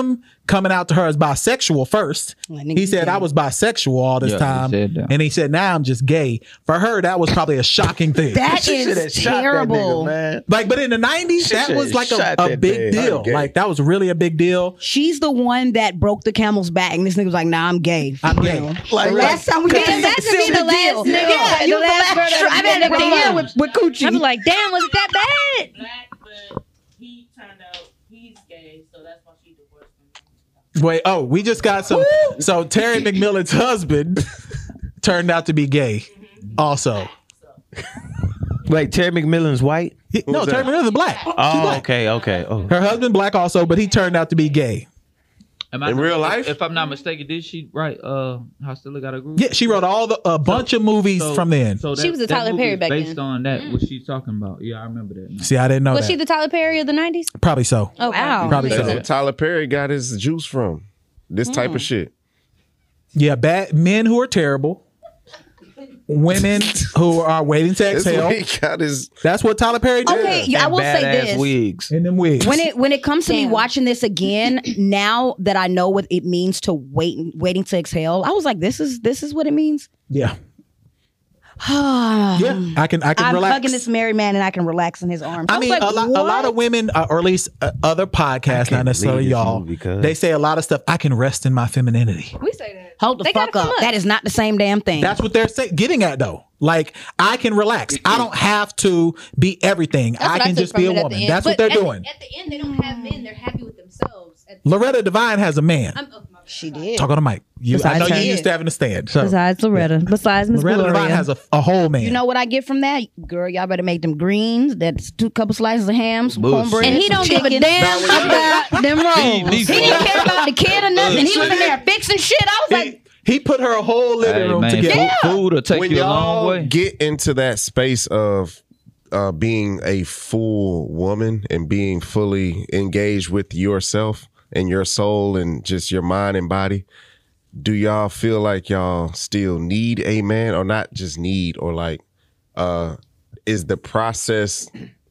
[SPEAKER 1] coming out to her as bisexual first. He said, I was bisexual all this
[SPEAKER 3] Yeah, he
[SPEAKER 1] time.
[SPEAKER 3] said that.
[SPEAKER 1] And he said, now I'm just gay. For her, that was probably a shocking thing.
[SPEAKER 4] That
[SPEAKER 2] She shoulda
[SPEAKER 4] is
[SPEAKER 2] shot that
[SPEAKER 4] terrible.
[SPEAKER 2] nigga, man.
[SPEAKER 1] Like, but in the 90s,
[SPEAKER 2] She
[SPEAKER 1] that
[SPEAKER 2] shoulda
[SPEAKER 1] was like
[SPEAKER 2] shot
[SPEAKER 1] a
[SPEAKER 2] that
[SPEAKER 1] big
[SPEAKER 2] man.
[SPEAKER 1] deal.
[SPEAKER 6] I'm gay.
[SPEAKER 1] Like, that was really a big deal.
[SPEAKER 7] She's the one that broke the camel's back, and this nigga was like, "Nah, I'm gay."
[SPEAKER 1] I'm
[SPEAKER 7] You
[SPEAKER 1] gay.
[SPEAKER 7] know?
[SPEAKER 2] Like,
[SPEAKER 7] The last time we did
[SPEAKER 5] Damn,
[SPEAKER 7] that,
[SPEAKER 5] that should be the last nigga.
[SPEAKER 7] Yeah, you
[SPEAKER 5] The last brother
[SPEAKER 7] straw. I
[SPEAKER 5] that
[SPEAKER 7] had up the
[SPEAKER 5] been
[SPEAKER 7] year
[SPEAKER 5] wrong.
[SPEAKER 7] with Coochie.
[SPEAKER 5] I'm like, damn, was it that bad?
[SPEAKER 8] Black, but he turned out he's gay, so that's why she divorced him.
[SPEAKER 1] Wait, we just got some. So Terry McMillan's husband turned out to be gay also.
[SPEAKER 2] Wait, Terry McMillan's white?
[SPEAKER 1] No, Terry McMillan's black. She's
[SPEAKER 2] Oh,
[SPEAKER 1] black.
[SPEAKER 2] okay. Oh.
[SPEAKER 1] Her husband black also, but he turned out to be gay.
[SPEAKER 3] Am I
[SPEAKER 6] In real life?
[SPEAKER 3] If I'm not mistaken, did she write Hostilla Got a Groove?
[SPEAKER 1] Yeah, she wrote a bunch of movies from then.
[SPEAKER 3] So
[SPEAKER 5] She was a Tyler
[SPEAKER 3] movie
[SPEAKER 5] Perry
[SPEAKER 3] is
[SPEAKER 5] back
[SPEAKER 3] based
[SPEAKER 5] then.
[SPEAKER 3] on that, what she's talking about. Yeah, I remember that. now.
[SPEAKER 1] See, I didn't know
[SPEAKER 5] Was
[SPEAKER 1] that.
[SPEAKER 5] she the Tyler Perry of the 90s?
[SPEAKER 1] Probably so.
[SPEAKER 5] Oh, wow.
[SPEAKER 1] Probably
[SPEAKER 6] That's
[SPEAKER 1] so.
[SPEAKER 6] where Tyler Perry got his juice from. This type of shit.
[SPEAKER 1] Yeah, bad men who are terrible, women who are waiting to
[SPEAKER 6] That's
[SPEAKER 1] exhale.
[SPEAKER 6] where he got his.
[SPEAKER 1] That's what Tyler Perry did.
[SPEAKER 7] Okay, I will say
[SPEAKER 2] Badass
[SPEAKER 7] this.
[SPEAKER 2] wigs.
[SPEAKER 1] In them wigs.
[SPEAKER 7] When it comes to me
[SPEAKER 4] Damn.
[SPEAKER 7] watching this again, now that I know what it means to waiting to exhale, I was like, this is what it means.
[SPEAKER 1] yeah, yeah, I can
[SPEAKER 7] I'm
[SPEAKER 1] relax.
[SPEAKER 7] hugging this married man and I can relax in his arms.
[SPEAKER 1] I
[SPEAKER 7] was
[SPEAKER 1] mean,
[SPEAKER 7] like,
[SPEAKER 1] a lot of women, or at least other podcasts,
[SPEAKER 2] can't
[SPEAKER 1] not necessarily
[SPEAKER 2] believe this
[SPEAKER 1] y'all,
[SPEAKER 2] movie, cuz.
[SPEAKER 1] they say a lot of stuff. I can rest in my femininity.
[SPEAKER 5] We say that.
[SPEAKER 7] Hold the
[SPEAKER 5] They
[SPEAKER 7] fuck
[SPEAKER 5] gotta
[SPEAKER 7] up.
[SPEAKER 5] come up.
[SPEAKER 7] That is not the same damn thing.
[SPEAKER 1] That's what they're getting at, though. Like, I can relax. I don't have to be everything.
[SPEAKER 5] That's
[SPEAKER 1] I
[SPEAKER 5] what
[SPEAKER 1] can
[SPEAKER 5] took
[SPEAKER 1] just be a
[SPEAKER 5] from it at the
[SPEAKER 1] woman.
[SPEAKER 5] end.
[SPEAKER 1] That's what
[SPEAKER 5] But
[SPEAKER 1] they're doing.
[SPEAKER 5] At the end, they don't have men. They're happy with themselves.
[SPEAKER 1] Loretta Devine has a man.
[SPEAKER 7] she did.
[SPEAKER 1] Talk on the mic. I
[SPEAKER 7] Besides
[SPEAKER 1] know
[SPEAKER 7] her.
[SPEAKER 1] you used to having to stand. So.
[SPEAKER 5] Besides Loretta. Besides Miss
[SPEAKER 1] Loretta Devine
[SPEAKER 5] Gloria.
[SPEAKER 1] has a whole man.
[SPEAKER 7] You know what I get from that? Girl, y'all better make them greens. That's couple slices of ham, some cornbread.
[SPEAKER 5] And he
[SPEAKER 7] some
[SPEAKER 5] don't give a
[SPEAKER 7] chicken.
[SPEAKER 5] damn about them rolls.
[SPEAKER 7] He didn't care about the kid or nothing. He was in there fixing shit. I was like,
[SPEAKER 1] he put her whole living
[SPEAKER 3] Hey,
[SPEAKER 1] room
[SPEAKER 3] man,
[SPEAKER 1] together.
[SPEAKER 3] food will take
[SPEAKER 6] When
[SPEAKER 3] you a long
[SPEAKER 6] y'all
[SPEAKER 3] way.
[SPEAKER 6] get into that space of being a full woman and being fully engaged with yourself and your soul and just your mind and body, do y'all feel like y'all still need a man, or not just need, or like is the process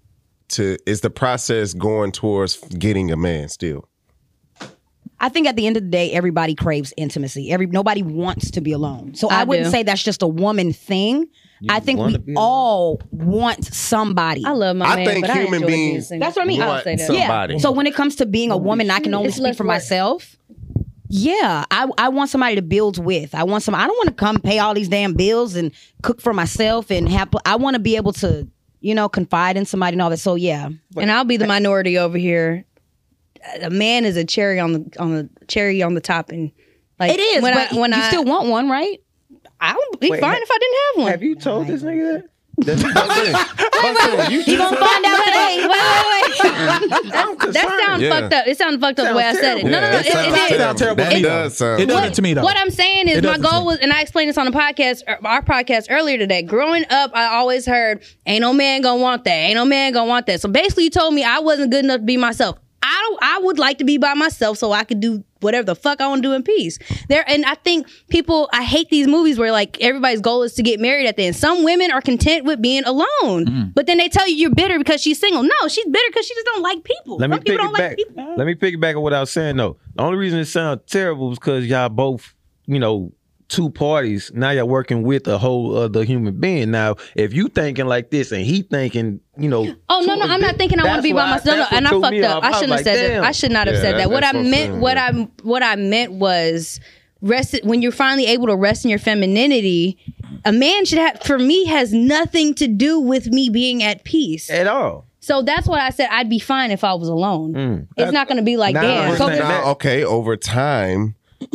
[SPEAKER 6] going towards getting a man still?
[SPEAKER 7] I think at the end of the day, everybody craves intimacy. Nobody wants to be alone. So I
[SPEAKER 5] I
[SPEAKER 7] wouldn't
[SPEAKER 5] do.
[SPEAKER 7] say that's just a woman thing. I think
[SPEAKER 2] wanna
[SPEAKER 7] we
[SPEAKER 2] be
[SPEAKER 7] all want somebody.
[SPEAKER 5] I love my
[SPEAKER 6] I
[SPEAKER 5] man,
[SPEAKER 6] think
[SPEAKER 5] but I
[SPEAKER 6] human
[SPEAKER 5] enjoy being
[SPEAKER 6] beings
[SPEAKER 5] single.
[SPEAKER 7] That's what I mean.
[SPEAKER 5] I'll
[SPEAKER 6] want
[SPEAKER 5] say that.
[SPEAKER 6] somebody.
[SPEAKER 7] Yeah. So when it comes to being a woman, I can only
[SPEAKER 5] It's
[SPEAKER 7] speak
[SPEAKER 5] less
[SPEAKER 7] for
[SPEAKER 5] work.
[SPEAKER 7] myself. Yeah, I want somebody to build with. I don't want to come pay all these damn bills and cook for myself and have. I want to be able to, confide in somebody and all that. So yeah,
[SPEAKER 5] And I'll be the minority over here. A man is a cherry on the top, and like
[SPEAKER 7] it is.
[SPEAKER 5] When
[SPEAKER 7] But
[SPEAKER 5] I
[SPEAKER 7] you still want one, right?
[SPEAKER 5] I would be
[SPEAKER 2] Wait,
[SPEAKER 5] fine if I didn't have one.
[SPEAKER 2] Have you told this nigga that?
[SPEAKER 7] You gonna find out today?
[SPEAKER 5] That sounds
[SPEAKER 6] Yeah.
[SPEAKER 5] fucked up. It sounds fucked up the way I said it. No,
[SPEAKER 6] Yeah,
[SPEAKER 5] no,
[SPEAKER 6] it
[SPEAKER 5] it
[SPEAKER 6] sounds
[SPEAKER 5] did.
[SPEAKER 1] sound terrible to
[SPEAKER 6] That
[SPEAKER 1] me, though.
[SPEAKER 6] does sound.
[SPEAKER 1] It doesn't to me, though.
[SPEAKER 5] What I'm saying is
[SPEAKER 1] It
[SPEAKER 5] my
[SPEAKER 1] doesn't to
[SPEAKER 5] goal
[SPEAKER 1] me.
[SPEAKER 5] was, and I explained this on the podcast, our podcast earlier today. Growing up, I always heard, "Ain't no man gonna want that. Ain't no man gonna want that." So basically, you told me I wasn't good enough to be myself. I would like to be by myself so I could do whatever the fuck I want to do in peace. And I think I hate these movies where like everybody's goal is to get married at the end. Some women are content with being alone, but then they tell you you're bitter because she's single. No, she's bitter because she just don't like people.
[SPEAKER 2] Let me
[SPEAKER 5] Some people
[SPEAKER 2] pick
[SPEAKER 5] don't
[SPEAKER 2] it
[SPEAKER 5] like
[SPEAKER 2] back.
[SPEAKER 5] people.
[SPEAKER 2] Let me piggyback on what I was saying though. The only reason it sounds terrible is because y'all both, two parties. Now you're working with a whole other human being. Now, if you thinking like this and he thinking,
[SPEAKER 5] Oh no, I'm not thinking I want to be by myself. No, and I fucked up. I shouldn't have said that. I should not have
[SPEAKER 6] Yeah,
[SPEAKER 5] said that. What I
[SPEAKER 6] that's what I'm
[SPEAKER 5] meant,
[SPEAKER 6] saying,
[SPEAKER 5] what I meant was rest. When you're finally able to rest in your femininity, a man should have. For me, has nothing to do with me being at peace.
[SPEAKER 2] at all.
[SPEAKER 5] So that's what I said. I'd be fine if I was alone. It's not going to be like
[SPEAKER 2] Now
[SPEAKER 5] damn.
[SPEAKER 2] I
[SPEAKER 5] So,
[SPEAKER 2] understand.
[SPEAKER 6] Now, okay, over time,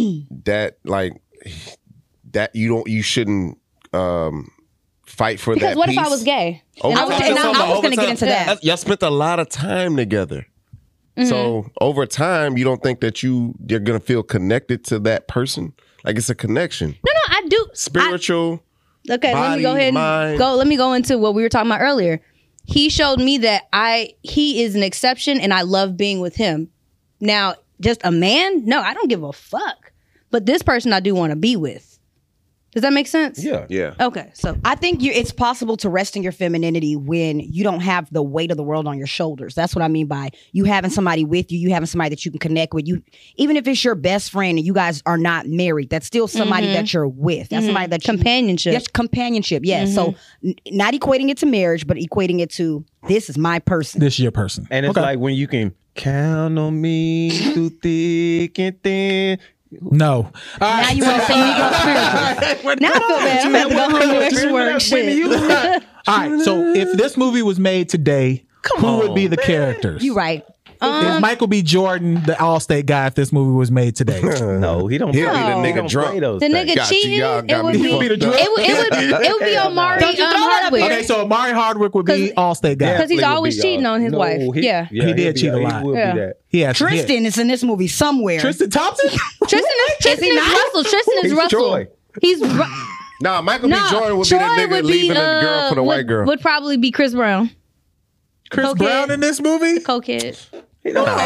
[SPEAKER 6] that you shouldn't fight for
[SPEAKER 5] because
[SPEAKER 6] that.
[SPEAKER 5] what if I
[SPEAKER 6] peace.
[SPEAKER 5] was gay?
[SPEAKER 6] Over
[SPEAKER 5] I was
[SPEAKER 6] time.
[SPEAKER 5] just-
[SPEAKER 7] I was gonna get into that.
[SPEAKER 6] Y'all spent a lot of time together. So over time, you don't think that you're gonna feel connected to that person? Like it's a connection,
[SPEAKER 5] No, I do.
[SPEAKER 6] spiritual.
[SPEAKER 5] Okay, let me go
[SPEAKER 6] body,
[SPEAKER 5] ahead and
[SPEAKER 6] mind.
[SPEAKER 5] go. Let me go into what we were talking about earlier. He showed me that he is an exception, and I love being with him. Now, just a man? No, I don't give a fuck. But this person I do want to be with. Does that make sense?
[SPEAKER 2] Yeah.
[SPEAKER 6] Yeah.
[SPEAKER 5] Okay, so
[SPEAKER 7] I think it's possible to rest in your femininity when you don't have the weight of the world on your shoulders. That's what I mean by you having somebody with you, you having somebody that you can connect with. You, even if it's your best friend and you guys are not married, that's still somebody that you're with. That's somebody that
[SPEAKER 5] companionship.
[SPEAKER 7] Yes, companionship. Yes. So not equating it to marriage, but equating it to this is my person.
[SPEAKER 1] This is your person.
[SPEAKER 2] And it's
[SPEAKER 1] Okay.
[SPEAKER 2] like when you can count on me through thick and thin.
[SPEAKER 1] No. All
[SPEAKER 7] Now
[SPEAKER 1] right.
[SPEAKER 7] you want to say Negro spiritual.
[SPEAKER 5] Now I feel bad. I'm about to go home and do extra work. Shit.
[SPEAKER 1] All right. So if this movie was made today, who would be the characters?
[SPEAKER 7] You right.
[SPEAKER 1] Is Michael B. Jordan the Allstate guy if this movie was made today?
[SPEAKER 2] No, he don't.
[SPEAKER 6] He'll be the
[SPEAKER 2] he
[SPEAKER 6] nigga
[SPEAKER 2] don't
[SPEAKER 6] drunk.
[SPEAKER 2] play those
[SPEAKER 5] The
[SPEAKER 2] things.
[SPEAKER 5] nigga
[SPEAKER 6] Got you.
[SPEAKER 5] cheating.
[SPEAKER 6] Y'all got
[SPEAKER 5] It would
[SPEAKER 6] me
[SPEAKER 5] be.
[SPEAKER 6] fucked
[SPEAKER 1] the
[SPEAKER 6] up.
[SPEAKER 1] drunk.
[SPEAKER 5] It would be Omari
[SPEAKER 7] Don't you throw that up
[SPEAKER 5] Hardwick.
[SPEAKER 1] Okay, so Amari Hardwick would be Allstate guy.
[SPEAKER 5] Because he's
[SPEAKER 2] Definitely
[SPEAKER 5] always
[SPEAKER 2] would be,
[SPEAKER 5] cheating on his wife. Yeah.
[SPEAKER 1] He did
[SPEAKER 2] he'll
[SPEAKER 1] cheat a
[SPEAKER 2] be-
[SPEAKER 1] lot.
[SPEAKER 2] He will
[SPEAKER 5] Yeah.
[SPEAKER 2] be that.
[SPEAKER 1] He has
[SPEAKER 7] Tristan is in this movie somewhere.
[SPEAKER 1] Tristan Thompson?
[SPEAKER 5] Tristan is Russell. Tristan is
[SPEAKER 2] He's
[SPEAKER 5] Russell.
[SPEAKER 2] Troy.
[SPEAKER 5] He's
[SPEAKER 6] Nah, Michael B. Jordan would be
[SPEAKER 5] Troy
[SPEAKER 6] that nigga
[SPEAKER 5] would be,
[SPEAKER 6] leaving a girl for the white girl.
[SPEAKER 5] Would probably be Chris Brown.
[SPEAKER 1] Chris
[SPEAKER 5] Cokehead.
[SPEAKER 1] Brown in this movie?
[SPEAKER 5] Cokehead.
[SPEAKER 6] No, my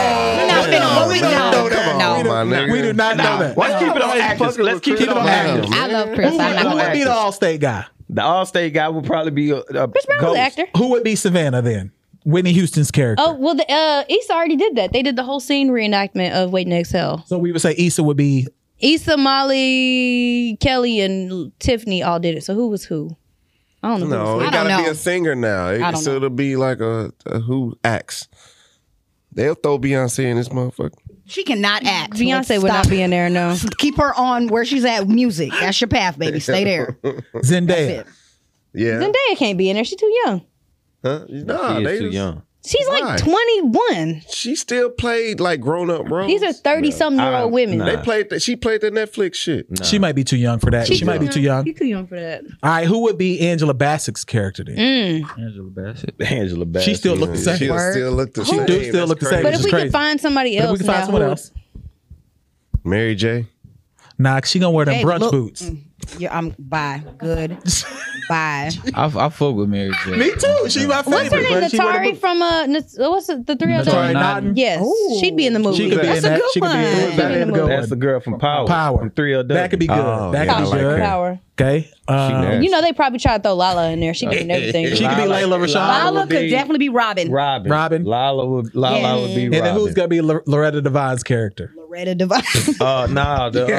[SPEAKER 6] nigga.
[SPEAKER 1] We do not know that.
[SPEAKER 2] Let's keep it on actors. Let's keep it on
[SPEAKER 6] Damn.
[SPEAKER 2] actors.
[SPEAKER 5] I love Chris.
[SPEAKER 1] Who
[SPEAKER 5] I'm not
[SPEAKER 1] would be the Allstate guy?
[SPEAKER 2] The Allstate guy would probably be a
[SPEAKER 5] Chris Brown was
[SPEAKER 2] ghost.
[SPEAKER 5] an actor.
[SPEAKER 1] Who would be Savannah then? Whitney Houston's character.
[SPEAKER 5] Oh well, the Issa already did that. They did the whole scene reenactment of Waiting to Exhale.
[SPEAKER 1] So we would say Issa would be.
[SPEAKER 5] Issa, Molly, Kelly, and Tiffany all did it. So who was who? I don't know.
[SPEAKER 6] No,
[SPEAKER 5] Who was
[SPEAKER 6] it
[SPEAKER 5] who.
[SPEAKER 6] gotta
[SPEAKER 7] know.
[SPEAKER 6] be a singer now.
[SPEAKER 7] don't
[SPEAKER 6] So
[SPEAKER 7] know.
[SPEAKER 6] it'll be like a who acts. They'll throw Beyonce in this motherfucker.
[SPEAKER 7] She cannot act.
[SPEAKER 5] Beyonce would
[SPEAKER 7] Stop.
[SPEAKER 5] not be in there. No.
[SPEAKER 7] Keep her on where she's at. Music. That's your path, baby. Stay there.
[SPEAKER 1] Zendaya.
[SPEAKER 7] it.
[SPEAKER 6] Yeah.
[SPEAKER 5] Zendaya can't be in there. She's too young.
[SPEAKER 6] Huh? Nah,
[SPEAKER 2] She
[SPEAKER 6] they
[SPEAKER 2] is too
[SPEAKER 6] just-
[SPEAKER 2] young.
[SPEAKER 5] She's
[SPEAKER 6] Why?
[SPEAKER 5] like 21.
[SPEAKER 6] She still played like grown up roles.
[SPEAKER 5] These are 30-something-year-old women.
[SPEAKER 2] nah.
[SPEAKER 6] They played that. She played the Netflix shit.
[SPEAKER 1] She might be too young for that. She might be too young.
[SPEAKER 5] She's too young for that.
[SPEAKER 1] All right, who would be Angela Bassett's character then?
[SPEAKER 3] Angela Bassett.
[SPEAKER 2] Angela Bassett.
[SPEAKER 1] She still look the same.
[SPEAKER 6] She'll still look the
[SPEAKER 1] She
[SPEAKER 6] same.
[SPEAKER 1] do still look the same.
[SPEAKER 5] But
[SPEAKER 1] Which
[SPEAKER 5] if
[SPEAKER 1] is
[SPEAKER 5] we
[SPEAKER 1] crazy.
[SPEAKER 5] could find somebody
[SPEAKER 1] But if
[SPEAKER 5] else,
[SPEAKER 1] we can find
[SPEAKER 5] now,
[SPEAKER 1] someone
[SPEAKER 5] who-
[SPEAKER 1] else.
[SPEAKER 6] Mary J.
[SPEAKER 1] Nah, she gonna wear them
[SPEAKER 7] Hey,
[SPEAKER 1] brunch
[SPEAKER 7] look.
[SPEAKER 1] boots.
[SPEAKER 7] Yeah, I'm bye. Good. Bye.
[SPEAKER 3] I fuck with Mary J.
[SPEAKER 1] Me too. She my favorite.
[SPEAKER 5] What's her name?
[SPEAKER 1] but she wear the
[SPEAKER 5] Natari
[SPEAKER 1] boot-
[SPEAKER 5] from what's it? The
[SPEAKER 1] Natari
[SPEAKER 5] 302?
[SPEAKER 1] Naughton.
[SPEAKER 5] Yes, she'd be in the movie.
[SPEAKER 1] She could be
[SPEAKER 7] That's
[SPEAKER 1] in
[SPEAKER 7] a
[SPEAKER 1] that.
[SPEAKER 7] good
[SPEAKER 1] She could be in
[SPEAKER 7] one.
[SPEAKER 1] that. That'd be a good
[SPEAKER 2] That's
[SPEAKER 1] one.
[SPEAKER 2] the girl from Power.
[SPEAKER 1] Power.
[SPEAKER 2] From 3LW.
[SPEAKER 1] That could be good.
[SPEAKER 6] Oh,
[SPEAKER 1] That
[SPEAKER 6] yeah,
[SPEAKER 1] could
[SPEAKER 6] I
[SPEAKER 1] be
[SPEAKER 6] like
[SPEAKER 1] good.
[SPEAKER 6] her.
[SPEAKER 5] Power.
[SPEAKER 1] Okay.
[SPEAKER 6] nasty.
[SPEAKER 5] You know they probably tried to throw Lala in there. She be in everything.
[SPEAKER 1] She could be Layla Rashawn.
[SPEAKER 7] Lala
[SPEAKER 2] would
[SPEAKER 7] could
[SPEAKER 2] be
[SPEAKER 7] definitely be Robin.
[SPEAKER 2] Robin. Lala would be
[SPEAKER 1] And then who's
[SPEAKER 2] Robin.
[SPEAKER 1] gonna be Loretta Devine's character?
[SPEAKER 7] Loretta Devine.
[SPEAKER 2] Nah, the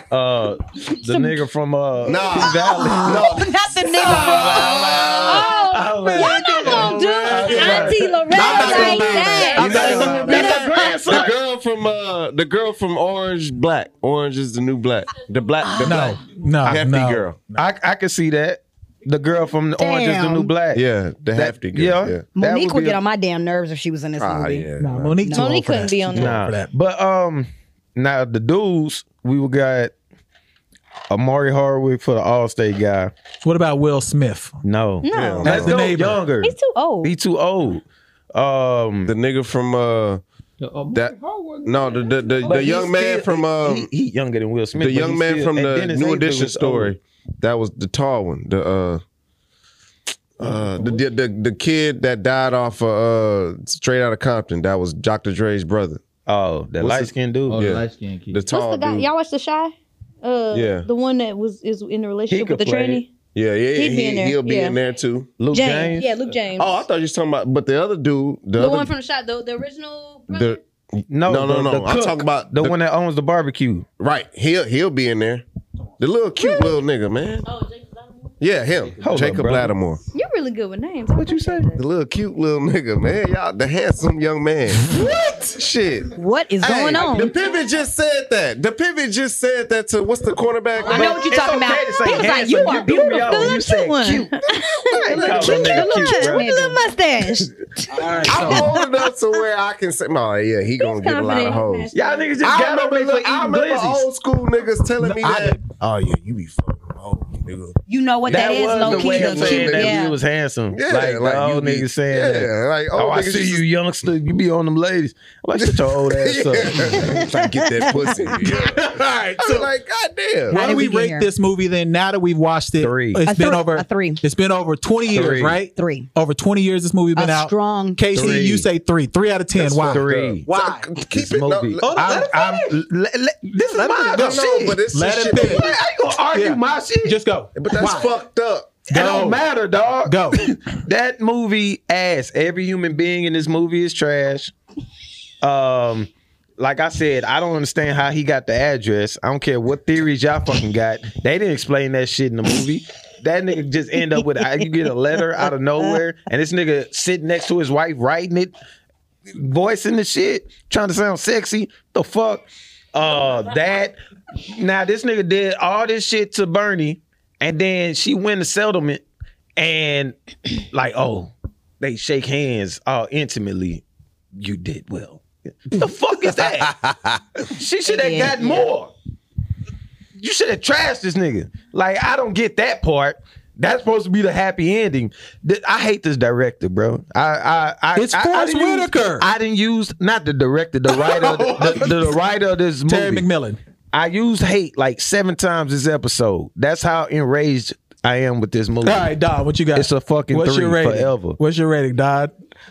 [SPEAKER 2] nigga from
[SPEAKER 6] Nah.
[SPEAKER 2] Valley.
[SPEAKER 7] Not the nigga.
[SPEAKER 5] Oh, y'all not gonna do Auntie Loretta like that.
[SPEAKER 6] The girl from Orange Black. Orange is the new black. The black.
[SPEAKER 1] No,
[SPEAKER 6] hefty
[SPEAKER 1] no.
[SPEAKER 6] girl.
[SPEAKER 2] I could see that. The girl from the Orange is the New Black.
[SPEAKER 6] Yeah, the hefty girl.
[SPEAKER 2] Yeah.
[SPEAKER 6] Yeah.
[SPEAKER 2] That
[SPEAKER 7] Monique would
[SPEAKER 2] be
[SPEAKER 7] get
[SPEAKER 2] a-
[SPEAKER 7] on my damn nerves if she was in this movie.
[SPEAKER 6] Yeah.
[SPEAKER 1] No, Monique. too old
[SPEAKER 5] Monique
[SPEAKER 1] for
[SPEAKER 5] couldn't
[SPEAKER 1] that.
[SPEAKER 5] be on
[SPEAKER 1] She's too
[SPEAKER 5] there.
[SPEAKER 1] old for that.
[SPEAKER 2] But now the dudes, we got Amari Hardwick for the All-State guy.
[SPEAKER 1] What about Will Smith?
[SPEAKER 2] No.
[SPEAKER 5] No.
[SPEAKER 1] That's the
[SPEAKER 2] go
[SPEAKER 1] neighbor.
[SPEAKER 2] younger.
[SPEAKER 5] He's too old.
[SPEAKER 2] He too old.
[SPEAKER 6] The nigga from that the young man from
[SPEAKER 2] he younger than Will Smith.
[SPEAKER 6] the
[SPEAKER 2] but
[SPEAKER 6] young
[SPEAKER 2] he
[SPEAKER 6] man
[SPEAKER 2] still-
[SPEAKER 6] from
[SPEAKER 2] and
[SPEAKER 6] the
[SPEAKER 2] Dennis
[SPEAKER 6] New
[SPEAKER 2] Haysbert
[SPEAKER 6] Edition
[SPEAKER 2] was
[SPEAKER 6] story. That was the tall one. The kid that died off Straight Outta Compton. That was Dr. Dre's brother.
[SPEAKER 2] old. Oh, that
[SPEAKER 6] What's
[SPEAKER 2] light skinned dude.
[SPEAKER 3] Oh,
[SPEAKER 6] Yeah.
[SPEAKER 3] the light skin kid.
[SPEAKER 6] The
[SPEAKER 5] What's
[SPEAKER 6] tall
[SPEAKER 5] the guy?
[SPEAKER 6] dude.
[SPEAKER 5] Y'all watch The Shy?
[SPEAKER 6] Yeah.
[SPEAKER 5] The one that is in a relationship with
[SPEAKER 2] could
[SPEAKER 5] the
[SPEAKER 2] play
[SPEAKER 5] tranny.
[SPEAKER 6] Yeah,
[SPEAKER 5] He'd be in there.
[SPEAKER 6] he'll be
[SPEAKER 5] Yeah.
[SPEAKER 6] in there too.
[SPEAKER 2] Luke
[SPEAKER 5] James.
[SPEAKER 2] James.
[SPEAKER 5] Yeah, Luke James.
[SPEAKER 6] Oh, I thought you was talking about, but the other dude,
[SPEAKER 5] the
[SPEAKER 6] other,
[SPEAKER 5] one from The Shy, the original. brother?
[SPEAKER 6] the
[SPEAKER 2] No,
[SPEAKER 6] No.
[SPEAKER 2] the
[SPEAKER 6] I'm
[SPEAKER 2] cook,
[SPEAKER 6] talking about
[SPEAKER 2] the
[SPEAKER 6] the-
[SPEAKER 2] one that owns the barbecue.
[SPEAKER 6] right. He'll be in there. The little cute little nigga, man.
[SPEAKER 8] Oh, Jacob Lattimore?
[SPEAKER 6] Yeah, him.
[SPEAKER 2] Hold up,
[SPEAKER 6] Jacob
[SPEAKER 2] brother.
[SPEAKER 6] Lattimore.
[SPEAKER 5] You're really good with names.
[SPEAKER 2] What you say?
[SPEAKER 6] The little cute little nigga, man. Y'all, the handsome young man. What? Shit.
[SPEAKER 7] What is going
[SPEAKER 6] Hey,
[SPEAKER 7] on?
[SPEAKER 6] The pivot just said that. The pivot just said that to what's the cornerback?
[SPEAKER 7] I know what you're talking about. He was like, "You are beautiful."
[SPEAKER 2] You said cute.
[SPEAKER 5] Little mustache.
[SPEAKER 6] I'm old enough to where I can say, oh yeah, he gonna get a lot of
[SPEAKER 5] confident.
[SPEAKER 6] hoes.
[SPEAKER 2] Y'all niggas just
[SPEAKER 6] I
[SPEAKER 2] got on
[SPEAKER 6] remember,
[SPEAKER 2] me for
[SPEAKER 6] I
[SPEAKER 2] eating
[SPEAKER 6] remember
[SPEAKER 2] glizzies.
[SPEAKER 6] old school niggas telling me that. Oh yeah, you be fucking hoes.
[SPEAKER 7] You know what that is,
[SPEAKER 2] was
[SPEAKER 7] low
[SPEAKER 2] the
[SPEAKER 7] key.
[SPEAKER 2] way
[SPEAKER 7] The
[SPEAKER 2] of saying
[SPEAKER 7] cute,
[SPEAKER 2] that
[SPEAKER 7] yeah.
[SPEAKER 2] he was handsome.
[SPEAKER 6] Yeah,
[SPEAKER 2] like
[SPEAKER 6] like
[SPEAKER 2] the
[SPEAKER 6] you
[SPEAKER 2] old
[SPEAKER 6] be-
[SPEAKER 2] niggas saying that.
[SPEAKER 6] yeah, like, old
[SPEAKER 2] oh, I
[SPEAKER 6] niggas
[SPEAKER 2] see
[SPEAKER 6] just-
[SPEAKER 2] you youngster. You be on them ladies. I'm like, shut your old ass up.
[SPEAKER 6] Trying to get that pussy. Yeah.
[SPEAKER 1] All right,
[SPEAKER 6] I
[SPEAKER 1] so
[SPEAKER 6] was like, God damn.
[SPEAKER 1] why
[SPEAKER 7] How
[SPEAKER 1] do
[SPEAKER 7] did
[SPEAKER 1] we
[SPEAKER 7] we get
[SPEAKER 1] rate
[SPEAKER 7] here?
[SPEAKER 1] this movie then? Now that we've watched it,
[SPEAKER 2] 3.
[SPEAKER 1] It's
[SPEAKER 7] A
[SPEAKER 1] been
[SPEAKER 7] three-
[SPEAKER 1] over
[SPEAKER 7] a 3.
[SPEAKER 1] It's been over 20 years,
[SPEAKER 2] 3.
[SPEAKER 1] right?
[SPEAKER 7] 3.
[SPEAKER 1] Over 20 years this movie been
[SPEAKER 7] A
[SPEAKER 1] out.
[SPEAKER 7] strong
[SPEAKER 1] Casey,
[SPEAKER 2] 3.
[SPEAKER 1] you say 3. 3 out of 10. Why?
[SPEAKER 2] 3.
[SPEAKER 1] Why?
[SPEAKER 6] Keep
[SPEAKER 2] This
[SPEAKER 6] it. No,
[SPEAKER 2] movie.
[SPEAKER 1] Hold on, let
[SPEAKER 2] This is
[SPEAKER 1] Let him
[SPEAKER 2] my
[SPEAKER 1] finish.
[SPEAKER 2] shit.
[SPEAKER 6] but it's
[SPEAKER 1] Let
[SPEAKER 6] some
[SPEAKER 1] him
[SPEAKER 6] shit-
[SPEAKER 1] finish.
[SPEAKER 2] I ain't gonna argue
[SPEAKER 1] Yeah.
[SPEAKER 2] my shit.
[SPEAKER 1] Just go.
[SPEAKER 6] But that's
[SPEAKER 1] Why?
[SPEAKER 6] fucked up.
[SPEAKER 2] It don't matter, dog.
[SPEAKER 1] Go.
[SPEAKER 2] That movie ass. Every human being in this movie is trash. Like I said, I don't understand how he got the address. I don't care what theories y'all fucking got. They didn't explain that shit in the movie. That nigga just end up with you get a letter out of nowhere, and this nigga sitting next to his wife writing it, voicing the shit, trying to sound sexy. The fuck? That now this nigga did all this shit to Bernie, and then she win the settlement, and like, oh, they shake hands intimately. You did well. The fuck is that? She should have got more. You should have trashed this nigga. Like, I don't get that part. That's supposed to be the happy ending. I hate this director, bro.
[SPEAKER 1] It's Forrest Whitaker.
[SPEAKER 2] I didn't use not the director, the writer, the writer of this movie.
[SPEAKER 1] Terry McMillan.
[SPEAKER 2] I used hate like 7 times this episode. That's how enraged I am with this movie.
[SPEAKER 1] All right, Don, what you got?
[SPEAKER 2] It's a fucking
[SPEAKER 1] What's
[SPEAKER 2] 3
[SPEAKER 1] your rating?
[SPEAKER 2] forever.
[SPEAKER 1] What's your rating, Don?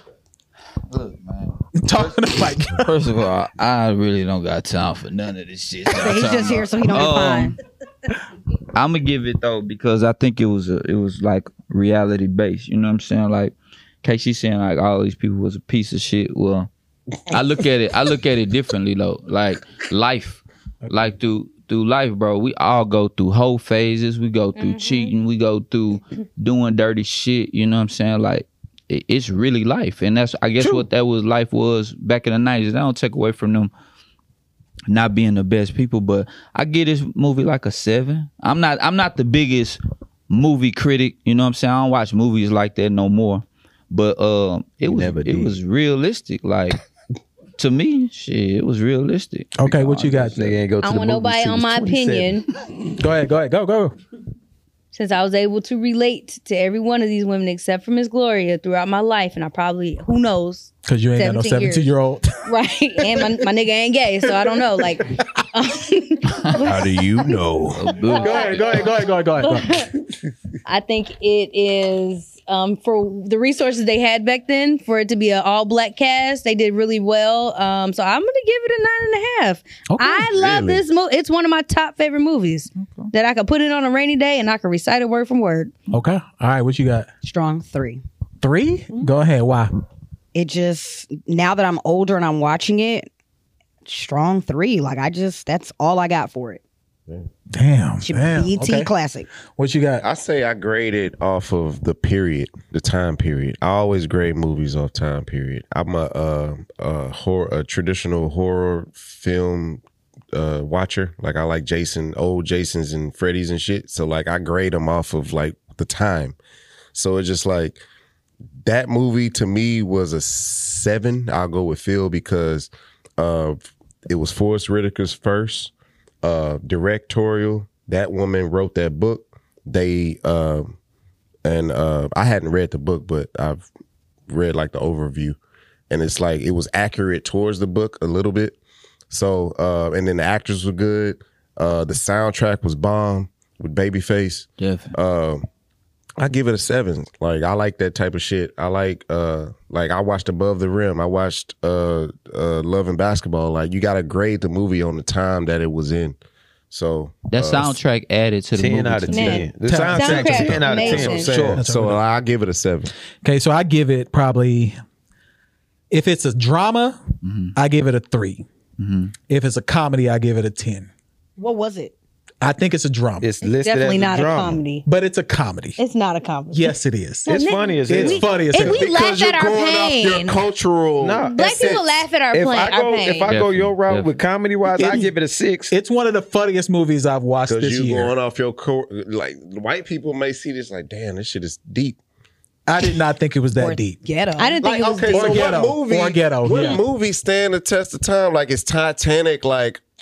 [SPEAKER 3] Look, man.
[SPEAKER 1] Talking to Mike.
[SPEAKER 3] First of all, I really don't got time for none of this shit.
[SPEAKER 7] So he's just here so he don't be fine.
[SPEAKER 3] I'm gonna give it though because I think it was like reality based. You know what I'm saying? Like Casey saying like all these people was a piece of shit. Well, I look at it differently though. Like life, like through life, bro. We all go through whole phases. We go through cheating. We go through doing dirty shit. You know what I'm saying? Like it's really life, and that's I guess what that was life was back in the 90s. That don't take away from them not being the best people, but I give this movie like a 7. I'm not the biggest movie critic, you know what I'm saying? I don't watch movies like that no more. But it was realistic. Like to me, shit, it was realistic.
[SPEAKER 1] Okay, what you got?
[SPEAKER 2] Nigga ain't go to
[SPEAKER 5] I
[SPEAKER 2] the
[SPEAKER 5] want
[SPEAKER 2] movies
[SPEAKER 5] nobody
[SPEAKER 2] till
[SPEAKER 5] on
[SPEAKER 2] he
[SPEAKER 5] my
[SPEAKER 2] was 27.
[SPEAKER 5] opinion.
[SPEAKER 1] Go ahead. Go.
[SPEAKER 5] Since I was able to relate to every one of these women except for Miss Gloria throughout my life, and I probably, who knows,
[SPEAKER 1] Because you ain't got no
[SPEAKER 5] 17
[SPEAKER 1] 17-year-old.
[SPEAKER 5] right? And my nigga ain't gay, so I don't know. Like,
[SPEAKER 6] How do you know?
[SPEAKER 1] Go ahead.
[SPEAKER 5] I think it is for the resources they had back then, for it to be an all black cast, they did really well. So I'm gonna give it a 9.5.
[SPEAKER 1] Okay.
[SPEAKER 5] I love this movie. It's one of my top favorite movies that I could put it on a rainy day and I could recite it word from word.
[SPEAKER 1] Okay. All right, what you got?
[SPEAKER 7] Strong 3.
[SPEAKER 1] 3? Go ahead. Why?
[SPEAKER 7] It just, now that I'm older and I'm watching it, strong 3. Like that's all I got for it.
[SPEAKER 1] Damn.
[SPEAKER 7] Should be BET
[SPEAKER 1] Okay.
[SPEAKER 7] classic.
[SPEAKER 1] What you got?
[SPEAKER 6] I say I grade it off of the period, the time period. I always grade movies off time period. I'm a traditional horror film watcher. Like I like old Jasons and Freddy's and shit. So like I grade them off of like the time. So it's just like that movie to me was a 7. I'll go with Phil because it was Forrest Whitaker's first directorial. That woman wrote that book. I hadn't read the book, but I've read like the overview, and it's like it was accurate towards the book a little bit. So and then the actors were good. The soundtrack was bomb with Babyface.
[SPEAKER 3] Definitely.
[SPEAKER 6] I give it a 7. Like I like that type of shit. I like I watched Above the Rim. I watched Love and Basketball. Like you gotta grade the movie on the time that it was in. So
[SPEAKER 3] That soundtrack added to the
[SPEAKER 2] 10
[SPEAKER 3] movie.
[SPEAKER 2] out of
[SPEAKER 3] to me.
[SPEAKER 2] 10. The
[SPEAKER 5] Soundtrack
[SPEAKER 2] soundtrack is 10 out of 10
[SPEAKER 5] amazing.
[SPEAKER 2] for sure.
[SPEAKER 6] So I give it a 7.
[SPEAKER 1] Okay, so I give it probably, if it's a drama, I give it a 3. If it's a comedy, I give it a 10.
[SPEAKER 7] What was it?
[SPEAKER 1] I think it's a drama,
[SPEAKER 2] It's listed
[SPEAKER 5] Definitely
[SPEAKER 2] as
[SPEAKER 5] not
[SPEAKER 2] a
[SPEAKER 5] a
[SPEAKER 2] drama.
[SPEAKER 5] comedy.
[SPEAKER 1] but it's a comedy.
[SPEAKER 5] It's not a comedy.
[SPEAKER 1] Yes, it is.
[SPEAKER 2] It's funny as hell.
[SPEAKER 1] It's funny as hell.
[SPEAKER 5] we laugh at our pain.
[SPEAKER 6] cultural.
[SPEAKER 2] Nah,
[SPEAKER 5] Black
[SPEAKER 2] it's-
[SPEAKER 5] people laugh at our
[SPEAKER 2] If
[SPEAKER 5] pain.
[SPEAKER 2] I go your route with comedy wise, I give it a 6.
[SPEAKER 1] It's one of the funniest movies I've watched
[SPEAKER 6] Because
[SPEAKER 1] this
[SPEAKER 6] you
[SPEAKER 1] year.
[SPEAKER 6] going off your core, like white people may see this like, damn, this shit is deep.
[SPEAKER 1] I did not think it was that deep.
[SPEAKER 7] Ghetto.
[SPEAKER 5] I didn't think
[SPEAKER 6] Like,
[SPEAKER 5] it was
[SPEAKER 6] okay,
[SPEAKER 5] deep.
[SPEAKER 6] so
[SPEAKER 1] Or ghetto.
[SPEAKER 6] what movie?
[SPEAKER 1] Or ghetto,
[SPEAKER 6] What
[SPEAKER 1] yeah.
[SPEAKER 6] movie stand the test of time? Like, is Titanic like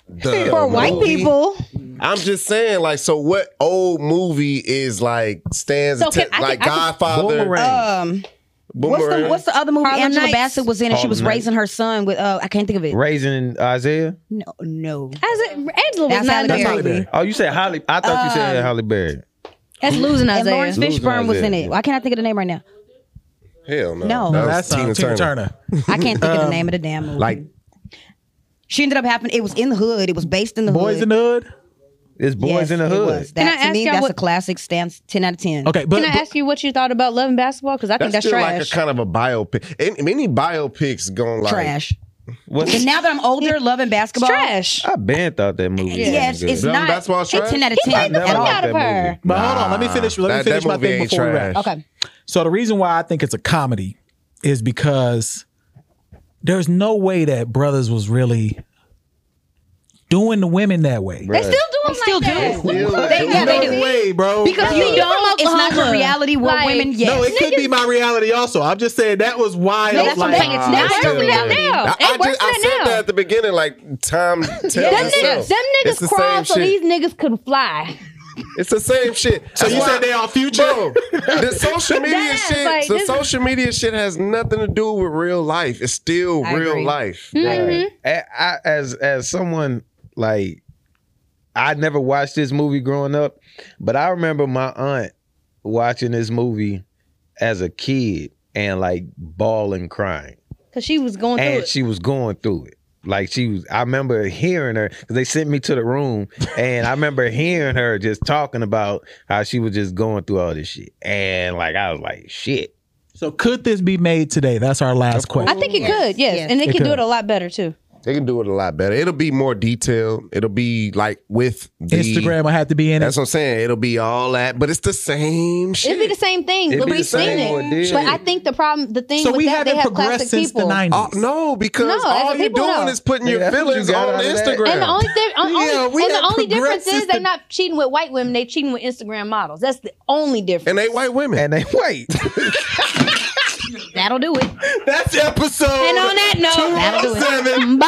[SPEAKER 6] the
[SPEAKER 5] For white
[SPEAKER 6] movie.
[SPEAKER 5] people.
[SPEAKER 6] I'm just saying, like, so what old movie is like stands
[SPEAKER 5] So
[SPEAKER 6] the
[SPEAKER 5] can-
[SPEAKER 6] like
[SPEAKER 5] I can-
[SPEAKER 6] Godfather?
[SPEAKER 2] Boomerang.
[SPEAKER 6] Boomerang.
[SPEAKER 7] What's the other movie
[SPEAKER 5] Harlem
[SPEAKER 7] Angela
[SPEAKER 5] Nights.
[SPEAKER 7] Bassett was in and she was
[SPEAKER 2] Harlem
[SPEAKER 7] raising her son with I can't think of it.
[SPEAKER 2] Raising Isaiah.
[SPEAKER 7] No.
[SPEAKER 5] Angela was
[SPEAKER 7] That's
[SPEAKER 5] not in
[SPEAKER 7] Halle
[SPEAKER 5] the
[SPEAKER 7] Berry.
[SPEAKER 5] movie.
[SPEAKER 2] Oh, you said Holly. I thought you said Halle Berry.
[SPEAKER 5] That's losing
[SPEAKER 7] And
[SPEAKER 5] Isaiah.
[SPEAKER 7] Lawrence
[SPEAKER 2] Losing
[SPEAKER 7] Fishburne was in
[SPEAKER 2] Isaiah.
[SPEAKER 7] it. Why can't I think of the name right now?
[SPEAKER 6] Hell no.
[SPEAKER 7] No.
[SPEAKER 6] That
[SPEAKER 1] That's
[SPEAKER 6] was
[SPEAKER 1] Tina Turner.
[SPEAKER 7] I can't think of the name of the damn movie.
[SPEAKER 6] Like,
[SPEAKER 7] she ended up happening. It was in the hood. It was based in the
[SPEAKER 1] Boys
[SPEAKER 7] hood.
[SPEAKER 1] in the Hood.
[SPEAKER 2] It's Boys
[SPEAKER 7] Yes,
[SPEAKER 2] in the
[SPEAKER 7] it
[SPEAKER 2] Hood.
[SPEAKER 7] was.
[SPEAKER 5] Can I
[SPEAKER 7] That, to
[SPEAKER 5] ask
[SPEAKER 7] me,
[SPEAKER 5] y'all
[SPEAKER 7] that's
[SPEAKER 5] what-
[SPEAKER 7] a classic. Stands 10 out of 10.
[SPEAKER 1] Okay, but,
[SPEAKER 5] Can I ask you what you thought about Love and Basketball? Because I think
[SPEAKER 6] that's
[SPEAKER 5] that's
[SPEAKER 6] still
[SPEAKER 5] trash.
[SPEAKER 6] like a kind of a biopic. Any biopics going like
[SPEAKER 7] Trash.
[SPEAKER 2] What's
[SPEAKER 7] And now that I'm older, loving basketball.
[SPEAKER 5] trash.
[SPEAKER 2] I been thought that movie.
[SPEAKER 7] Yes,
[SPEAKER 2] wasn't
[SPEAKER 7] it's
[SPEAKER 2] good.
[SPEAKER 6] Love and
[SPEAKER 7] not.
[SPEAKER 6] Basketball
[SPEAKER 7] It's
[SPEAKER 6] trash?
[SPEAKER 7] 10 out of
[SPEAKER 5] He
[SPEAKER 7] 10
[SPEAKER 5] played the
[SPEAKER 2] never
[SPEAKER 5] fuck
[SPEAKER 7] at all.
[SPEAKER 2] liked
[SPEAKER 5] out
[SPEAKER 2] that
[SPEAKER 5] of her.
[SPEAKER 2] movie.
[SPEAKER 1] but hold on. Let me finish. Let me
[SPEAKER 6] that
[SPEAKER 1] finish my
[SPEAKER 6] movie
[SPEAKER 1] thing
[SPEAKER 6] ain't
[SPEAKER 1] before we wrap.
[SPEAKER 6] trash.
[SPEAKER 7] Okay.
[SPEAKER 1] So the reason why I think it's a comedy is because there's no way that Brothers was really doing the women that way.
[SPEAKER 5] They still do them
[SPEAKER 7] Still
[SPEAKER 5] like that.
[SPEAKER 7] do.
[SPEAKER 1] No
[SPEAKER 7] they do.
[SPEAKER 1] way, bro.
[SPEAKER 7] Because
[SPEAKER 5] That's
[SPEAKER 7] you
[SPEAKER 5] me
[SPEAKER 7] don't.
[SPEAKER 5] from
[SPEAKER 7] It's not your
[SPEAKER 5] Oklahoma.
[SPEAKER 7] reality where
[SPEAKER 5] Like,
[SPEAKER 7] women. Yes.
[SPEAKER 1] No, it could be my reality also. I'm just saying that was wild.
[SPEAKER 7] No, that's what I'm saying. It's not
[SPEAKER 5] It's
[SPEAKER 7] your
[SPEAKER 5] worse than that
[SPEAKER 7] reality.
[SPEAKER 5] now. It's worse
[SPEAKER 6] I
[SPEAKER 5] than
[SPEAKER 6] said
[SPEAKER 5] that
[SPEAKER 6] that
[SPEAKER 5] now.
[SPEAKER 6] at the beginning, like time tells
[SPEAKER 5] Them
[SPEAKER 6] itself.
[SPEAKER 5] them
[SPEAKER 6] It's
[SPEAKER 5] niggas
[SPEAKER 6] the
[SPEAKER 5] crawled so
[SPEAKER 6] same shit.
[SPEAKER 5] these niggas could fly.
[SPEAKER 6] It's the same shit.
[SPEAKER 1] So you said they on Future?
[SPEAKER 6] Bro, the social media
[SPEAKER 5] That's
[SPEAKER 6] shit.
[SPEAKER 5] like
[SPEAKER 6] the
[SPEAKER 5] this-
[SPEAKER 6] social media shit has nothing to do with real life. It's still
[SPEAKER 7] I
[SPEAKER 6] real
[SPEAKER 7] agree.
[SPEAKER 6] life.
[SPEAKER 2] As someone like, I never watched this movie growing up, but I remember my aunt watching this movie as a kid and like bawling, crying,
[SPEAKER 5] Because she was going through
[SPEAKER 2] and
[SPEAKER 5] it.
[SPEAKER 2] she was going through it. Like she was, I remember hearing her because they sent me to the room, and I remember hearing her just talking about how she was just going through all this shit, and like I was like, shit.
[SPEAKER 1] So could this be made today? That's our last question.
[SPEAKER 5] I think it could, yes.
[SPEAKER 7] Yes.
[SPEAKER 5] And they
[SPEAKER 1] It
[SPEAKER 5] can do
[SPEAKER 1] could.
[SPEAKER 5] it a lot better too.
[SPEAKER 6] They can do it a lot better. It'll be more detailed. It'll be like with the
[SPEAKER 1] Instagram will have to be in
[SPEAKER 6] That's
[SPEAKER 1] it.
[SPEAKER 6] what I'm saying. It'll be all that, but it's the same shit.
[SPEAKER 5] It'd be the same thing.
[SPEAKER 2] It'd
[SPEAKER 5] But
[SPEAKER 2] be the
[SPEAKER 5] we've seen
[SPEAKER 2] same
[SPEAKER 5] it.
[SPEAKER 2] ordeal.
[SPEAKER 5] But I think the thing
[SPEAKER 1] So
[SPEAKER 5] with
[SPEAKER 1] we
[SPEAKER 5] that, they
[SPEAKER 1] haven't
[SPEAKER 5] have
[SPEAKER 1] progressed
[SPEAKER 5] classic
[SPEAKER 1] since
[SPEAKER 5] people.
[SPEAKER 1] the 90s.
[SPEAKER 6] No, because
[SPEAKER 5] No, as
[SPEAKER 6] all
[SPEAKER 5] a
[SPEAKER 6] you're
[SPEAKER 5] people,
[SPEAKER 6] doing
[SPEAKER 5] no.
[SPEAKER 6] is putting your
[SPEAKER 2] Yeah, that's what
[SPEAKER 6] feelings
[SPEAKER 2] you got
[SPEAKER 6] on
[SPEAKER 2] out of that.
[SPEAKER 6] Instagram.
[SPEAKER 5] And the only,
[SPEAKER 1] Yeah, we have
[SPEAKER 5] only
[SPEAKER 1] progressed
[SPEAKER 5] difference
[SPEAKER 1] since
[SPEAKER 5] is they're not cheating with white women, they cheating with Instagram models. That's the only difference.
[SPEAKER 6] and they white women.
[SPEAKER 2] And they white.
[SPEAKER 7] That'll do it.
[SPEAKER 1] That's episode
[SPEAKER 5] And on that note,
[SPEAKER 7] That'll do it.
[SPEAKER 1] 207.